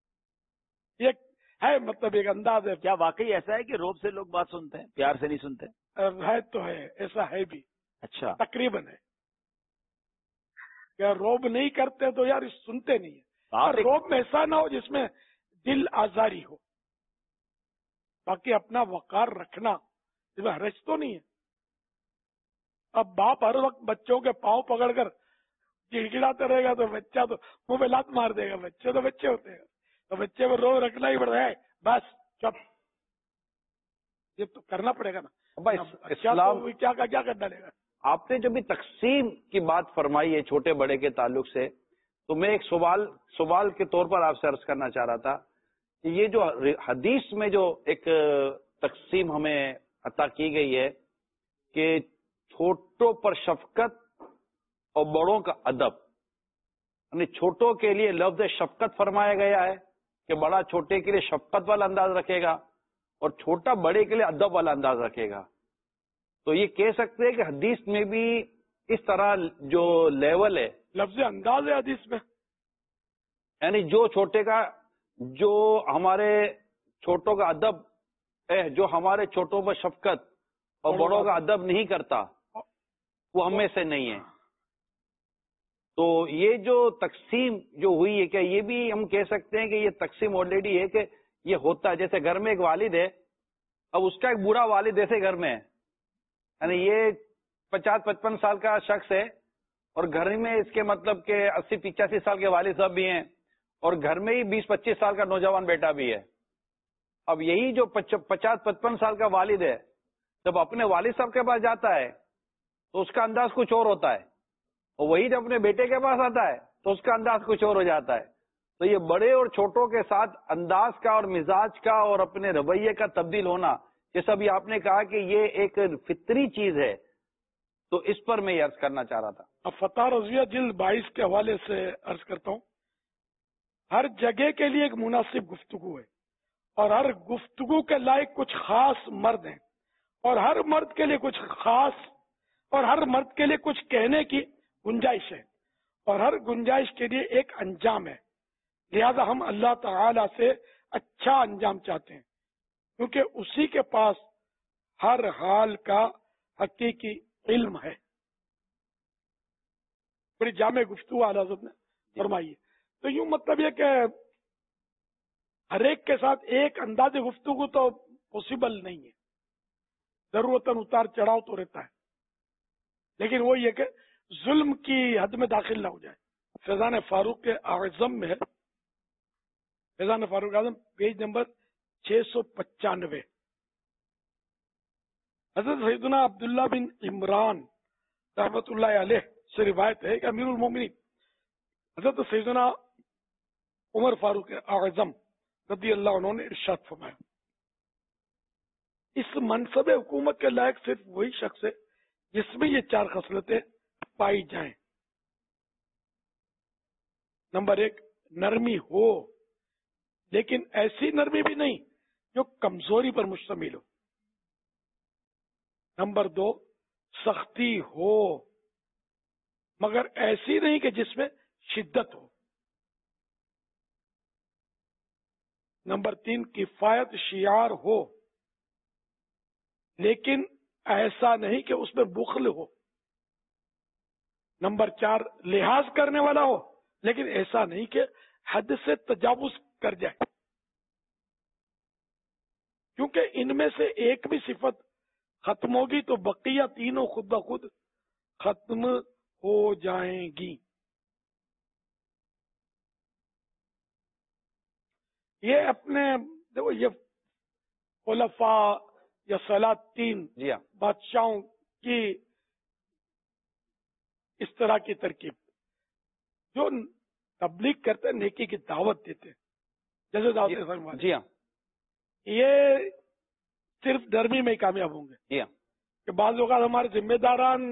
یہ ہے مطلب ایک انداز ہے. کیا واقعی ایسا ہے کہ روب سے لوگ بات سنتے ہیں، پیار سے نہیں سنتے؟ ہے تو ہے، ایسا ہے بھی. اچھا، تقریباً ہے. کیا روب نہیں کرتے تو یار سنتے نہیں ہیں. روب میں ایسا نہ ہو جس میں دل آزاری ہو، باقی اپنا وقار رکھنا اس میں حرج تو نہیں ہے. اب باپ ہر وقت بچوں کے پاؤں پکڑ کر گڑگڑاتے رہے گا تو بچہ تو منہ پہ لات مار دے گا. بچے تو بچے ہوتے ہیں، تو بچے کو رو رکھنا ہی پڑتا ہے. بس چپ، یہ تو کرنا پڑے گا نا. اسلام کیا کرنا لے گا. آپ نے جب بھی تقسیم کی بات فرمائی ہے چھوٹے بڑے کے تعلق سے، تو میں ایک سوال کے طور پر آپ سے عرض کرنا چاہ رہا تھا کہ یہ جو حدیث میں جو ایک تقسیم ہمیں عطا کی گئی ہے کہ چھوٹوں پر شفقت اور بڑوں کا ادب، یعنی چھوٹوں کے لیے لفظ شفقت فرمایا گیا ہے کہ بڑا چھوٹے کے لیے شفقت والا انداز رکھے گا اور چھوٹا بڑے کے لیے ادب والا انداز رکھے گا. تو یہ کہہ سکتے ہیں کہ حدیث میں بھی اس طرح جو لیول ہے، لفظ انداز ہے حدیث میں، یعنی جو چھوٹے کا، جو ہمارے چھوٹوں کا ادب ہے، جو ہمارے چھوٹوں پر شفقت اور بڑوں کا ادب نہیں کرتا وہ ہم میں سے نہیں ہے. تو یہ جو تقسیم جو ہوئی ہے، کیا یہ بھی ہم کہہ سکتے ہیں کہ یہ تقسیم آلریڈی ہے کہ یہ ہوتا ہے؟ جیسے گھر میں ایک والد ہے، اب اس کا ایک بوڑھا والد ایسے گھر میں ہے، یعنی یہ 50-55 سال کا شخص ہے اور گھر میں اس کے مطلب کہ 80-85 سال کے والد صاحب بھی ہیں اور گھر میں ہی 20-25 سال کا نوجوان بیٹا بھی ہے. اب یہی جو 50-55 سال کا والد ہے جب اپنے والد صاحب کے پاس جاتا ہے تو اس کا انداز کچھ اور ہوتا ہے، اور وہی جب اپنے بیٹے کے پاس آتا ہے تو اس کا انداز کچھ اور ہو جاتا ہے. تو یہ بڑے اور چھوٹوں کے ساتھ انداز کا اور مزاج کا اور اپنے رویے کا تبدیل ہونا، جیسا بھی آپ نے کہا کہ یہ ایک فطری چیز ہے، تو اس پر میں یہ عرض کرنا چاہ رہا تھا. اب فتح رضویہ جلد 22 کے حوالے سے عرض کرتا ہوں. ہر جگہ کے لیے ایک مناسب گفتگو ہے اور ہر گفتگو کے لائق کچھ خاص مرد ہیں اور ہر مرد کے لیے کچھ خاص اور ہر مرد کے لیے کچھ کہنے کی گنجائش ہے اور ہر گنجائش کے لیے ایک انجام ہے. لہذا ہم اللہ تعالی سے اچھا انجام چاہتے ہیں کیونکہ اسی کے پاس ہر حال کا حقیقی علم ہے. بڑی جامع گفتگو اعلیٰ حضرت نے فرمائی ہے. تو یوں مطلب یہ کہ ہر ایک کے ساتھ ایک انداز گفتگو تو پاسبل نہیں ہے، ضرورتاً اتار چڑھاؤ تو رہتا ہے، لیکن وہ یہ کہ ظلم کی حد میں داخل نہ ہو جائے. فیضان فاروق اعظم میں ہے، فیضان فاروق اعظم پیج نمبر 695، حضرت سیدنا عبداللہ بن عمران رحمت اللہ علیہ سے روایت ہے کہ امیر المومنین حضرت سیدنا عمر فاروق اعظم رضی اللہ عنہ نے ارشاد فرمایا، اس منصب حکومت کے لائق صرف وہی شخص ہے جس میں یہ 4 خصلتیں پائی جائیں. نمبر 1، نرمی ہو، لیکن ایسی نرمی بھی نہیں جو کمزوری پر مشتمل ہو. نمبر 2، سختی ہو مگر ایسی نہیں کہ جس میں شدت ہو. نمبر 3، کفایت شیار ہو لیکن ایسا نہیں کہ اس میں بخل ہو. نمبر 4، لحاظ کرنے والا ہو لیکن ایسا نہیں کہ حد سے تجاوز کر جائے، کیونکہ ان میں سے ایک بھی صفت ختم ہوگی تو بقیہ تینوں خود بخود ختم ہو جائیں گی. یہ اپنے دیکھو یہ خلفاء یا سلاطین بادشاہوں کی اس طرح کی ترکیب جو تبلیغ کرتے ہیں، نیکی کی دعوت دیتے ہیں، جیسے دعوت جی ہاں، یہ صرف نرمی میں ہی کامیاب ہوں گے. جی ہاں، کہ بعض اوقات ہمارے ذمہ داران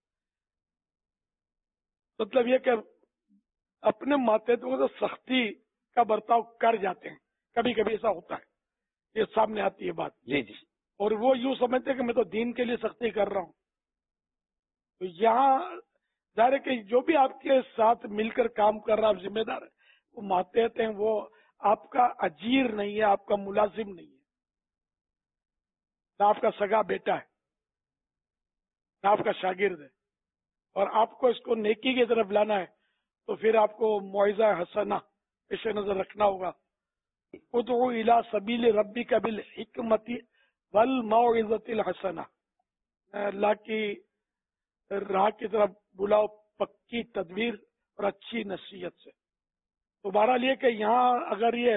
مطلب یہ کہ اپنے ماتحتوں سے سختی کا برتاؤ کر جاتے ہیں، کبھی کبھی ایسا ہوتا ہے، یہ سامنے آتی ہے بات. جی جی، اور وہ یوں سمجھتے ہیں کہ میں تو دین کے لیے سختی کر رہا ہوں. تو یہاں ظاہر ہے کہ جو بھی آپ کے ساتھ مل کر کام کر رہا ہے ذمہ دار ہے، وہ ماتحت ہیں، وہ آپ کا اجیر نہیں ہے، آپ کا ملازم نہیں ہے، نہ آپ کا سگا بیٹا ہے، نہ آپ کا شاگرد ہے، اور آپ کو اس کو نیکی کی طرف لانا ہے تو پھر آپ کو موعظہ حسنہ پیش نظر رکھنا ہوگا. ادعو الی سبیل ربک بالحکمت والموعظۃ الحسنہ، اللہ کی راہ کی طرف بلاؤ پکی تدبیر اور اچھی نصیحت سے. تو بہرحال یہ کہ یہاں اگر یہ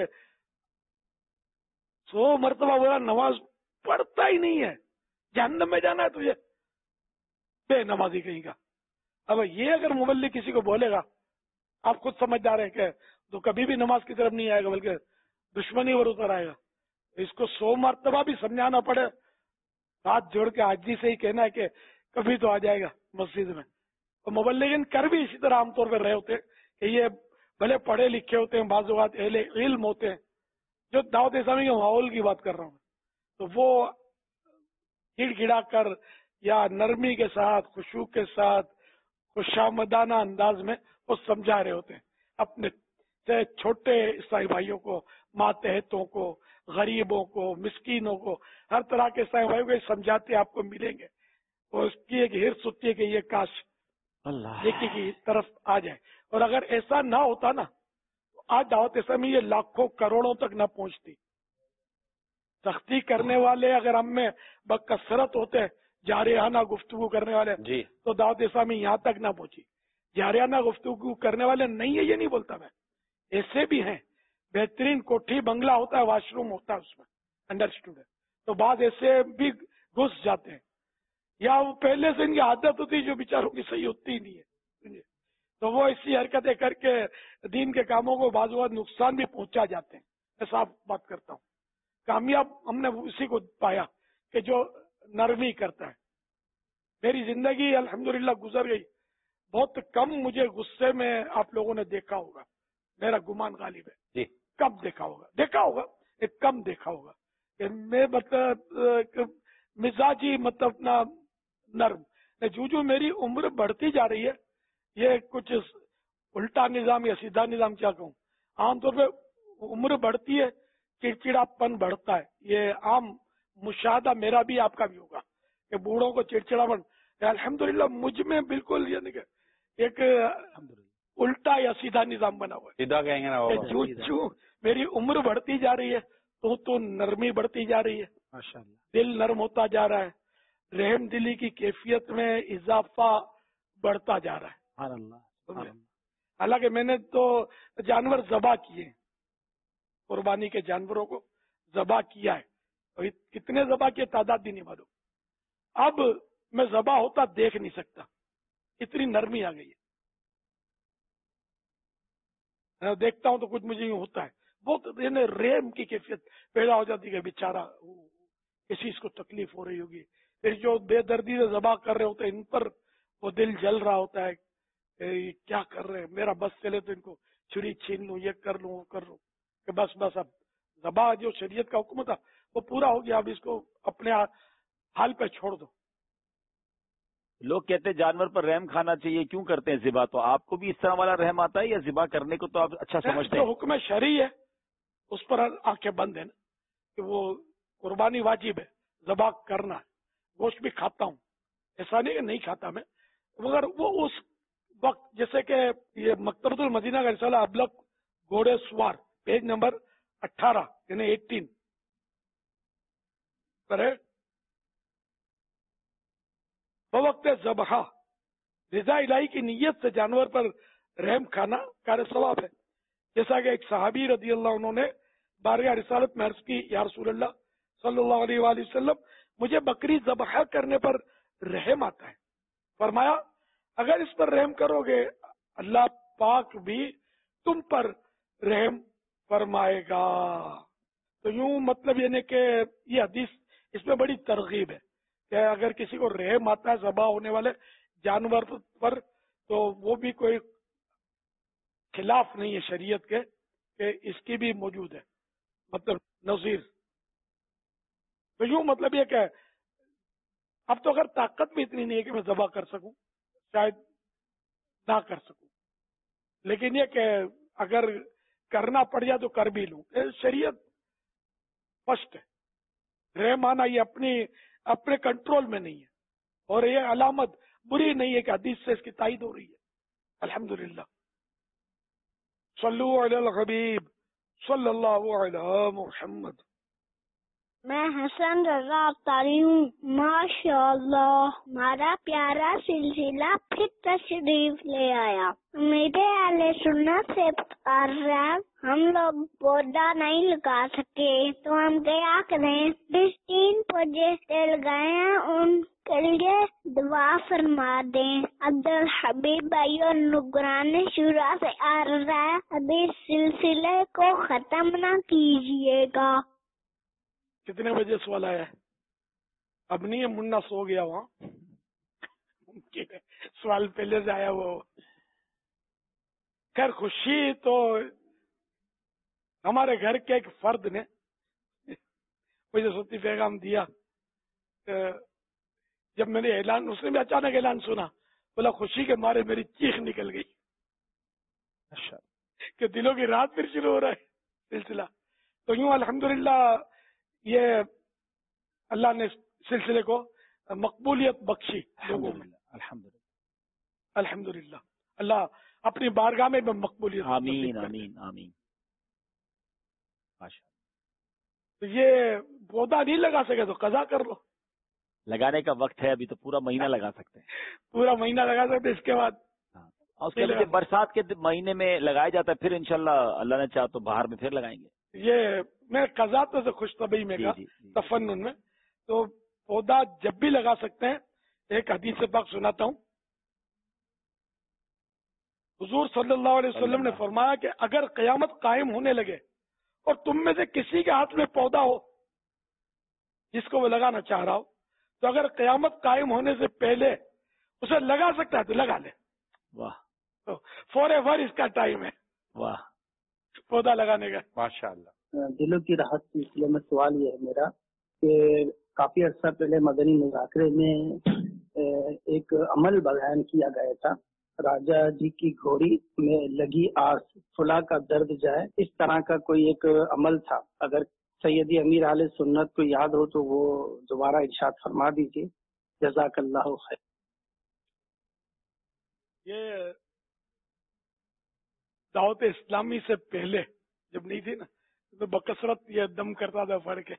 100 مرتبہ بولا نماز پڑھتا ہی نہیں ہے، جہنم میں جانا ہے تجھے، بے نمازی کہیں گا. اب یہ اگر مبلغ کسی کو بولے گا، آپ خود سمجھدار ہیں کہ تو کبھی بھی نماز کی طرف نہیں آئے گا بلکہ دشمنی پر اتر آئے گا. اس کو 100 مرتبہ بھی سمجھانا پڑے، ہاتھ جوڑ کے عاجزی سے ہی کہنا ہے کہ کبھی تو آ جائے گا مسجد میں. اور مبلغین کر بھی اسی طرح عام طور پر رہے ہوتے ہیں کہ یہ بھلے پڑھے لکھے ہوتے ہیں، بعض اوقات اہل علم ہوتے ہیں، جو دعوت اسلامی کے ماحول کی بات کر رہا ہوں، تو وہ گڑ گڑا کر یا نرمی کے ساتھ، خشوع کے ساتھ، خوشامدانہ انداز میں وہ سمجھا رہے ہوتے ہیں اپنے سے چھوٹے عیسائی بھائیوں کو، ماتحتوں کو، غریبوں کو، مسکینوں کو، ہر طرح کے عیسائی بھائیوں کو سمجھاتے آپ کو ملیں گے. اور اس کی ایک ہرس ہوتی ہے کہ یہ کاش نیکی کی طرف آ جائے. اور اگر ایسا نہ ہوتا نا تو آج دعوت اسلامی یہ لاکھوں کروڑوں تک نہ پہنچتی. سختی کرنے والے اگر ہم میں بکثرت ہوتے، جارحانہ گفتگو کرنے والے، تو دعوت اسلامی یہاں تک نہ پہنچی. جارحانہ گفتگو کرنے والے نہیں ہے یہ نہیں بولتا میں، ایسے بھی ہیں. بہترین کوٹھی بنگلہ ہوتا ہے، واش روم ہوتا ہے اس میں، انڈرسٹوڈ ہے. تو بعض ایسے بھی گھس جاتے ہیں، یا وہ پہلے سے ان کی عادت ہوتی جو بیچاروں کی صحیح ہوتی ہی نہیں ہے، تو وہ ایسی حرکتیں کر کے دین کے کاموں کو بعض اوقات نقصان بھی پہنچا جاتے ہیں. میں صاف بات کرتا ہوں. کامیاب ہم نے اسی کو پایا کہ جو نرمی کرتا ہے. میری زندگی الحمدللہ گزر گئی، بہت کم مجھے غصے میں آپ لوگوں نے دیکھا ہوگا، میرا گمان غالب ہے. کم دیکھا ہوگا ایک کم دیکھا ہوگا کہ میں مطلب مزاجی مطلب نہ نرم. جو میری عمر بڑھتی جا رہی ہے، یہ کچھ الٹا نظام یا سیدھا نظام کیا کہوں، عام طور پہ عمر بڑھتی ہے چڑچڑا پن بڑھتا ہے. یہ عام مشاہدہ میرا بھی آپ کا بھی ہوگا کہ بوڑھوں کو چڑچڑا پن. الحمدللہ مجھ میں بالکل یعنی کہ ایک الٹا یا سیدھا نظام بنا ہوا ہے. سیدھا کہیں گے نا، جو میری عمر بڑھتی جا رہی ہے تو نرمی بڑھتی جا رہی ہے، دل نرم ہوتا جا رہا ہے، رحم دلی کی کیفیت میں اضافہ بڑھتا جا رہا ہے. حالانکہ میں نے تو جانور ذبح کیے ہیں، قربانی کے جانوروں کو ذبح کیا ہے، اور کتنے ذبح کیے تعداد بھی نہیں معلوم. اب میں ذبح ہوتا دیکھ نہیں سکتا، اتنی نرمی آ گئی ہے. دیکھتا ہوں تو کچھ مجھے یوں ہوتا ہے، بہت رحم کی کیفیت پیدا ہو جاتی ہے. بیچارہ کسی کو تکلیف ہو رہی ہوگی، پھر جو بے دردی سے ذبح کر رہے ہوتے ہیں ان پر وہ دل جل رہا ہوتا ہے کہ کیا کر رہے ہیں، میرا بس چلے تو ان کو چھری چھین لوں، یہ کر لوں وہ کر لوں. کہ بس اب ذبح جو شریعت کا حکم تھا وہ پورا ہو گیا، اب اس کو اپنے حال پہ چھوڑ دو. لوگ کہتے ہیں جانور پر رحم کھانا چاہیے، کیوں کرتے ہیں ذبح؟ تو آپ کو بھی اس طرح والا رحم آتا ہے یا ذبح کرنے کو تو آپ اچھا سمجھتے ہیں؟ جو حکم شرعی ہے اس پر آنکھیں بند ہیں نا، کہ وہ قربانی واجب ہے، ذبح کرنا ہے. گوشت بھی کھاتا ہوں، ایسا نہیں کہ نہیں کھاتا میں، مگر وہ اس وقت جیسے کہ یہ مکتبۃ المدینہ کا رسالہ ابلغ گھوڑے سوار پیج نمبر 18 یعنی 18 پر ہے، بوقت ذبح رضا الہی کی نیت سے جانور پر رحم کھانا کار ثواب ہے. جیسا کہ ایک صحابی رضی اللہ عنہ نے بارگاہ رسالت میں عرض کی، یا رسول اللہ صلی اللہ علیہ وآلہ وسلم، مجھے بکری ذبح کرنے پر رحم آتا ہے. فرمایا اگر اس پر رحم کرو گے اللہ پاک بھی تم پر رحم فرمائے گا. تو یوں مطلب یعنی کہ یہ حدیث اس میں بڑی ترغیب ہے کہ اگر کسی کو رحم آتا ہے ذبح ہونے والے جانور پر تو وہ بھی کوئی خلاف نہیں ہے شریعت کے کہ اس کی بھی موجود ہے مطلب نظیر. تو یوں مطلب یہ کہ اب تو اگر طاقت بھی اتنی نہیں ہے کہ میں ذبح کر سکوں، شاید نہ کر سکوں، لیکن یہ کہ اگر کرنا پڑ جائے تو کر بھی لوں. شریعت فسٹ ہے. رحمانہ یہ اپنے کنٹرول میں نہیں ہے, اور یہ علامت بری نہیں ہے کہ حدیث سے اس کی تائید ہو رہی ہے. الحمدللہ. صلو علی الحبیب صلی اللہ علی محمد. میں حسن رضا افطاری ہوں. ماشاء اللہ ہمارا پیارا سلسلہ پھر تشریف لے آیا. میرے اہل سنت سے کر رہا ہم لوگ پودا نہیں لگا سکے تو ہم کیا کریں. جس 3 پودے لگائے ہیں ان کے لیے دعا فرما دیں. عبدالحبیب بھائی اور نگران شورا سے آ رہا ہے, ابھی سلسلے کو ختم نہ کیجیے گا. کتنے بجے سوال آیا ہے؟ اب نہیں ہے, منا سو گیا وہاں, سوال پہلے سے آیا وہ. خیر خوشی تو ہمارے گھر کے ایک فرد نے مجھے صوتی پیغام دیا. جب میں نے اعلان, اس نے بھی اچانک اعلان سنا, بولا خوشی کے مارے میری چیخ نکل گئی کہ دلوں کی رات پھر شروع ہو رہا ہے سلسلہ. تو یوں الحمدللہ یہ اللہ نے سلسلے کو مقبولیت بخشی لوگوں میں. الحمدللہ اللہ اپنی بارگاہ میں مقبولیت. آمین آمین آمین. تو یہ پودا نہیں لگا سکے تو قضا کر لو. لگانے کا وقت ہے ابھی, تو پورا مہینہ لگا سکتے ہیں. پورا مہینہ لگا سکتے, اس کے بعد اس کے بعد برسات کے مہینے میں لگایا جاتا ہے, پھر انشاءاللہ اللہ نے چاہا تو باہر میں پھر لگائیں گے. یہ میں قضا تو سے خوش طبعی میں کہا تفنن میں, تو پودا جب بھی لگا سکتے ہیں. ایک حدیث پاک سناتا ہوں. حضور صلی اللہ علیہ وسلم نے فرمایا کہ اگر قیامت قائم ہونے لگے اور تم میں سے کسی کے ہاتھ میں پودا ہو جس کو وہ لگانا چاہ رہا ہو, تو اگر قیامت قائم ہونے سے پہلے اسے لگا سکتا ہے تو لگا لے. واہ, فور ایور اس کا ٹائم ہے. واہ, پودا لگانے کا. ماشاء اللہ. دلوں کی راحت سلسلے میں سوال یہ ہے میرا کہ کافی عرصہ پہلے مدنی مذاکرے میں ایک عمل بیان کیا گیا تھا, راجا جی کی گھوڑی میں لگی آس فلاں کا درد جائے, اس طرح کا کوئی ایک عمل تھا. اگر سیدی امیر اہل سنت کو یاد ہو تو وہ دوبارہ ارشاد فرما دیجیے. جزاک اللہ خیر. یہ دعوت اسلامی سے پہلے جب نہیں تھی نا, تو بکثرت یہ دم کرتا تھا پڑھ کے.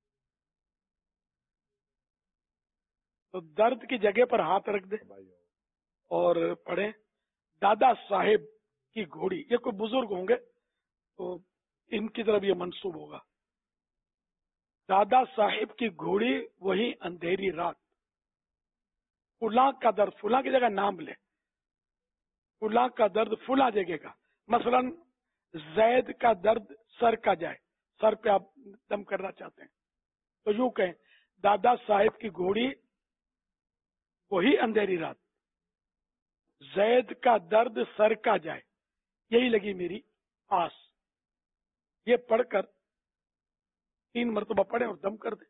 تو درد کی جگہ پر ہاتھ رکھ دے اور پڑھیں دادا صاحب کی گھوڑی. یہ کوئی بزرگ ہوں گے تو ان کی طرف یہ منسوب ہوگا. دادا صاحب کی گھوڑی وہی اندھیری رات, فلاں کا درد, فلاں کی جگہ نام لے, فلاں کا درد فلاں جگہ کا. مثلا زید کا درد سر کا جائے, سر پہ آپ دم کرنا چاہتے ہیں تو یوں کہیں دادا صاحب کی گھوڑی وہی اندھیری رات, زید کا درد سر کا جائے, یہی لگی میری آس. یہ پڑھ کر 3 مرتبہ پڑھیں اور دم کر دیں.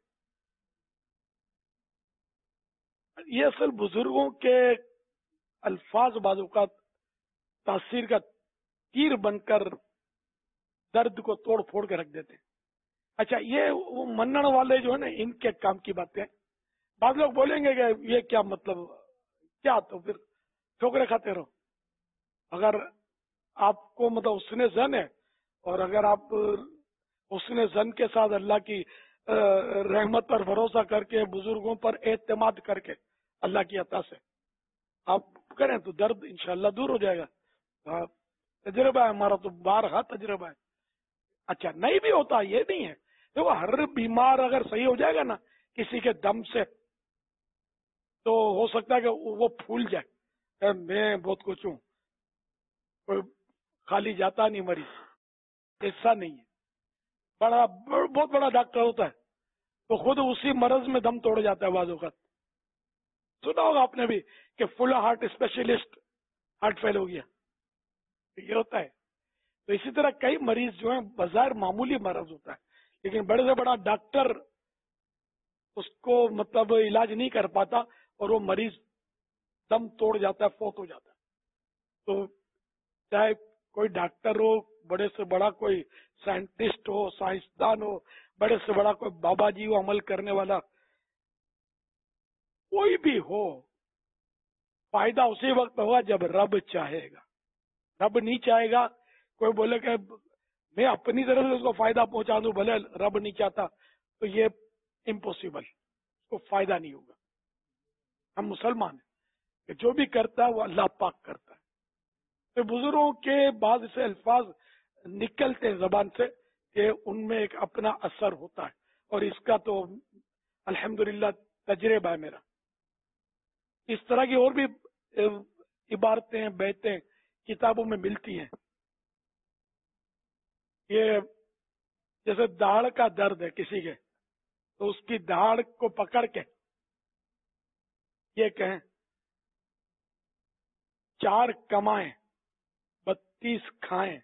یہ اصل بزرگوں کے الفاظ بعض اوقات تاثیر کا تیر بن کر درد کو توڑ پھوڑ کے رکھ دیتے ہیں. اچھا, یہ وہ منن والے جو ہے نا, ان کے کام کی باتیں. بعض لوگ بولیں گے کہ یہ کیا مطلب کیا, تو پھر ٹھوکرے کھاتے رہو. اگر آپ کو مطلب حسن زن ہے اور اگر آپ حسن زن کے ساتھ اللہ کی رحمت پر بھروسہ کر کے, بزرگوں پر اعتماد کر کے اللہ کی عطا سے آپ کریں تو درد انشاءاللہ دور ہو جائے گا. تجربہ ہے ہمارا, تو بارہا تجربہ ہے. اچھا, نہیں بھی ہوتا یہ نہیں ہے. دیکھو ہر بیمار اگر صحیح ہو جائے گا نا کسی کے دم سے, تو ہو سکتا ہے کہ وہ پھول جائے. میں بہت کچھ ہوں, خالی جاتا نہیں مریض, ایسا نہیں ہے. بہت بڑا ڈاکٹر ہوتا ہے تو خود اسی مرض میں دم توڑ جاتا ہے بعض اوقات. سنا ہوگا آپ نے بھی کہ full heart specialist heart fail ہو گیا, یہ ہوتا ہے. تو اسی طرح کئی مریض جو ہیں بظاہر معمولی مرض ہوتا ہے, لیکن بڑے سے بڑا ڈاکٹر اس کو مطلب علاج نہیں کر پاتا اور وہ مریض دم توڑ جاتا ہے, فوت ہو جاتا ہے. تو چاہے کوئی ڈاکٹر ہو, बड़े से बड़ा कोई साइंटिस्ट हो, साइंसदान हो, बड़े से बड़ा कोई बाबा जी हो, अमल करने वाला कोई भी हो, फायदा उसी वक्त होगा जब रब चाहेगा। रब नहीं चाहेगा, कोई बोले कि मैं अपनी तरफ से उसको फायदा पहुंचा दूं, भले रब नहीं चाहता, तो ये इम्पॉसिबल, उसको फायदा नहीं होगा। हम मुसलमान हैं कि जो भी करता है वो अल्लाह पाक करता है। तो बुजुर्गों के बाद से अल्फाज निकलते हैं जबान से कि उनमें एक अपना असर होता है, और इसका तो अल्हम्दुलिल्लाह तजर्बा है मेरा। इस तरह की और भी इबारतें, बैतें किताबों में मिलती हैं। ये जैसे दाढ़ का दर्द है किसी के, तो उसकी दाढ़ को पकड़ के ये कहें 4 कमाएं 32 खाएं,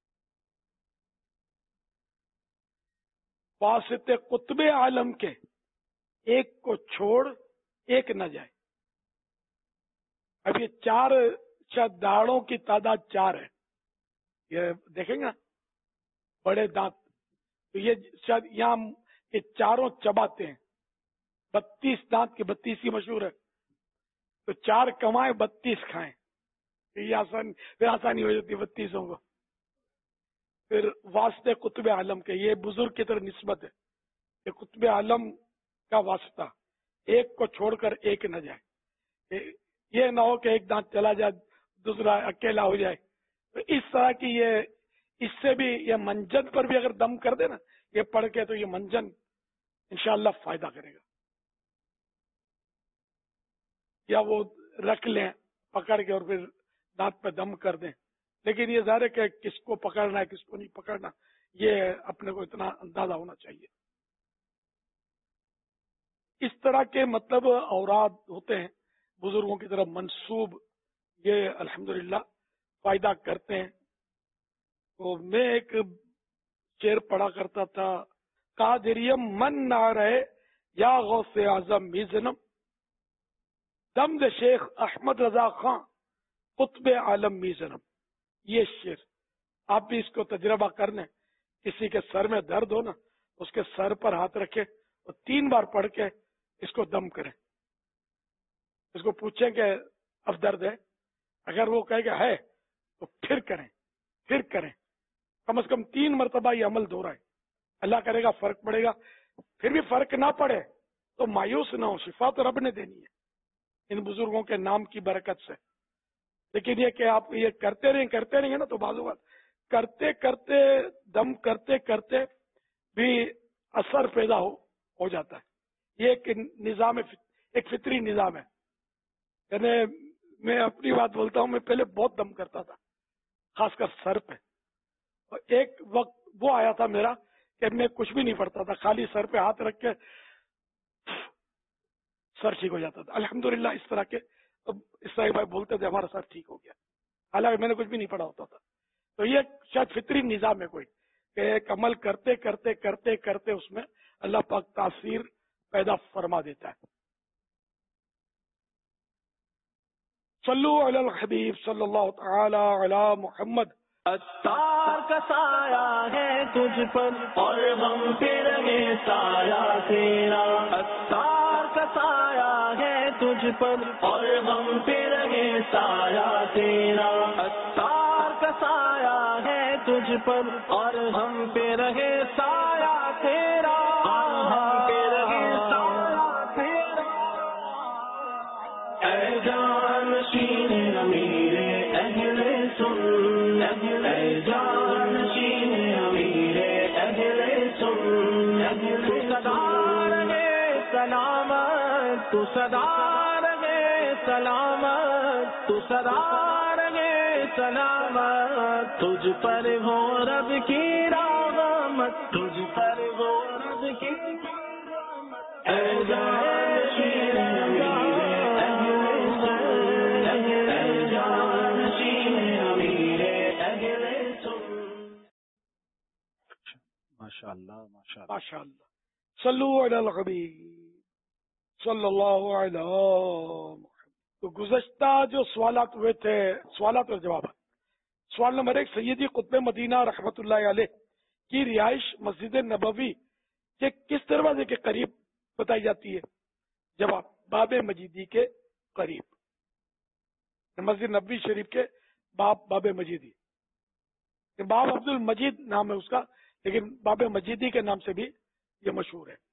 वास्ते कुतबे आलम के एक को छोड़ एक न जाए। अब ये 4 दाढ़ों की तादाद 4 है, ये देखेंगे ना, बड़े दांत, तो ये शायद यहाँ ये चारों चबाते हैं। 32 दांत की 32 की मशहूर है, तो 4 कमाएं 32 खाएं, ये आसानी हो जाती है 32 को। फिर वास्ते कुतुब आलम के, ये बुजुर्ग की तरह निस्बत है, ये कुतुब आलम का वास्ता, एक को छोड़कर एक न जाए। ये ना हो कि एक दांत चला जाए दूसरा अकेला हो जाए। तो इस तरह की ये, इससे भी ये मंजन पर भी अगर दम कर दे ना ये पढ़ के, तो ये मंजन इंशाअल्लाह फायदा करेगा। या वो रख लें पकड़ के और फिर दांत पे दम कर दें, लेकिन ये ज़ाहिर है कि किसको पकड़ना है किसको नहीं पकड़ना, ये अपने को इतना अंदाजा होना चाहिए। इस तरह के मतलब औराद होते हैं बुजुर्गों की तरफ मंसूब, ये अल्हम्दुलिल्लाह फायदा करते हैं। तो मैं एक शेर पढ़ा करता था, कादिरियम मन ना रहे या गौसे आजम मीजनम, दमद शेख अहमद रजा खां कुतबे आलम मीजनम। ये शेर आप भी इसको तजर्बा कर लें। किसी के सर में दर्द हो ना, उसके सर पर हाथ रखे और 3 बार पढ़ के इसको दम करें। इसको पूछें कि अब दर्द है, अगर वो कहेगा है तो फिर करें, कम से कम 3 मरतबा ये अमल दोहराए। अल्लाह करेगा फर्क पड़ेगा। फिर भी फर्क ना पड़े तो मायूस ना हो, शिफा तो रब ने देनी है इन बुजुर्गों के नाम की बरकत से। लेकिन ये कि आप ये करते रहेंगे ना, तो बाजू बात करते करते दम करते करते भी असर पैदा हो जाता है। ये एक निजाम है, एक फितरी निजाम है। यानी मैं अपनी बात बोलता हूँ, मैं पहले बहुत दम करता था खासकर सर पे, और एक वक्त वो आया था मेरा कि मैं कुछ भी नहीं पढ़ता था, खाली सर पे हाथ रख के सर ठीक हो जाता था। अल्हम्दुलिल्लाह इस तरह के, अब इस तरह भाई बोलते थे हमारा सर ठीक हो गया, हालांकि मैंने कुछ भी नहीं पढ़ा होता था। तो ये शायद फितरी निजाम है कोई, कि एक अमल करते करते करते करते उसमें अल्लाह पाक तासीर पैदा फरमा देता है। सल्लु अलल हबीब सल्लल्लाहु तआला अला मुहम्मद। अत्तार का साया है तुझ पर और हम पे रहे साया तेरा। अत्तार का साया है तुझ पर और हम पे रहे साया तेरा। अत्तार का साया है तुझ पर और हम पे रहे साया तेरा। हम पे रहे साया तेरा। ऐ जानशीन अमीरे अहले सुन्नत, ऐ जानशीन अमीरे अहले सुन्नत, तू सदा रहे सलामत, तू सदा रहे सलामत, तू सदा रहे सलामत। तुझ पर हो रब की रहमत, तुझ पर हो रब की रहमत। ऐ जानशीन अमीरे अहले सुन्नत, ऐ जानशीन अमीरे अहले सुन्नत। माशाअल्लाह माशाअल्लाह। सल्लु अलल हबीब सल्लल्लाहु अलैहि वसल्लम। तो गुज़श्ता जो सवालात हुए थे, सवालात और जवाब, سوال نمبر 1، سیدی قطب مدینہ رحمت اللہ علیہ کی رہائش مسجد نبوی کے کس دروازے کے قریب بتائی جاتی ہے؟ جواب، باب مجیدی کے قریب، مسجد نبوی شریف کے باب مجیدی۔ باب عبد المجید نام ہے اس کا، لیکن باب مجیدی کے نام سے بھی یہ مشہور ہے۔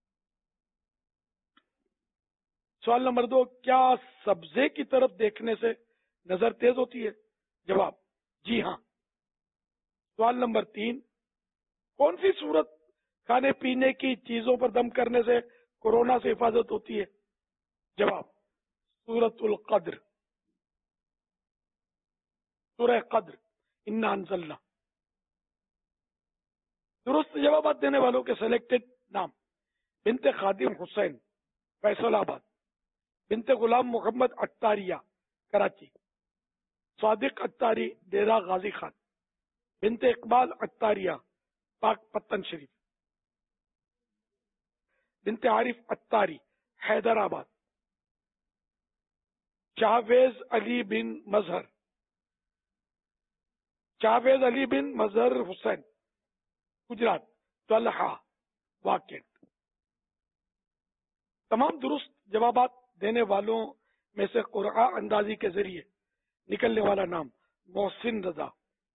سوال نمبر 2، کیا سبزے کی طرف دیکھنے سے نظر تیز ہوتی ہے؟ جواب، جی ہاں۔ سوال نمبر 3، کون سی صورت کھانے پینے کی چیزوں پر دم کرنے سے کورونا سے حفاظت ہوتی ہے؟ جواب، سورۃ القدر، سورہ قدر، انا انزلنا۔ درست جوابات دینے والوں کے سلیکٹڈ نام: بنت خادم حسین، فیصل آباد، بنت غلام محمد اتاریہ، کراچی، صادق اتاری، ڈیرہ غازی خان، بنت اقبال اتاریہ، پاک پتن شریف، بنت عارف اتاری، حیدر آباد، جاوید علی بن مظہر حسین، گجرات، طلحہ، واقع۔ تمام درست جوابات دینے والوں میں سے قرعہ اندازی کے ذریعے نکلنے والا نام: محسن رضا،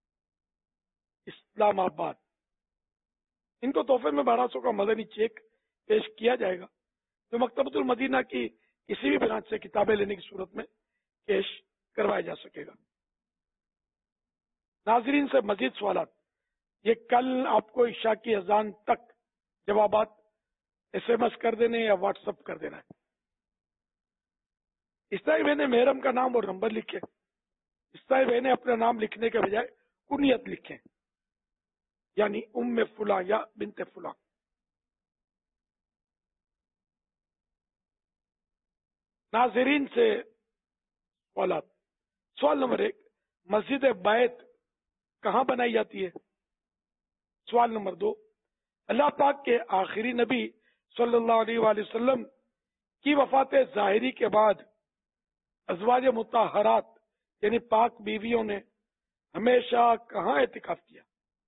اسلام آباد۔ ان کو تحفے میں 1200 کا مدنی چیک پیش کیا جائے گا، جو مکتبۃ المدینہ کی کسی بھی برانچ سے کتابیں لینے کی صورت میں پیش کروایا جا سکے گا۔ ناظرین سے مزید سوالات، یہ کل آپ کو عشاء کی اذان تک جوابات SMS کر دینے یا واٹس ایپ کر دینا ہے۔ اس طرح میں نے محرم کا نام اور نمبر لکھے، اس طرح میں نے اپنا نام لکھنے کے بجائے کنیت لکھیں، یعنی ام فلاں یا بنت فلاں۔ ناظرین سے سوالات۔ سوال نمبر 1، مسجد بیت کہاں بنائی جاتی ہے؟ سوال نمبر 2، اللہ پاک کے آخری نبی صلی اللہ علیہ وآلہ وسلم کی وفات ظاہری کے بعد ازواج مطہرات یعنی پاک بیویوں نے ہمیشہ کہاں اعتکاف کیا؟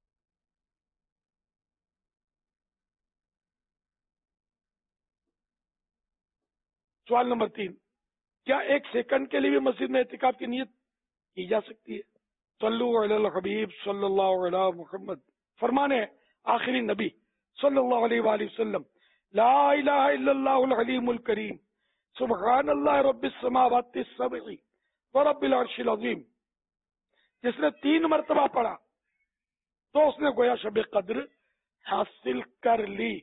سوال نمبر 3، کیا 1 سیکنڈ کے لیے بھی مسجد میں اعتکاف کی نیت کی جا سکتی ہے؟ صلو علی الحبیب صلی اللہ علی محمد۔ فرمانے آخری نبی صلی اللہ علیہ وآلہ وسلم: لا الہ الا اللہ العلیم الکریم، سبحان اللہ رب السماوات السبع ورب العرش العظیم۔ جس نے 3 مرتبہ پڑھا تو اس نے گویا شب قدر حاصل کر لی۔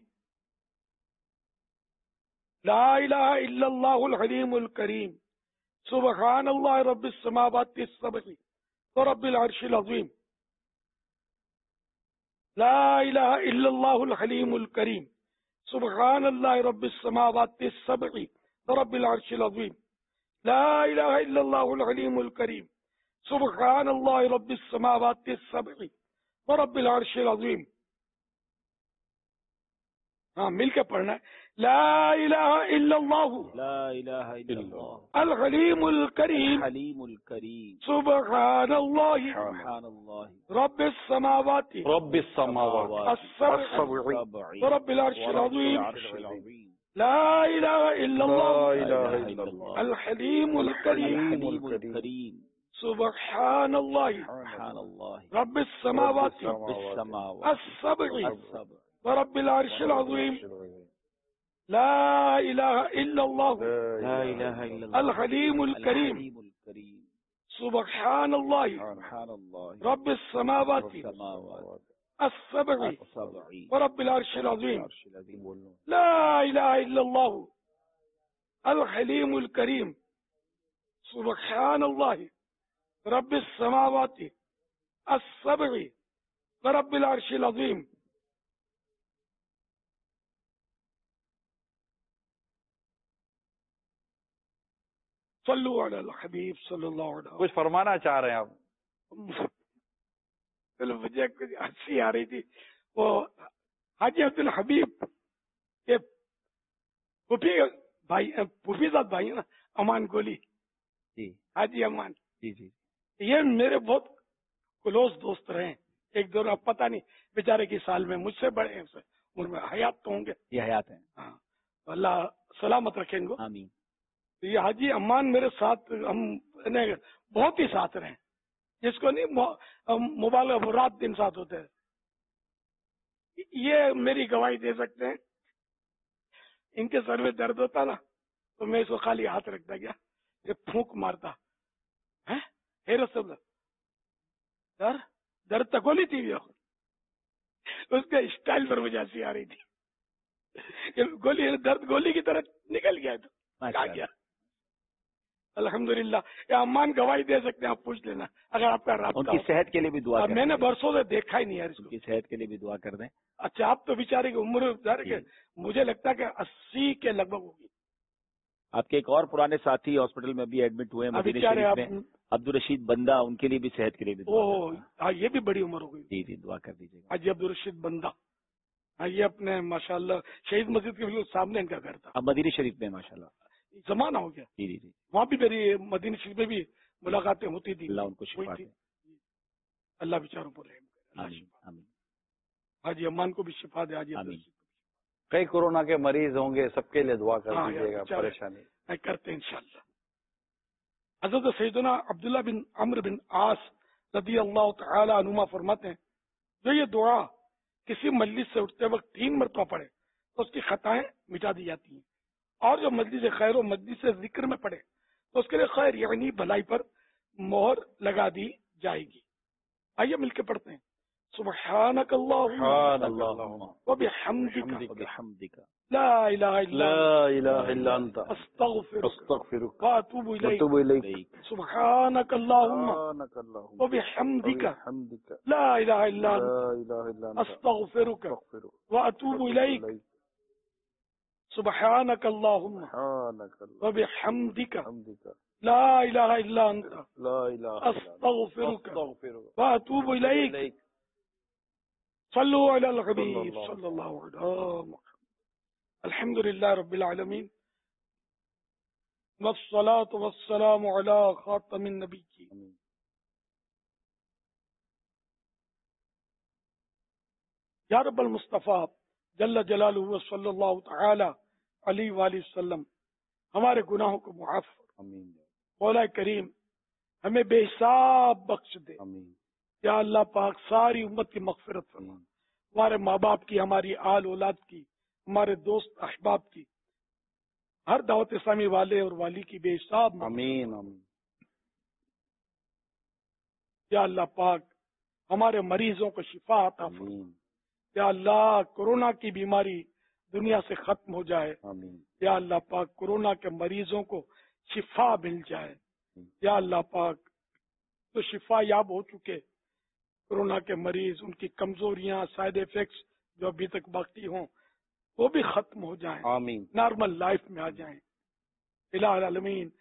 لا الہ الا اللہ العلیم الکریم، سبحان اللہ رب السماوات السبع ورب العرش العظیم۔ لا الہ الا اللہ الحلیم الکریم، سبحان اللہ رب السماوات السبع ورب العرش العظیم۔ لا الہ الا اللہ الحلیم الکریم، سبحان اللہ رب السماوات السبع ورب العرش العظیم۔ ہاں مل کے پڑھنا ہے۔ لا الہ الا اللہ، لا الہ الا اللہ الحلیم الکریم، حلیم الکریم، سبحان اللہ سبحان اللہ رب السماوات السبع ورب العرش العظیم۔ لا الہ الا اللہ الحلیم الکریم، سبحان اللہ رب السماوات السبع ورب العرش العظیم۔ لا الہ الا اللہ الحلیم الکریم، سبحان اللہ رب السماوات السبع ورب العرش العظیم۔ لا الہ الا اللہ الحلیم الکریم، سبحان اللہ رب السماوات السبع ورب العرش العظیم۔ صلو علی الحبیب صلی اللہ علیہ وسلم۔ کچھ فرمانا چاہ رہے ہیں آپ؟ مجھے کچھ ہنسی آ رہی تھی، وہ حاجی عبد الحبیب کے پھوپھی صاحب بھائی نا، امان گولی، جی حاجی امان، جی جی، یہ میرے بہت क्लोज दोस्त रहे। एक दो अब पता नहीं बेचारे की साल में मुझसे बड़े हैं, उम्र में हयात तो होंगे, ये हयात है। हाँ, अल्लाह सलामत रखे इनको। आमीन। ये हाजी अम्मान मेरे साथ हम बहुत ही साथ रहे, जिसको नहीं मोबाइल रात दिन साथ होते हैं, ये मेरी गवाही दे सकते हैं। इनके सर में दर्द होता ना तो मैं इसको खाली हाथ रखता गया, ये फूंक मारता है, हे रसूल दर्द तक गोली थी, उसके स्टाइल पर मुझे हंसी आ रही थी। गोली दर्द गोली की तरह निकल गया तो कहा गया। अल्हम्दुलिल्लाह, ये अम्मान गवाही दे सकते हैं, आप पूछ लेना अगर आपका राब्ता। उनकी सेहत के लिए भी दुआ करें। मैंने बरसों से देखा ही नहीं यार इसको। उनकी सेहत के लिए भी दुआ कर दें। अच्छा, आप तो बेचारे की उम्र के मुझे लगता है कि 80 के लगभग होगी। आपके एक और पुराने साथी हॉस्पिटल में भी एडमिट हुए मदीने शरीफ में, अब्दुल रशीद बंदा, उनके लिए भी सेहत के लिए भी दुआ करें। हाँ, ये भी बड़ी उम्र हो गई। जी जी, दुआ कर दीजिएगा। हाजी अब्दुल रशीद बंदा, हाँ, ये अपने माशाल्लाह शहीद मस्जिद के बिल्कुल सामने इनका घर था। अब मदीने शरीफ में माशाल्लाह जमाना हो गया। जी जी जी, वहाँ भी मेरी मदीने शरीफ में भी मुलाकातें होती थी। अल्लाह उनको शिफा दे। अल्लाह बेचारों पर रहम करे। आमीन। हाजी अम्मान को भी शिफा दे। हाजी आमीन। कई कोरोना के मरीज होंगे, सबके लिए दुआ कर दीजिएगा, परेशानी करते हैं इंशाअल्लाह। हज़रत सैयदना अब्दुल्लाह बिन अम्र बिन आस रज़ी अल्लाह तआला अन्हुमा फरमाते हैं, जो ये दुआ किसी मजलिस से उठते वक्त 3 मरतबा पढ़े तो उसकी खताएं मिटा दी जाती हैं, और जो मजलिस खैर और मजलिस जिक्र में पढ़े तो उसके लिए खैर यानी भलाई पर मोहर लगा दी जाएगी। आइए मिलकर पढ़ते हैं। सुब्हानक अल्लाहुम्मा व बिहम्दिका ला इलाहा इल्ला अंता अस्तगफिरुक व अतूबु इलैक। सुब्हानक अल्लाहुम्मा व बिहम्दिका ला इलाहा इल्ला अंता अस्तगफिरुक व अतूबु इलैक। सुब्हानक अल्लाहुम्मा व बिहम्दिका ला इलाहा इल्ला अंता अस्तगफिरुक व अतूबु इलैक। सल्लु अलल हबीब सल्लल्लाहु अलैहि वसल्लम। अल्हम्दुलिल्लाह रब्बिल आलमीन वस्सलातु वस्सलामु अला खातमिन नबिय्यीन। या रब्बल मुस्तफा जल्ल जलालुहु व सल्लल्लाहु तआला अलैहि वसल्लम हमारे गुनाहों को मुआफ फरमा। मौला करीम हमें बेहिसाब बख्श दे। या अल्लाह पाक सारी उम्मत की मगफिरत फरमा, हमारे माँ बाप की, हमारी आल औलाद की, हमारे दोस्त अहबाब की, हर दावत इस्लामी वाले और वाली की बेहिसाब आमीन आमीन। या अल्लाह पाक हमारे मरीजों को शिफा अता फरमा। या अल्लाह कोरोना की बीमारी दुनिया से खत्म हो जाए। या अल्लाह पाक कोरोना के मरीजों को शिफा मिल जाए। या अल्लाह पाक तो शिफा याब हो चुके कोरोना के मरीज, उनकी कमजोरियां, साइड इफेक्ट्स जो अभी तक बाकी हों, वो भी खत्म हो जाएं, आमीन, नॉर्मल लाइफ में आ जाएं। इलाहुल आलमीन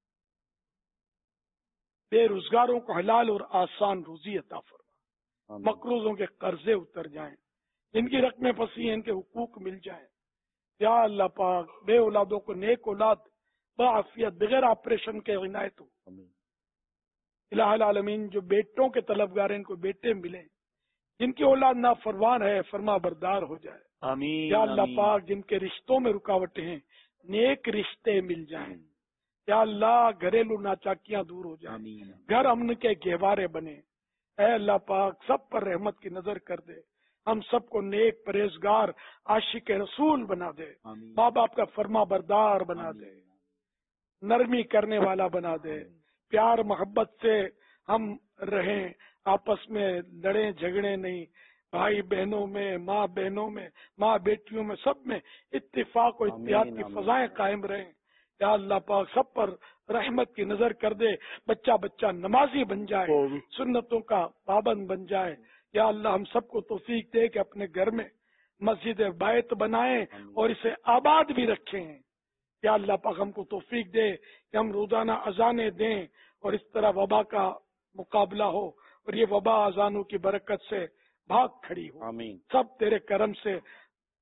बेरोजगारों को हलाल और आसान रोजी अता फरमा, मकरूजों के कर्जे उतर जाएं, जिनकी रकमें फंसी हैं इनके हुकूक मिल जाएं। या अल्लाह पाक बे औलादों को नेक औलाद बाफियत बगैर ऑपरेशन के इनायत हो। इलाहुल आलमीन जो बेटों के तलबगार हैं इनको बेटे मिले, जिनकी औलाद नाफरमान है फरमा बरदार हो जाए। आमीन। या अल्लाह पाक जिनके रिश्तों में रुकावटें हैं नेक रिश्ते मिल जाएं। या अल्लाह घरेलू नाचाकियां दूर हो जाएं, घर अमन के गहवारे बने। ऐ अल्लाह पाक सब पर रहमत की नजर कर दे, हम सबको नेक परहेजगार आशिक रसूल बना दे, माँ बाप का फर्मा बरदार बना दे, नरमी करने वाला बना दे, प्यार मोहब्बत से हम रहें, आपस में लड़े झगड़े नहीं, भाई बहनों में, माँ बहनों में, माँ बेटियों में, सब में इत्तिफाक और इत्तिहाद की फजाएं कायम रहें। या अल्लाह पाक सब पर रहमत की नजर कर दे, बच्चा बच्चा नमाजी बन जाए, सुन्नतों का पाबंद बन जाए। या अल्लाह हम सबको तौफीक दे कि अपने घर में मस्जिद बैत बनाएं और इसे आबाद भी रखें। या अल्लाह पाक हमको तौफीक दे कि हम रोजाना अजाने दें और इस तरह वबा का मुकाबला हो और ये वबा अजानों की बरकत से भाग खड़ी हो। आमीन। सब तेरे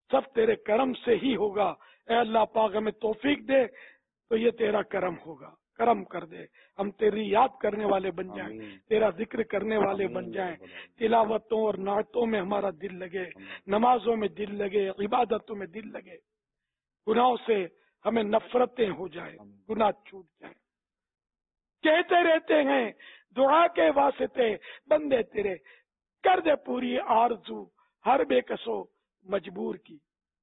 करम से ही होगा। ए अल्लाह पाक हमें तौफीक दे तो ये तेरा करम होगा। کرم کر دے، ہم تیری یاد کرنے والے بن جائیں، تیرا ذکر کرنے والے بن جائیں، تلاوتوں اور نعتوں میں ہمارا دل لگے، نمازوں میں دل لگے، عبادتوں میں دل لگے، گناہوں سے ہمیں نفرتیں ہو جائیں، گناہ چھوٹ جائیں۔ کہتے رہتے ہیں دعا کے واسطے بندے تیرے، کر دے پوری آرزو ہر بے کسو مجبور کی۔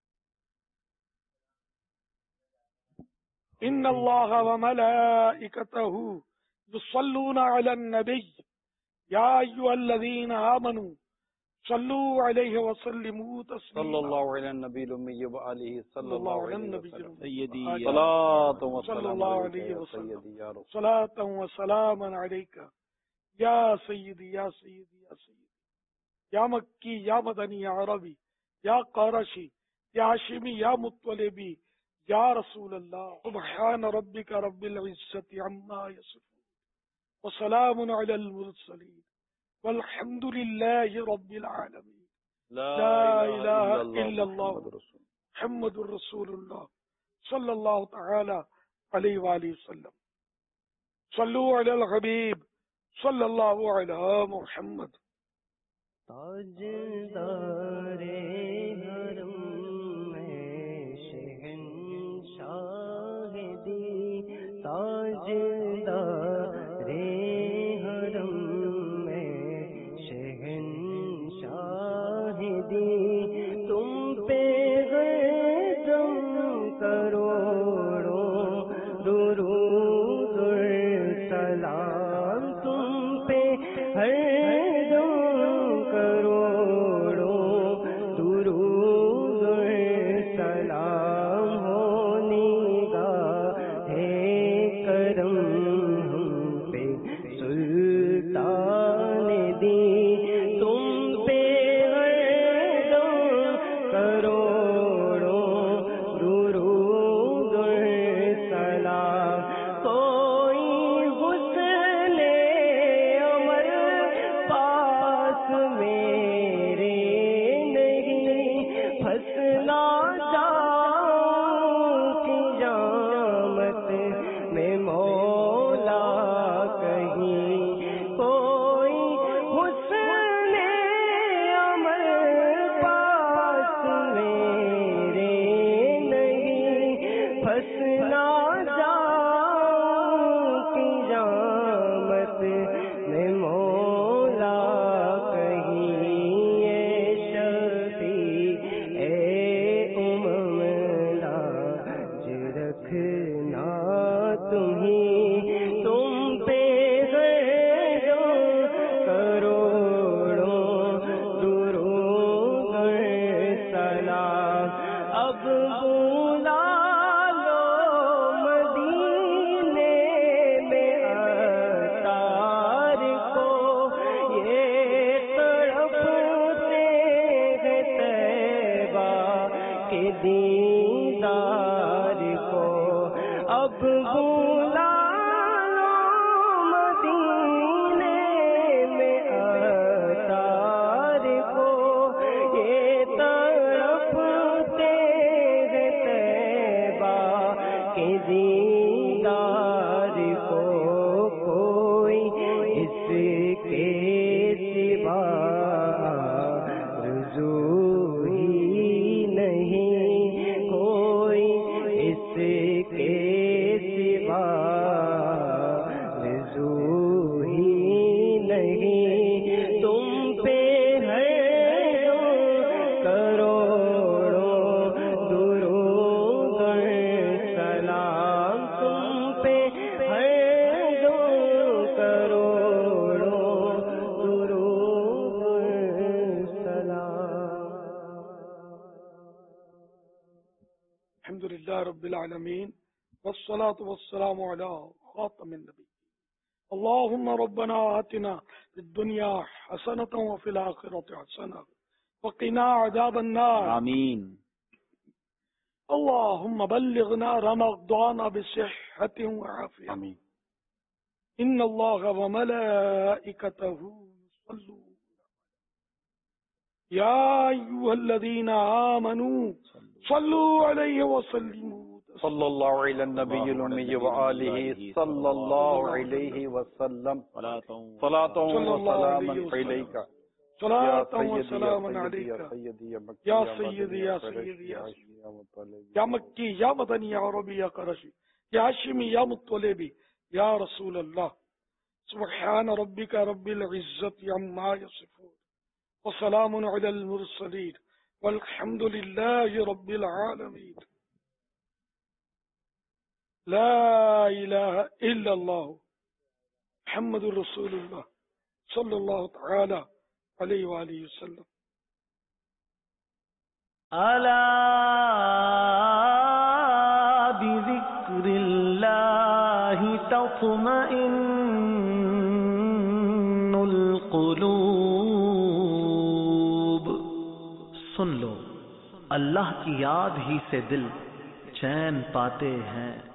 ان اللہ وملائکتہ یصلون علی النبی یا ایھا الذین آمنوا صلوا علیہ وسلموا تسلیما۔ صلی اللہ علیہ النبی الامی وآلہ صلی اللہ علیہ وسلم سیدی صلاۃ و صلی سلام اللہ علیک علیہ یا وسلم سیدی یا رسول صلاۃ و سلام علیک یا سیدی یا سیدی یا سیدی، یا مکی یا مدنی یا عربی یا قرشی یا ہاشمی یا مطلبی یا رسول اللہ۔ سبحان ربک رب العزت عما یصفون وسلام علی المرسلین والحمد للہ رب العالمین۔ لا الہ الا اللہ محمد الرسول اللہ صلی اللہ تعالی علیہ وآلہ وسلم۔ صلو علی الحبیب صلی اللہ علی محمد۔ تاجدار حرم میں شہنشاہ دی، تاجدار حرم میں شہنشاہ دی، تم پہ غیظم کروڑوں درود و سلام، تم پہ ہر دم کروڑوں درود و سلام، ہو نگاہ کرم ہم پہ سلطان دی، تم پہ ہر دم کروڑوں درود و سلام، کوئی حسن عمر پاس میرے نہیں، پھنسنا چاہوں قیامت میں مولا کہیں، کوئی حسن عمر پاس میرے نہیں، پھنسنا چاہوں قیامت میں مولا کہیں، اے شفیع اے امم لاج رکھنا تمہیں، تم پہ غیظ کروڑوں درود و سلام، اب بلا لو مدینے میں اتار کو، یہ تڑپتے ہیں طیبہ کے دیدار کو، اب بلا لو مدینے میں اتار کو، یہ تڑپتے ہیں طیبہ کے دیدار کو، کوئی اس کے سوا رجوع ہی نہیں، کوئی اس کے سوا رجوع ہی نہیں، تم پہ ہے کروڑوں درود و سلام، تم پہ ہے کروڑوں درود و سلام۔ الحمد للہ رب العالمین والصلاة والسلام علی خاتم النبی۔ اللہم ربنا آتنا فی الدنیا حسنة وفی الآخرة حسنة وقنا عذاب النار، آمین۔ اللہم بلغنا رمضان بصحة وعافیہ، آمین۔ ان اللہ وملائکتہ یصلون یا ایھا الذین آمنوا صلوا علیہ وسلموا صلی اللہ علی النبی الامی وآلہ صلی اللہ علیہ وسلم صلاۃ و سلام علیک صلاۃ و سلام علیک یا سیدی یا سیدی یا مکی یا مدنی یا عربی یا قرشی یا ہاشمی یا مطلبی یا رسول اللہ. سبحان ربک رب العزت عما یصفون وسلام علی المرسلین والحمد للہ رب العالمین. لا الہ الا اللہ محمد رسول اللہ صلی اللہ تعالی علیہ وآلہ وسلم. الا بذکر اللہ تطمئن القلوب. سن لو اللہ کی یاد ہی سے دل چین پاتے ہیں.